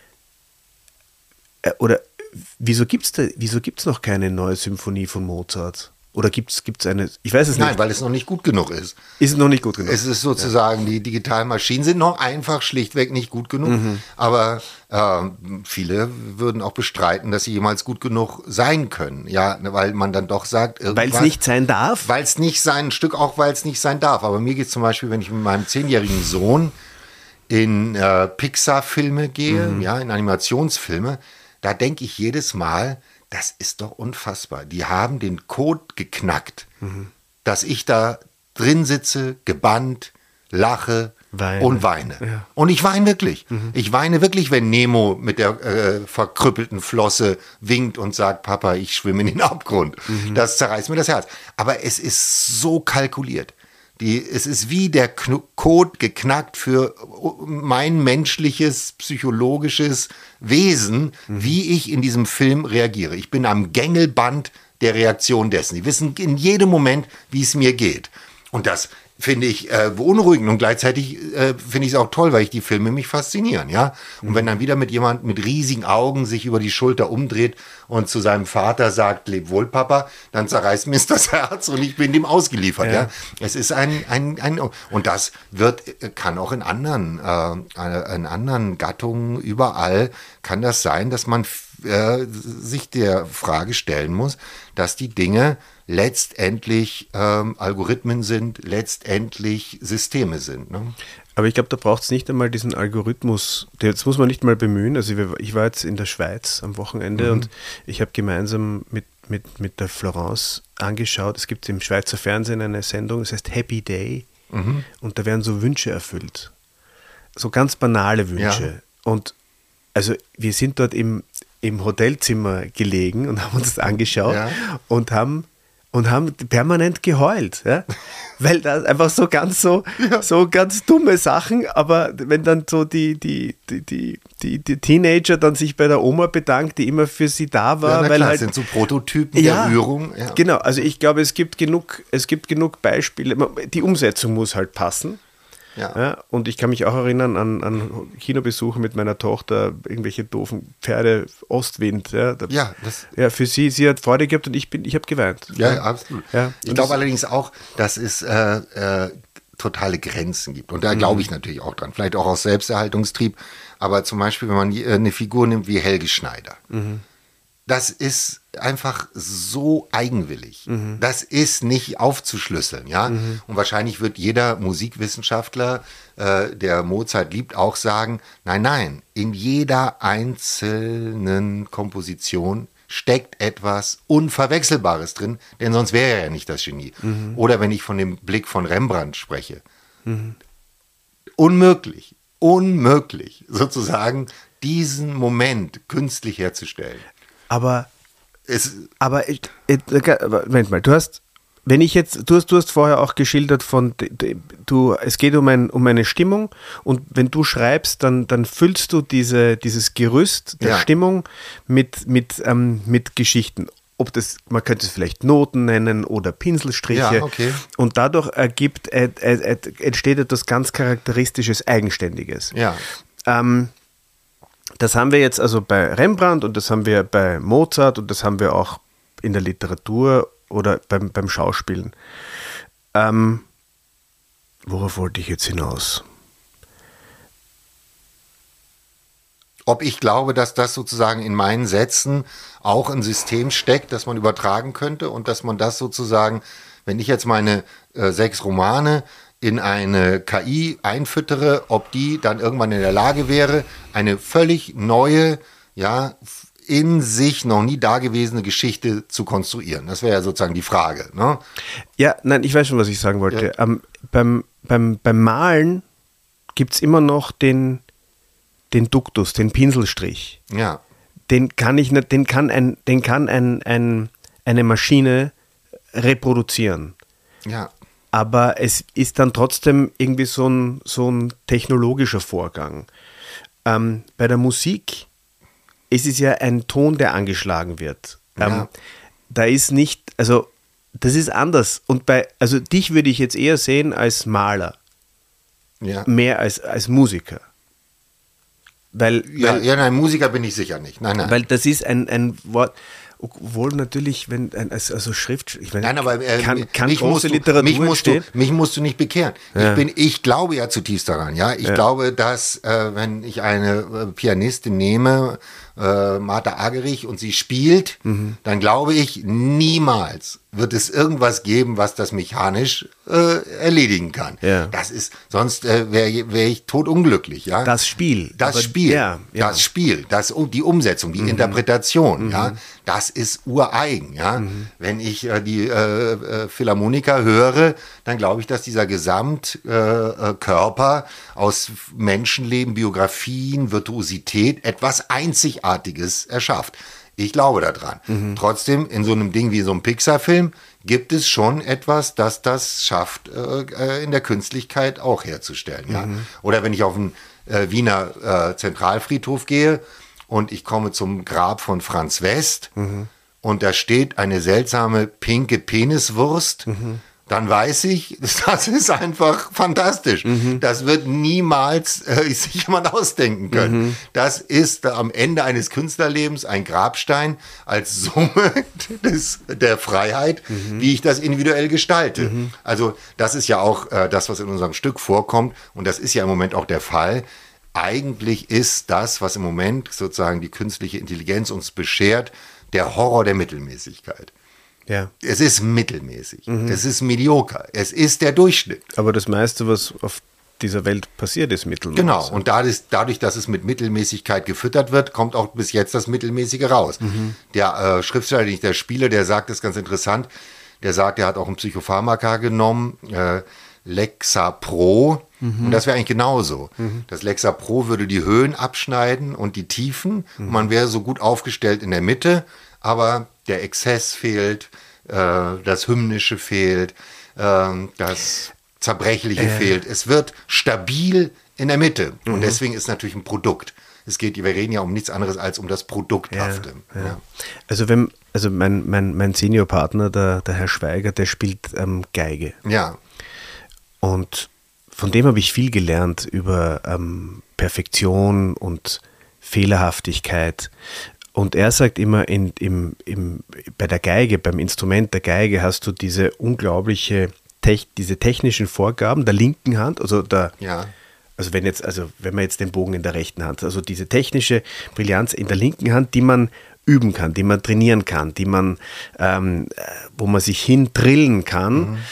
äh, oder wieso gibt es da, wieso gibt's noch keine neue Symphonie von Mozart? Oder gibt es eine, ich weiß es nicht. Nein, weil es noch nicht gut genug ist. Ist es noch nicht gut genug? Es ist sozusagen, ja. Die digitalen Maschinen sind noch einfach schlichtweg nicht gut genug. Mhm. Aber äh, viele würden auch bestreiten, dass sie jemals gut genug sein können. Ja, weil man dann doch sagt, weil es nicht sein darf? Weil es nicht sein, ein Stück auch, weil es nicht sein darf. Aber mir geht es zum Beispiel, wenn ich mit meinem zehnjährigen Sohn in äh, Pixar-Filme gehe, mhm. ja, in Animationsfilme, da denke ich jedes Mal, das ist doch unfassbar. Die haben den Code geknackt, mhm. dass ich da drin sitze, gebannt, lache weine. und weine. Ja. Und ich weine wirklich. Mhm. Ich weine wirklich, wenn Nemo mit der äh, verkrüppelten Flosse winkt und sagt, Papa, ich schwimme in den Abgrund. Mhm. Das zerreißt mir das Herz. Aber es ist so kalkuliert. Die, es ist wie der Kn- Code geknackt für mein menschliches, psychologisches Wesen, mhm. wie ich in diesem Film reagiere. Ich bin am Gängelband der Reaktion dessen. Die wissen in jedem Moment, wie es mir geht. Und das finde ich äh, beunruhigend und gleichzeitig äh, finde ich es auch toll, weil ich die Filme mich faszinieren, ja. Und mhm. wenn dann wieder mit jemand mit riesigen Augen sich über die Schulter umdreht und zu seinem Vater sagt, leb wohl, Papa, dann zerreißt mir das Herz und ich bin dem ausgeliefert, ja. ja? Es ist ein, ein, ein, und das wird, kann auch in anderen, äh, in anderen Gattungen überall, kann das sein, dass man äh, sich der Frage stellen muss, dass die Dinge letztendlich ähm, Algorithmen sind, letztendlich Systeme sind. Ne? Aber ich glaube, da braucht es nicht einmal diesen Algorithmus, das muss man nicht mal bemühen. Also ich war jetzt in der Schweiz am Wochenende mhm. und ich habe gemeinsam mit, mit, mit der Florence angeschaut, es gibt im Schweizer Fernsehen eine Sendung, das heißt Happy Day mhm. und da werden so Wünsche erfüllt. So ganz banale Wünsche. Ja. Und also wir sind dort im, im Hotelzimmer gelegen und haben uns das angeschaut ja. und haben und haben permanent geheult, ja? Weil da einfach so ganz so, ja. so ganz dumme Sachen, aber wenn dann so die, die, die, die, die, die Teenager dann sich bei der Oma bedankt, die immer für sie da war. Ja, na weil klar, halt, sind so Prototypen ja, der Rührung. Ja. Genau, also ich glaube, es gibt genug, es gibt genug Beispiele, die Umsetzung muss halt passen. Ja. Ja, und ich kann mich auch erinnern an, an Kinobesuche mit meiner Tochter, irgendwelche doofen Pferde, Ostwind. Ja, da, ja, das ja, für sie, sie hat Freude gehabt und ich bin, ich habe geweint. Ja, ja. absolut. Ja, ich glaube allerdings auch, dass es äh, äh, totale Grenzen gibt. Und da mhm. glaube ich natürlich auch dran. Vielleicht auch aus Selbsterhaltungstrieb. Aber zum Beispiel, wenn man eine Figur nimmt wie Helge Schneider. Mhm. Das ist einfach so eigenwillig. Mhm. Das ist nicht aufzuschlüsseln, ja. Mhm. Und wahrscheinlich wird jeder Musikwissenschaftler, äh, der Mozart liebt, auch sagen, nein, nein, in jeder einzelnen Komposition steckt etwas Unverwechselbares drin, denn sonst wäre er ja nicht das Genie. Mhm. Oder wenn ich von dem Blick von Rembrandt spreche. Mhm. Unmöglich, unmöglich, sozusagen diesen Moment künstlich herzustellen. Aber, es, aber, ich, ich, Moment mal, du hast, wenn ich jetzt, du hast, du hast vorher auch geschildert von, du, es geht um, ein, um eine Stimmung und wenn du schreibst, dann, dann füllst du diese, dieses Gerüst der ja. Stimmung mit, mit, ähm, mit Geschichten. Ob das, man könnte es vielleicht Noten nennen oder Pinselstriche. Ja, okay. Und dadurch ergibt, äh, äh, entsteht etwas ganz Charakteristisches, Eigenständiges. Ja. Ähm, Das haben wir jetzt also bei Rembrandt und das haben wir bei Mozart und das haben wir auch in der Literatur oder beim, beim Schauspielen. Ähm, worauf wollte ich jetzt hinaus? Ob ich glaube, dass das sozusagen in meinen Sätzen auch ein System steckt, das man übertragen könnte und dass man das sozusagen, wenn ich jetzt meine äh, sechs Romane in eine K I einfüttere, ob die dann irgendwann in der Lage wäre, eine völlig neue, ja, in sich noch nie dagewesene Geschichte zu konstruieren. Das wäre ja sozusagen die Frage. Ne? Ja, nein, ich weiß schon, was ich sagen wollte. Ja. Ähm, beim, beim, beim Malen gibt es immer noch den, den Duktus, den Pinselstrich. Ja. Den kann ich nicht, den kann ein, den kann ein, ein, eine Maschine reproduzieren. Ja. Aber es ist dann trotzdem irgendwie so ein, so ein technologischer Vorgang. Ähm, bei der Musik ist es ja ein Ton, der angeschlagen wird. Ähm, ja. Da ist nicht, also das ist anders. Und bei, also dich würde ich jetzt eher sehen als Maler. Ja. Mehr als, als Musiker. Weil, Ja, weil, ja, nein, Musiker bin ich sicher nicht. Nein, nein. weil das ist ein, ein Wort, obwohl natürlich, wenn, ein, also Schrift, ich meine, Nein, aber äh, kann, kann mich, große musst du, Literatur mich, musst du, entstehen? mich musst du nicht bekehren. Ja. Ich, bin, ich glaube ja zutiefst daran. Ja, Ich Ja. glaube, dass äh, wenn ich eine äh, Pianistin nehme, äh, Martha Argerich, und sie spielt, mhm. dann glaube ich, niemals wird es irgendwas geben, was das mechanisch äh, erledigen kann. Ja. Das ist, sonst äh, wäre wär ich totunglücklich. Ja? Das Spiel. Das aber, Spiel, ja, ja. das Spiel, das, die Umsetzung, die mhm. Interpretation, mhm. ja, das ist ureigen. Ja? Mhm. Wenn ich äh, die äh, äh, Philharmoniker höre, dann glaube ich, dass dieser Gesamtkörper äh, aus Menschenleben, Biografien, Virtuosität etwas Einzigartiges erschafft. Ich glaube daran. Mhm. Trotzdem, in so einem Ding wie so einem Pixar-Film gibt es schon etwas, das das schafft, äh, in der Künstlichkeit auch herzustellen. Mhm. Ja? Oder wenn ich auf den äh, Wiener äh, Zentralfriedhof gehe und ich komme zum Grab von Franz West mhm. und da steht eine seltsame pinke Peniswurst, mhm. dann weiß ich, das ist einfach fantastisch. Mhm. Das wird niemals äh, sich jemand ausdenken können. Mhm. Das ist äh, am Ende eines Künstlerlebens ein Grabstein als Summe des, der Freiheit, mhm. wie ich das individuell gestalte. Mhm. Also das ist ja auch äh, das, was in unserem Stück vorkommt, und das ist ja im Moment auch der Fall. Eigentlich ist das, was im Moment sozusagen die künstliche Intelligenz uns beschert, der Horror der Mittelmäßigkeit. Ja. Es ist mittelmäßig, mhm. es ist medioker, es ist der Durchschnitt. Aber das meiste, was auf dieser Welt passiert, ist Mittelmaß. Genau, und dadurch, dadurch, dass es mit Mittelmäßigkeit gefüttert wird, kommt auch bis jetzt das Mittelmäßige raus. Mhm. Der äh, Schriftsteller, den ich da spiele, der sagt, das ist ganz interessant, der sagt, er hat auch ein Psychopharmaka genommen, äh, Lexapro, mhm. und das wäre eigentlich genauso. Mhm. Das Lexapro würde die Höhen abschneiden und die Tiefen, mhm. und man wäre so gut aufgestellt in der Mitte, aber der Exzess fehlt, äh, das Hymnische fehlt, äh, das Zerbrechliche äh. fehlt. Es wird stabil in der Mitte. Mhm. Und deswegen ist es natürlich ein Produkt. Es geht, wir reden ja um nichts anderes als um das Produkthafte. Ja, ja. Ja. Also wenn, also mein, mein, mein Seniorpartner, der, der Herr Schweiger, der spielt ähm, Geige. Ja. Und von dem habe ich viel gelernt über ähm, Perfektion und Fehlerhaftigkeit. Und er sagt immer, in, im, im, bei der Geige, beim Instrument der Geige hast du diese unglaubliche, Tech, diese technischen Vorgaben der linken Hand, also der, ja. also wenn jetzt, also wenn man jetzt den Bogen in der rechten Hand, also diese technische Brillanz in der linken Hand, die man üben kann, die man trainieren kann, die man, ähm, wo man sich hin drillen kann, mhm.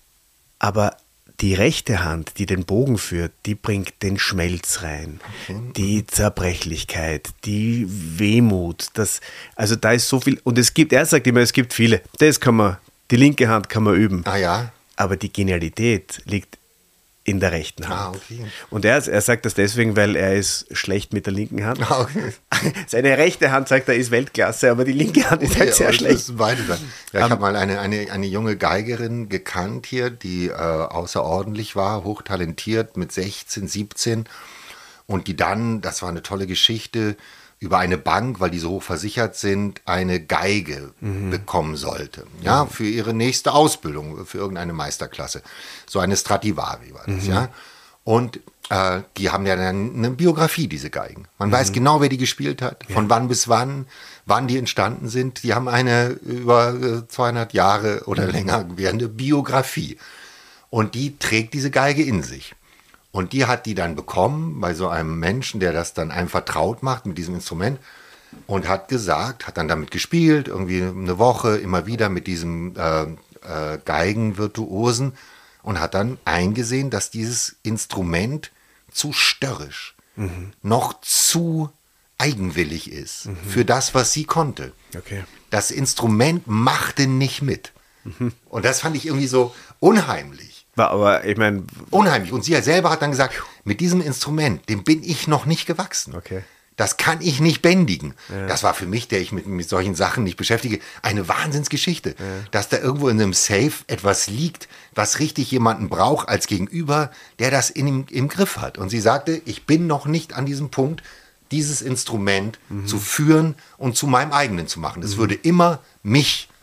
aber die rechte Hand, die den Bogen führt, die bringt den Schmelz rein, okay. die Zerbrechlichkeit, die Wehmut. Das, also da ist so viel, und es gibt, er sagt immer, es gibt viele, das kann man, die linke Hand kann man üben. Ah ja? Aber die Genialität liegt in der rechten Hand. Ah, okay. Und er, er sagt das deswegen, weil er ist schlecht mit der linken Hand. Ah, okay. Seine rechte Hand sagt, er ist Weltklasse, aber die linke Hand ist halt okay, sehr schlecht. Das beide ja, ich um, habe mal eine, eine, eine junge Geigerin gekannt hier, die äh, außerordentlich war, hochtalentiert mit sechzehn, siebzehn, und die dann, das war eine tolle Geschichte, über eine Bank, weil die so hoch versichert sind, eine Geige mhm. bekommen sollte. Ja, für ihre nächste Ausbildung, für irgendeine Meisterklasse. So eine Stradivari war das, mhm. ja. Und äh, die haben ja dann eine Biografie, diese Geigen. Man mhm. weiß genau, wer die gespielt hat, von ja. wann bis wann, wann die entstanden sind. Die haben eine über äh, zweihundert Jahre oder mhm. länger währende Biografie. Und die trägt diese Geige in sich. Und die hat die dann bekommen bei so einem Menschen, der das dann einem vertraut macht mit diesem Instrument, und hat gesagt, hat dann damit gespielt, irgendwie eine Woche immer wieder mit diesem äh, äh, Geigenvirtuosen, und hat dann eingesehen, dass dieses Instrument zu störrisch, mhm. noch zu eigenwillig ist mhm. für das, was sie konnte. Okay. Das Instrument machte nicht mit. Mhm. Und das fand ich irgendwie so unheimlich. War aber, ich meine... Unheimlich. Und sie selber hat dann gesagt, mit diesem Instrument, dem bin ich noch nicht gewachsen. Okay. Das kann ich nicht bändigen. Ja. Das war für mich, der ich mit, mit solchen Sachen nicht beschäftige, eine Wahnsinnsgeschichte. Ja. Dass da irgendwo in einem Safe etwas liegt, was richtig jemanden braucht als Gegenüber, der das in, im, im Griff hat. Und sie sagte, ich bin noch nicht an diesem Punkt, dieses Instrument mhm. zu führen und zu meinem eigenen zu machen. Es mhm. würde immer mich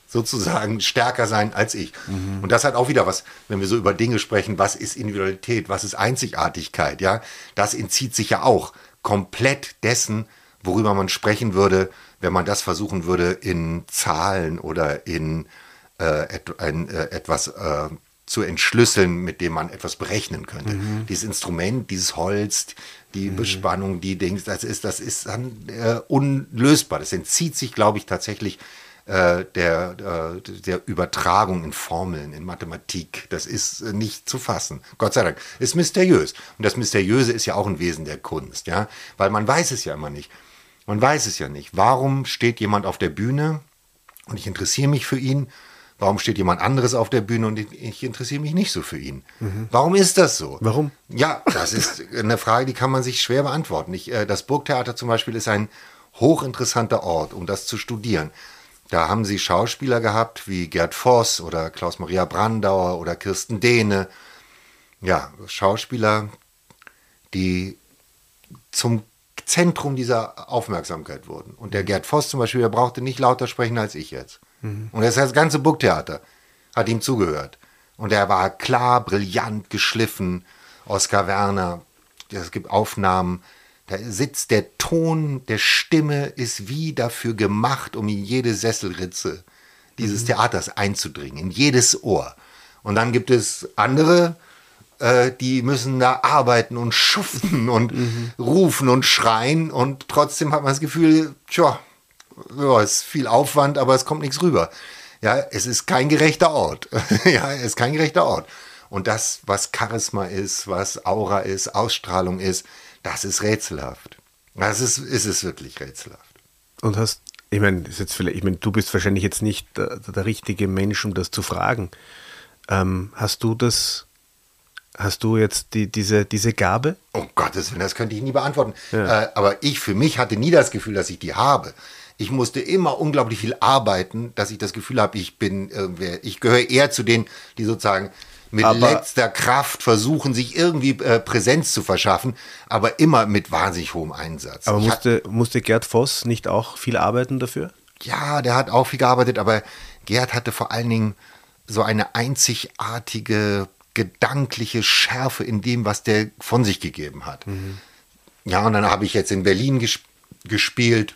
sozusagen stärker sein als ich. Mhm. Und das hat auch wieder was, wenn wir so über Dinge sprechen, was ist Individualität, was ist Einzigartigkeit, ja? Das entzieht sich ja auch komplett dessen, worüber man sprechen würde, wenn man das versuchen würde, in Zahlen oder in äh, et, ein, äh, etwas äh, zu entschlüsseln, mit dem man etwas berechnen könnte. Mhm. Dieses Instrument, dieses Holz, die mhm. Bespannung, die Dings, das ist, das ist dann äh, unlösbar. Das entzieht sich, glaube ich, tatsächlich äh, der, äh, der Übertragung in Formeln, in Mathematik. Das ist äh, nicht zu fassen. Gott sei Dank. Ist mysteriös. Und das Mysteriöse ist ja auch ein Wesen der Kunst, ja, weil man weiß es ja immer nicht. Man weiß es ja nicht. Warum steht jemand auf der Bühne und ich interessiere mich für ihn? Warum steht jemand anderes auf der Bühne und ich interessiere mich nicht so für ihn? Mhm. Warum ist das so? Warum? Ja, das ist eine Frage, die kann man sich schwer beantworten. Ich, äh, das Burgtheater zum Beispiel ist ein hochinteressanter Ort, um das zu studieren. Da haben sie Schauspieler gehabt wie Gerd Voss oder Klaus-Maria Brandauer oder Kirsten Dehne. Ja, Schauspieler, die zum Zentrum dieser Aufmerksamkeit wurden. Und der Gerd Voss zum Beispiel, der brauchte nicht lauter sprechen als ich jetzt. Mhm. Und das, das ganze Burgtheater hat ihm zugehört. Und er war klar, brillant, geschliffen. Oskar Werner, es gibt Aufnahmen, da sitzt der Ton der Stimme, ist wie dafür gemacht, um in jede Sesselritze dieses mhm. Theaters einzudringen, in jedes Ohr. Und dann gibt es andere, die müssen da arbeiten und schuften und mhm. rufen und schreien und trotzdem hat man das Gefühl, tja, ja, es ist viel Aufwand, aber es kommt nichts rüber. Ja, es ist kein gerechter Ort. Ja, es ist kein gerechter Ort. Und das, was Charisma ist, was Aura ist, Ausstrahlung ist, das ist rätselhaft. Das ist, ist es wirklich rätselhaft. Und hast, ich meine, ist jetzt vielleicht, ich meine, du bist wahrscheinlich jetzt nicht der, der richtige Mensch, um das zu fragen. Ähm, hast du das Hast du jetzt die, diese, diese Gabe? Um Gottes Willen, das könnte ich nie beantworten. Ja. Äh, aber ich für mich hatte nie das Gefühl, dass ich die habe. Ich musste immer unglaublich viel arbeiten, dass ich das Gefühl habe, ich bin, äh, ich gehöre eher zu denen, die sozusagen mit aber letzter Kraft versuchen, sich irgendwie äh, Präsenz zu verschaffen, aber immer mit wahnsinnig hohem Einsatz. Aber musste, hat, musste Gerd Voss nicht auch viel arbeiten dafür? Ja, der hat auch viel gearbeitet, aber Gerd hatte vor allen Dingen so eine einzigartige gedankliche Schärfe in dem, was der von sich gegeben hat. Mhm. Ja, und dann habe ich jetzt in Berlin gesp- gespielt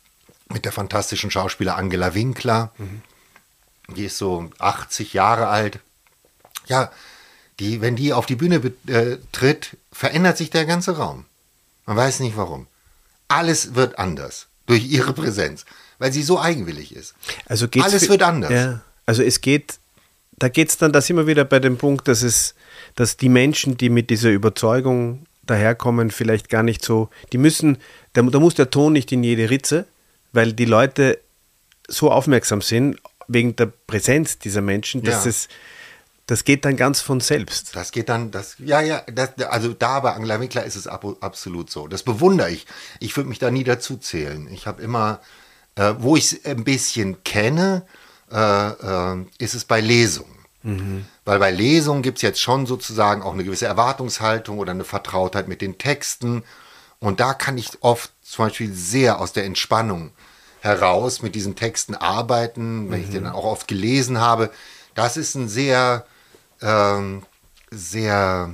mit der fantastischen Schauspieler Angela Winkler. Mhm. Die ist so achtzig Jahre alt. Ja, die, wenn die auf die Bühne be- äh, tritt, verändert sich der ganze Raum. Man weiß nicht warum. Alles wird anders durch ihre Präsenz, weil sie so eigenwillig ist. Also geht's Alles für, wird anders. Ja, also es geht Da geht es dann, da sind wir wieder bei dem Punkt, dass es, dass die Menschen, die mit dieser Überzeugung daherkommen, vielleicht gar nicht so, die müssen, da, da muss der Ton nicht in jede Ritze, weil die Leute so aufmerksam sind, wegen der Präsenz dieser Menschen, dass ja. es, das geht dann ganz von selbst. Das geht dann, das, ja, ja, das, also da bei Angela Winkler ist es ab, absolut so. Das bewundere ich. Ich würde mich da nie dazu zählen. Ich habe immer, äh, wo ich es ein bisschen kenne, Äh, äh, ist es bei Lesungen. Mhm. Weil bei Lesungen gibt es jetzt schon sozusagen auch eine gewisse Erwartungshaltung oder eine Vertrautheit mit den Texten. Und da kann ich oft zum Beispiel sehr aus der Entspannung heraus mit diesen Texten arbeiten, wenn mhm. ich den dann auch oft gelesen habe. Das ist ein sehr, ähm, sehr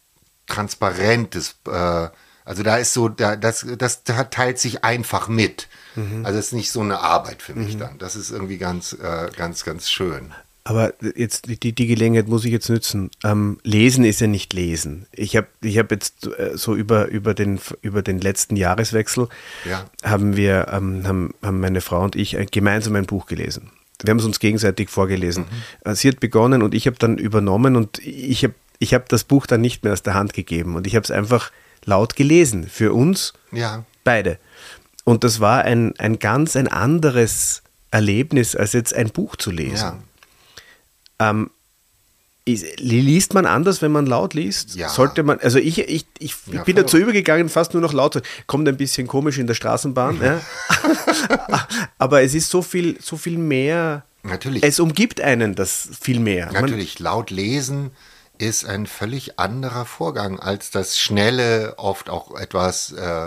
transparentes, äh, also da ist so, da, das, das teilt sich einfach mit. Mhm. Also es ist nicht so eine Arbeit für mich mhm. dann. Das ist irgendwie ganz, äh, ganz, ganz schön. Aber jetzt die, die Gelegenheit muss ich jetzt nützen. Ähm, lesen ist ja nicht lesen. Ich habe ich hab jetzt äh, so über, über, den, über den letzten Jahreswechsel ja. haben wir, ähm, haben, haben meine Frau und ich gemeinsam ein Buch gelesen. Wir haben es uns gegenseitig vorgelesen. Mhm. Sie hat begonnen und ich habe dann übernommen und ich habe ich hab das Buch dann nicht mehr aus der Hand gegeben und ich habe es einfach laut gelesen, für uns ja. beide. Und das war ein, ein ganz ein anderes Erlebnis, als jetzt ein Buch zu lesen. Ja. Ähm, ist, liest man anders, wenn man laut liest? Ja. Sollte man, also ich, ich, ich, ich ja, bin dazu übergegangen, fast nur noch laut zu. Kommt ein bisschen komisch in der Straßenbahn. Ja. Aber es ist so viel, so viel mehr. Natürlich. Es umgibt einen das viel mehr. Natürlich, man, laut lesen ist ein völlig anderer Vorgang als das schnelle, oft auch etwas äh,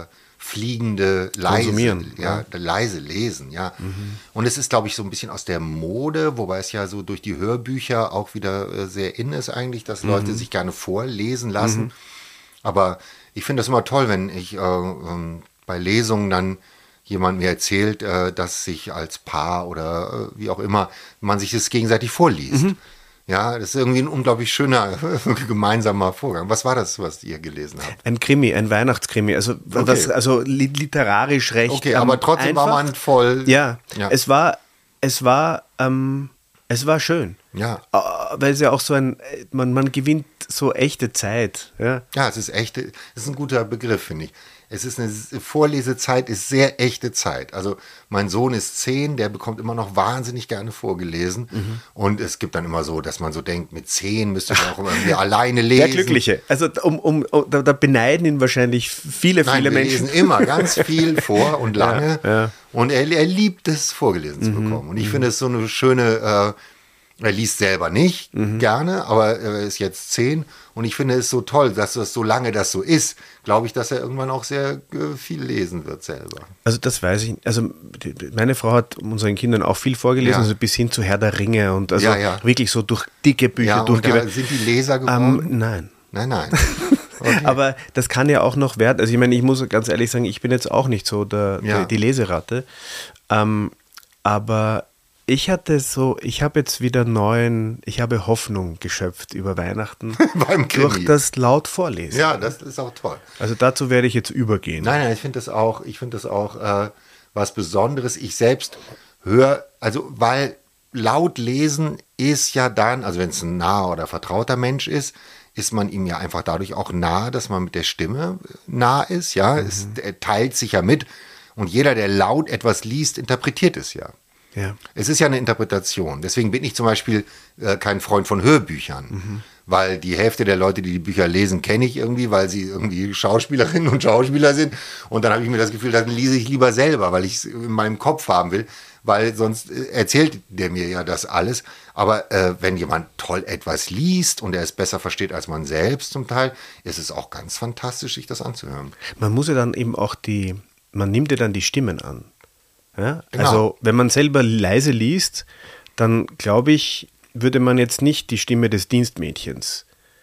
fliegende, leise, Konsumieren, ja, leise lesen, ja. Mhm. Und es ist, glaube ich, so ein bisschen aus der Mode, wobei es ja so durch die Hörbücher auch wieder äh, sehr in ist eigentlich, dass mhm. Leute sich gerne vorlesen lassen. Mhm. Aber ich finde das immer toll, wenn ich äh, ähm, bei Lesungen dann jemand mir erzählt, äh, dass sich als Paar oder äh, wie auch immer man sich das gegenseitig vorliest. Mhm. Ja, das ist irgendwie ein unglaublich schöner gemeinsamer Vorgang. Was war das, was ihr gelesen habt? Ein Krimi, ein Weihnachtskrimi, also okay. was, also literarisch recht. Okay, aber ähm, trotzdem einfach. War man voll. Ja, ja. es war, es war, ähm, es war schön. Ja. Weil es ja auch so ein, man, man gewinnt so echte Zeit. Ja, ja, es ist echte, das ist ein guter Begriff, finde ich. Es ist eine Vorlesezeit, ist sehr echte Zeit. Also mein Sohn ist zehn, der bekommt immer noch wahnsinnig gerne vorgelesen. Mhm. Und es gibt dann immer so, dass man so denkt, mit zehn müsste man auch irgendwie alleine lesen. Der Glückliche. Also um, um, um da, da beneiden ihn wahrscheinlich viele, Nein, viele wir Menschen. lesen immer ganz viel vor und lange. Ja, ja. Und er, er liebt es, vorgelesen mhm. zu bekommen. Und ich mhm. finde es so eine schöne... Äh, Er liest selber nicht mhm. gerne, aber er ist jetzt zehn und ich finde es so toll, dass das so lange das so ist, glaube ich, dass er irgendwann auch sehr äh, viel lesen wird selber. Also das weiß ich, also die, meine Frau hat unseren Kindern auch viel vorgelesen, ja. also bis hin zu Herr der Ringe und also ja, ja. wirklich so durch dicke Bücher ja, durchgewählt. Sind die Leser geworden? Ähm, nein. Nein, nein. Okay. Aber das kann ja auch noch wert, also ich meine, ich muss ganz ehrlich sagen, ich bin jetzt auch nicht so der, ja. der, die Leseratte, ähm, aber ich hatte so, ich habe jetzt wieder neuen, ich habe Hoffnung geschöpft über Weihnachten Beim Krimi. durch das laut Vorlesen. Ja, das ist auch toll. Also dazu werde ich jetzt übergehen. Nein, nein, ich finde das auch, ich finde das auch äh, was Besonderes. Ich selbst höre, also weil laut lesen ist ja dann, also wenn es ein naher oder vertrauter Mensch ist, ist man ihm ja einfach dadurch auch nah, dass man mit der Stimme nah ist, ja. Mhm. Es er teilt sich ja mit und jeder, der laut etwas liest, interpretiert es ja. Ja. Es ist ja eine Interpretation. Deswegen bin ich zum Beispiel äh, kein Freund von Hörbüchern, mhm. weil die Hälfte der Leute, die die Bücher lesen, kenne ich irgendwie, weil sie irgendwie Schauspielerinnen und Schauspieler sind. Und dann habe ich mir das Gefühl, dann lese ich lieber selber, weil ich es in meinem Kopf haben will, weil sonst äh, erzählt der mir ja das alles. Aber äh, wenn jemand toll etwas liest und er es besser versteht als man selbst zum Teil, ist es auch ganz fantastisch, sich das anzuhören. Man muss ja dann eben auch die, man nimmt ja dann die Stimmen an. Ja, genau. Also wenn man selber leise liest, dann glaube ich, würde man jetzt nicht die Stimme des Dienstmädchens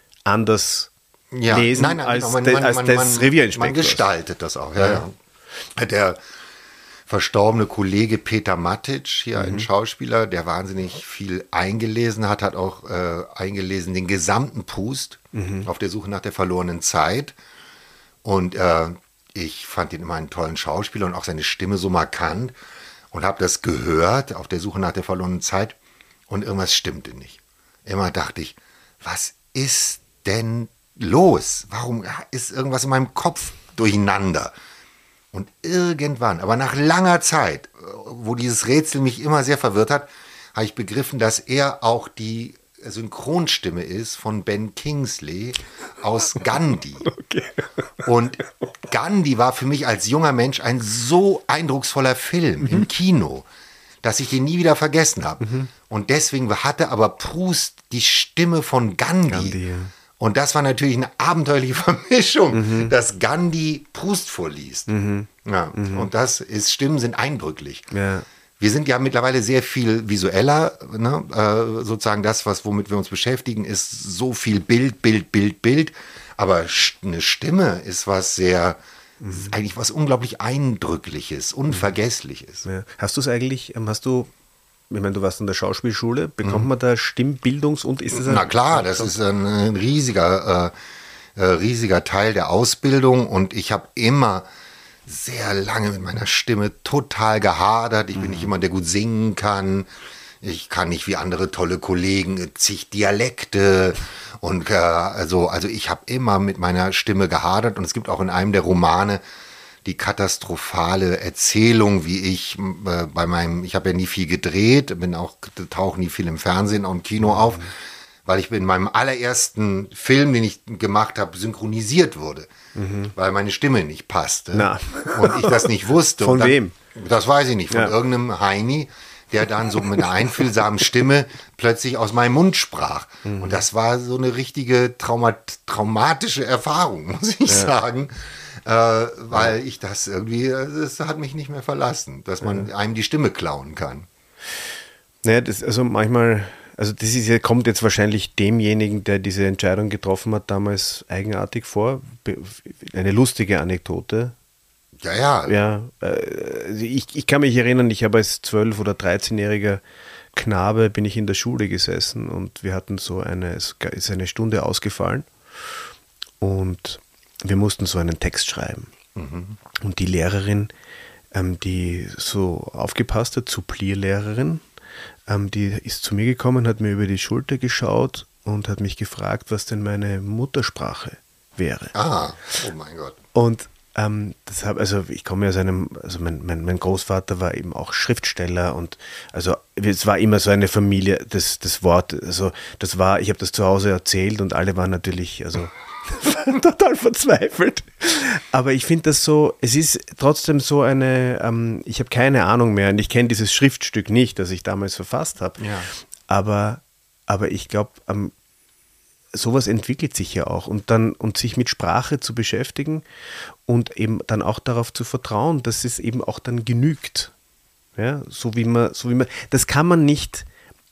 anders ja. lesen nein, nein, als, genau. man, de, man, als man, des man, Revierinspektors. Man gestaltet das auch. Ja, ja. Ja. Der verstorbene Kollege Peter Matic, hier mhm. ein Schauspieler, der wahnsinnig viel eingelesen hat, hat auch äh, eingelesen den gesamten Proust mhm. auf der Suche nach der verlorenen Zeit. Und äh, ich fand ihn immer einen tollen Schauspieler und auch seine Stimme so markant und habe das gehört auf der Suche nach der verlorenen Zeit und irgendwas stimmte nicht. Immer dachte ich, was ist denn los? Warum ist irgendwas in meinem Kopf durcheinander? Und irgendwann, aber nach langer Zeit, wo dieses Rätsel mich immer sehr verwirrt hat, habe ich begriffen, dass er auch die Synchronstimme ist von Ben Kingsley aus Gandhi. Okay. Und Gandhi war für mich als junger Mensch ein so eindrucksvoller Film mhm. im Kino, dass ich den nie wieder vergessen habe. Mhm. Und deswegen hatte aber Proust die Stimme von Gandhi. Gandhi ja. Und das war natürlich eine abenteuerliche Vermischung, mhm. dass Gandhi Proust vorliest. Mhm. Ja, mhm. Und das ist, Stimmen sind eindrücklich. Ja. Wir sind ja mittlerweile sehr viel visueller, ne? äh, sozusagen das, was womit wir uns beschäftigen, ist so viel Bild, Bild, Bild, Bild. Aber eine Stimme ist was sehr, mhm. ist eigentlich was unglaublich Eindrückliches, Unvergessliches. Ja. Hast du es eigentlich, hast du, ich meine, du warst in der Schauspielschule, bekommt mhm. man da Stimmbildungs- und ist das ein... Na klar, das ist ein, ein riesiger, äh, äh, riesiger Teil der Ausbildung und ich habe immer sehr lange mit meiner Stimme total gehadert. Ich bin mhm. nicht jemand, der gut singen kann. Ich kann nicht wie andere tolle Kollegen zig Dialekte und äh, also, also ich habe immer mit meiner Stimme gehadert und es gibt auch in einem der Romane die katastrophale Erzählung, wie ich äh, bei meinem, ich habe ja nie viel gedreht, bin auch, tauche nie viel im Fernsehen und im Kino mhm. auf, weil ich in meinem allerersten Film, den ich gemacht habe, synchronisiert wurde, mhm. weil meine Stimme nicht passte Na. und ich das nicht wusste. Von dann, wem? Das weiß ich nicht, von ja. irgendeinem Heini, der dann so mit einer einfühlsamen Stimme plötzlich aus meinem Mund sprach. Mhm. Und das war so eine richtige Trauma- traumatische Erfahrung, muss ich ja. sagen. äh, weil ich das irgendwie, das hat mich nicht mehr verlassen, dass man ja. einem die Stimme klauen kann. Naja, das, also manchmal, also das ist, kommt jetzt wahrscheinlich demjenigen, der diese Entscheidung getroffen hat, damals eigenartig vor. Eine lustige Anekdote. Ja, ja. Ja, äh, ich, ich kann mich erinnern, ich habe als zwölf- oder dreizehnjähriger Knabe bin ich in der Schule gesessen und wir hatten so eine, es ist eine Stunde ausgefallen und wir mussten so einen Text schreiben. Mhm. Und die Lehrerin, ähm, die so aufgepasst hat, Supplierlehrerin, ähm, die ist zu mir gekommen, hat mir über die Schulter geschaut und hat mich gefragt, was denn meine Muttersprache wäre. Ah, oh mein Gott. Und Ähm, deshalb, also ich komme aus einem, also mein, mein, mein Großvater war eben auch Schriftsteller und also es war immer so eine Familie, das, das Wort, also das war, ich habe das zu Hause erzählt und alle waren natürlich, also total verzweifelt. Aber ich finde das so, es ist trotzdem so eine, ähm, ich habe keine Ahnung mehr und ich kenne dieses Schriftstück nicht, das ich damals verfasst habe. Ja. Aber, aber ich glaube, ähm, sowas entwickelt sich ja auch und dann und sich mit Sprache zu beschäftigen und eben dann auch darauf zu vertrauen, dass es eben auch dann genügt. Ja, so wie man, so wie man, das kann man nicht,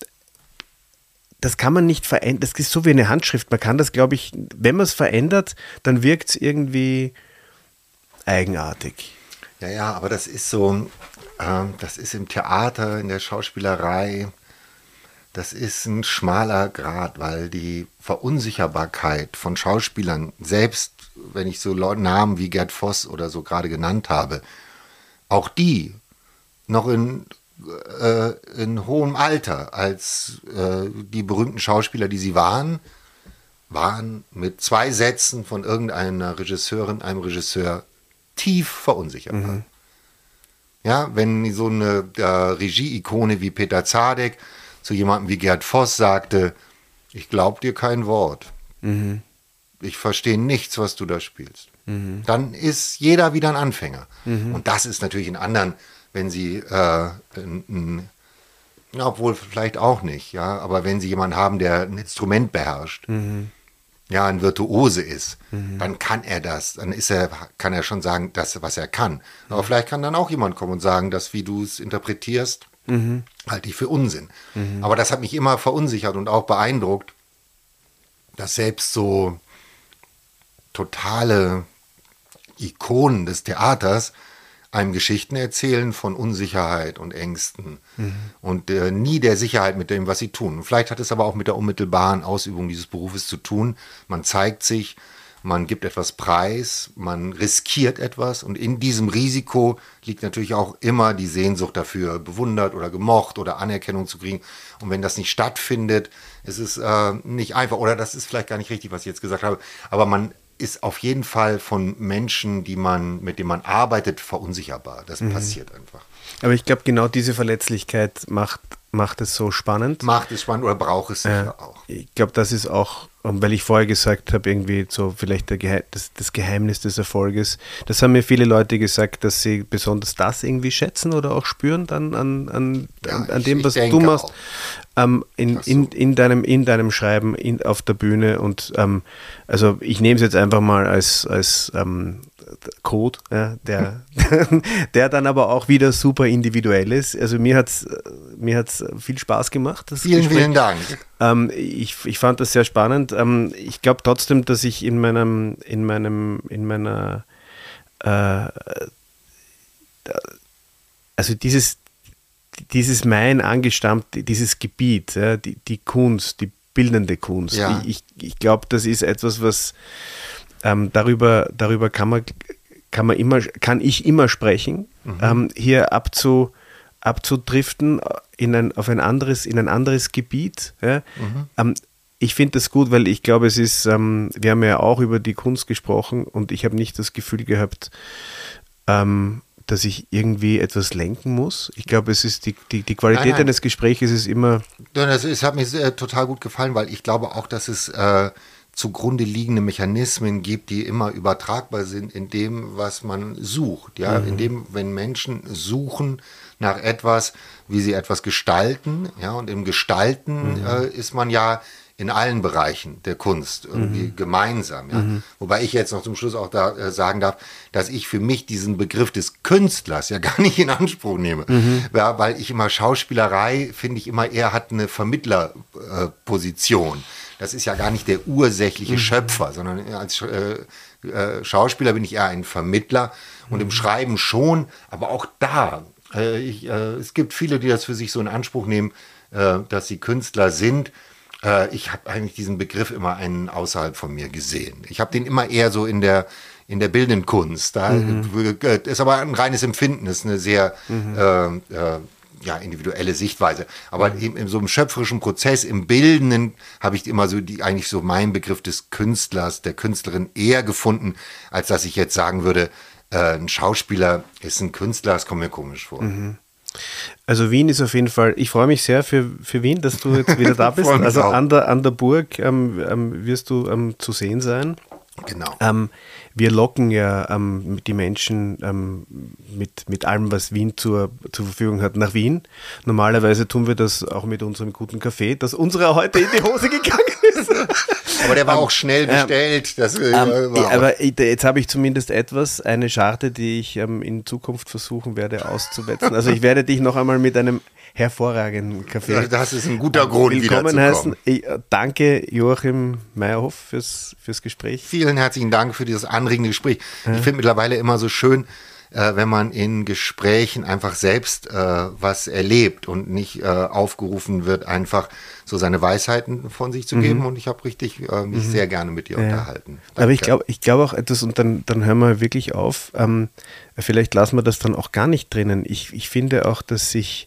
das kann man nicht verändern, das ist so wie eine Handschrift, man kann das, glaube ich, wenn man es verändert, dann wirkt es irgendwie eigenartig. Ja, ja, aber das ist so, äh, das ist im Theater, in der Schauspielerei, das ist ein schmaler Grat, weil die Verunsicherbarkeit von Schauspielern, selbst wenn ich so Namen wie Gerd Voss oder so gerade genannt habe, auch die noch in, äh, in hohem Alter, als äh, die berühmten Schauspieler, die sie waren, waren mit zwei Sätzen von irgendeiner Regisseurin, einem Regisseur tief verunsicherbar. Mhm. Ja, wenn so eine äh, Regie-Ikone wie Peter Zadek zu jemandem wie Gerd Voss sagte, ich glaub dir kein Wort. Mhm. Ich verstehe nichts, was du da spielst. Mhm. Dann ist jeder wieder ein Anfänger. Mhm. Und das ist natürlich in anderen, wenn sie, äh, in, in, ja, obwohl vielleicht auch nicht, ja, aber wenn sie jemanden haben, der ein Instrument beherrscht, mhm. ja, ein Virtuose ist, mhm. dann kann er das, dann ist er, kann er schon sagen, das, was er kann. Aber mhm. vielleicht kann dann auch jemand kommen und sagen, dass wie du es interpretierst, Mhm. halte ich für Unsinn. Mhm. Aber das hat mich immer verunsichert und auch beeindruckt, dass selbst so totale Ikonen des Theaters einem Geschichten erzählen von Unsicherheit und Ängsten mhm. und äh, nie der Sicherheit mit dem, was sie tun. Vielleicht hat es aber auch mit der unmittelbaren Ausübung dieses Berufes zu tun. Man zeigt sich, man gibt etwas preis, man riskiert etwas und in diesem Risiko liegt natürlich auch immer die Sehnsucht dafür, bewundert oder gemocht oder Anerkennung zu kriegen. Und wenn das nicht stattfindet, ist es äh, nicht einfach, oder das ist vielleicht gar nicht richtig, was ich jetzt gesagt habe, aber man ist auf jeden Fall von Menschen, die man, mit denen man arbeitet, verunsicherbar. Das mhm. passiert einfach. Aber ich glaube, genau diese Verletzlichkeit macht, macht es so spannend. Macht es spannend oder braucht es sicher äh, auch. Ich glaube, das ist auch, weil ich vorher gesagt habe, irgendwie so vielleicht der Gehe- das, das Geheimnis des Erfolges. Das haben mir viele Leute gesagt, dass sie besonders das irgendwie schätzen oder auch spüren dann an, an, ja, an, an ich, dem, was ich du machst. Ähm, in, so. in, in, deinem, in deinem Schreiben in, auf der Bühne und ähm, also ich nehme es jetzt einfach mal als, als ähm, Code, ja, der, der dann aber auch wieder super individuell ist. Also mir hat es mir hat's viel Spaß gemacht. Das vielen, Gespräch. vielen Dank. Ähm, ich, ich fand das sehr spannend. Ähm, ich glaube trotzdem, dass ich in meinem, in meinem, in meiner äh, also dieses dieses mein angestammt, dieses Gebiet, ja, die, die Kunst, die bildende Kunst. Ja. Ich, ich, ich glaube, das ist etwas, was ähm, darüber, darüber kann man, kann man immer, kann ich immer sprechen, mhm. ähm, hier abzu, abzudriften in ein, auf ein anderes, in ein anderes Gebiet. Ja. Mhm. Ähm, ich finde das gut, weil ich glaube, es ist, ähm, wir haben ja auch über die Kunst gesprochen und ich habe nicht das Gefühl gehabt, ähm, dass ich irgendwie etwas lenken muss. Ich glaube, es ist die, die, die Qualität nein, nein. eines Gesprächs ist immer... Das ist, hat mir äh, total gut gefallen, weil ich glaube auch, dass es äh, zugrunde liegende Mechanismen gibt, die immer übertragbar sind in dem, was man sucht. Ja? Mhm. In dem, wenn Menschen suchen nach etwas, wie sie etwas gestalten, ja, und im Gestalten mhm. äh, ist man ja in allen Bereichen der Kunst irgendwie Mhm. gemeinsam. Ja? Mhm. Wobei ich jetzt noch zum Schluss auch da äh, sagen darf, dass ich für mich diesen Begriff des Künstlers ja gar nicht in Anspruch nehme. Mhm. Ja, weil ich immer Schauspielerei, finde ich immer eher hat eine Vermittlerposition. Äh, das ist ja gar nicht der ursächliche mhm. Schöpfer, sondern als äh, äh, Schauspieler bin ich eher ein Vermittler und mhm. im Schreiben schon, aber auch da, äh, ich, äh, es gibt viele, die das für sich so in Anspruch nehmen, äh, dass sie Künstler sind. Ich habe eigentlich diesen Begriff immer einen außerhalb von mir gesehen. Ich habe den immer eher so in der, in der bildenden Kunst. Da mhm. ist aber ein reines Empfinden, ist eine sehr mhm. äh, äh, ja, individuelle Sichtweise. Aber mhm. in, in so einem schöpferischen Prozess, im Bildenden, habe ich immer so die, eigentlich so meinen Begriff des Künstlers, der Künstlerin eher gefunden, als dass ich jetzt sagen würde, äh, ein Schauspieler ist ein Künstler, das kommt mir komisch vor. Mhm. Also Wien ist auf jeden Fall, ich freue mich sehr für, für Wien, dass du jetzt wieder da bist. Also an der, an der Burg ähm, ähm, wirst du ähm, zu sehen sein. Genau. Ähm, wir locken ja ähm, die Menschen ähm, mit, mit allem, was Wien zur, zur Verfügung hat, nach Wien. Normalerweise tun wir das auch mit unserem guten Kaffee, das unserer heute in die Hose gegangen ist. Aber der war auch schnell bestellt. Das, äh, ähm, war ja, aber jetzt habe ich zumindest etwas, eine Scharte, die ich ähm, in Zukunft versuchen werde auszuwetzen. Also ich werde dich noch einmal mit einem hervorragenden Kaffee. Das ist ein guter Grund, willkommen heißen. Ich, äh, danke Joachim Meyerhoff fürs, fürs Gespräch. Vielen herzlichen Dank für dieses anregende Gespräch. Ja. Ich finde mittlerweile immer so schön, äh, wenn man in Gesprächen einfach selbst äh, was erlebt und nicht äh, aufgerufen wird, einfach so seine Weisheiten von sich zu geben. Mhm. Und ich habe richtig äh, mich mhm. sehr gerne mit dir ja. unterhalten. Danke. Aber ich glaube ich glaube auch etwas, und dann, dann hören wir wirklich auf, ähm, vielleicht lassen wir das dann auch gar nicht drinnen. Ich, ich finde auch, dass sich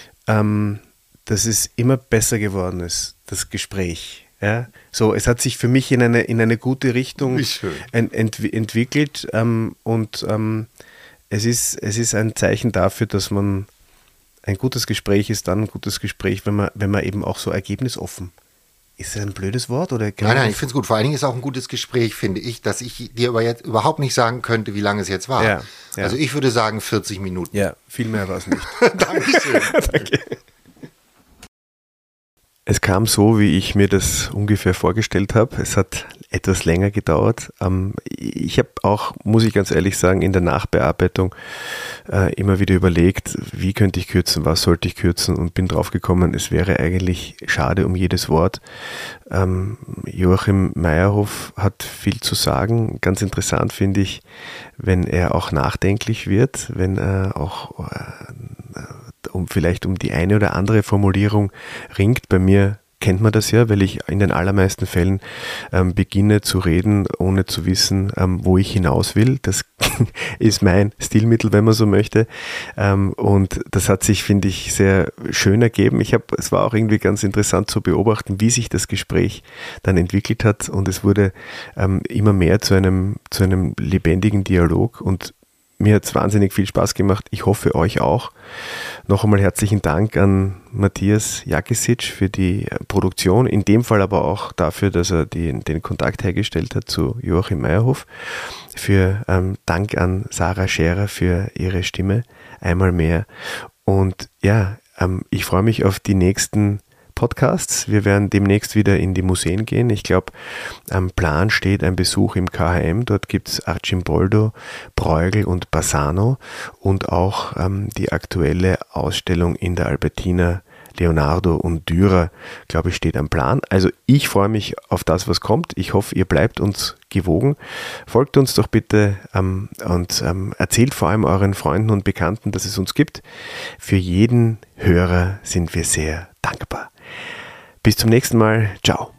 ähm, dass es immer besser geworden ist, das Gespräch. Ja? So, es hat sich für mich in eine, in eine gute Richtung ent, ent, entwickelt ähm, und ähm, es ist, es ist ein Zeichen dafür, dass man ein gutes Gespräch ist, dann ein gutes Gespräch, wenn man, wenn man eben auch so ergebnisoffen. Ist das ein blödes Wort? Oder nein, nein, ich finde es gut. Vor allen Dingen ist auch ein gutes Gespräch, finde ich, dass ich dir aber jetzt überhaupt nicht sagen könnte, wie lange es jetzt war. Ja, ja. Also ich würde sagen vierzig Minuten. Ja, viel mehr war es nicht. Dankeschön. Danke. Es kam so, wie ich mir das ungefähr vorgestellt habe. Es hat etwas länger gedauert. Ich habe auch, muss ich ganz ehrlich sagen, in der Nachbearbeitung immer wieder überlegt, wie könnte ich kürzen, was sollte ich kürzen, und bin draufgekommen, es wäre eigentlich schade um jedes Wort. Joachim Meyerhoff hat viel zu sagen. Ganz interessant finde ich, wenn er auch nachdenklich wird, wenn er auch um vielleicht um die eine oder andere Formulierung ringt. Bei mir kennt man das ja, weil ich in den allermeisten Fällen ähm, beginne zu reden, ohne zu wissen, ähm, wo ich hinaus will. Das ist mein Stilmittel, wenn man so möchte. Ähm, und das hat sich, finde ich, sehr schön ergeben. Ich habe, es war auch irgendwie ganz interessant zu beobachten, wie sich das Gespräch dann entwickelt hat, und es wurde ähm, immer mehr zu einem, zu einem lebendigen Dialog, und mir hat es wahnsinnig viel Spaß gemacht. Ich hoffe, euch auch. Noch einmal herzlichen Dank an Matthias Jakisic für die Produktion, in dem Fall aber auch dafür, dass er die, den Kontakt hergestellt hat zu Joachim Meyerhoff. Für ähm, Dank an Sarah Scherer für ihre Stimme einmal mehr. Und ja, ähm, ich freue mich auf die nächsten Podcasts. Wir werden demnächst wieder in die Museen gehen. Ich glaube, am Plan steht ein Besuch im K H M. Dort gibt es Arcimboldo, Bruegel und Bassano, und auch ähm, die aktuelle Ausstellung in der Albertina Leonardo und Dürer, glaube ich, steht am Plan. Also ich freue mich auf das, was kommt. Ich hoffe, ihr bleibt uns gewogen. Folgt uns doch bitte ähm, und ähm, erzählt vor allem euren Freunden und Bekannten, dass es uns gibt. Für jeden Hörer sind wir sehr dankbar. Bis zum nächsten Mal. Ciao.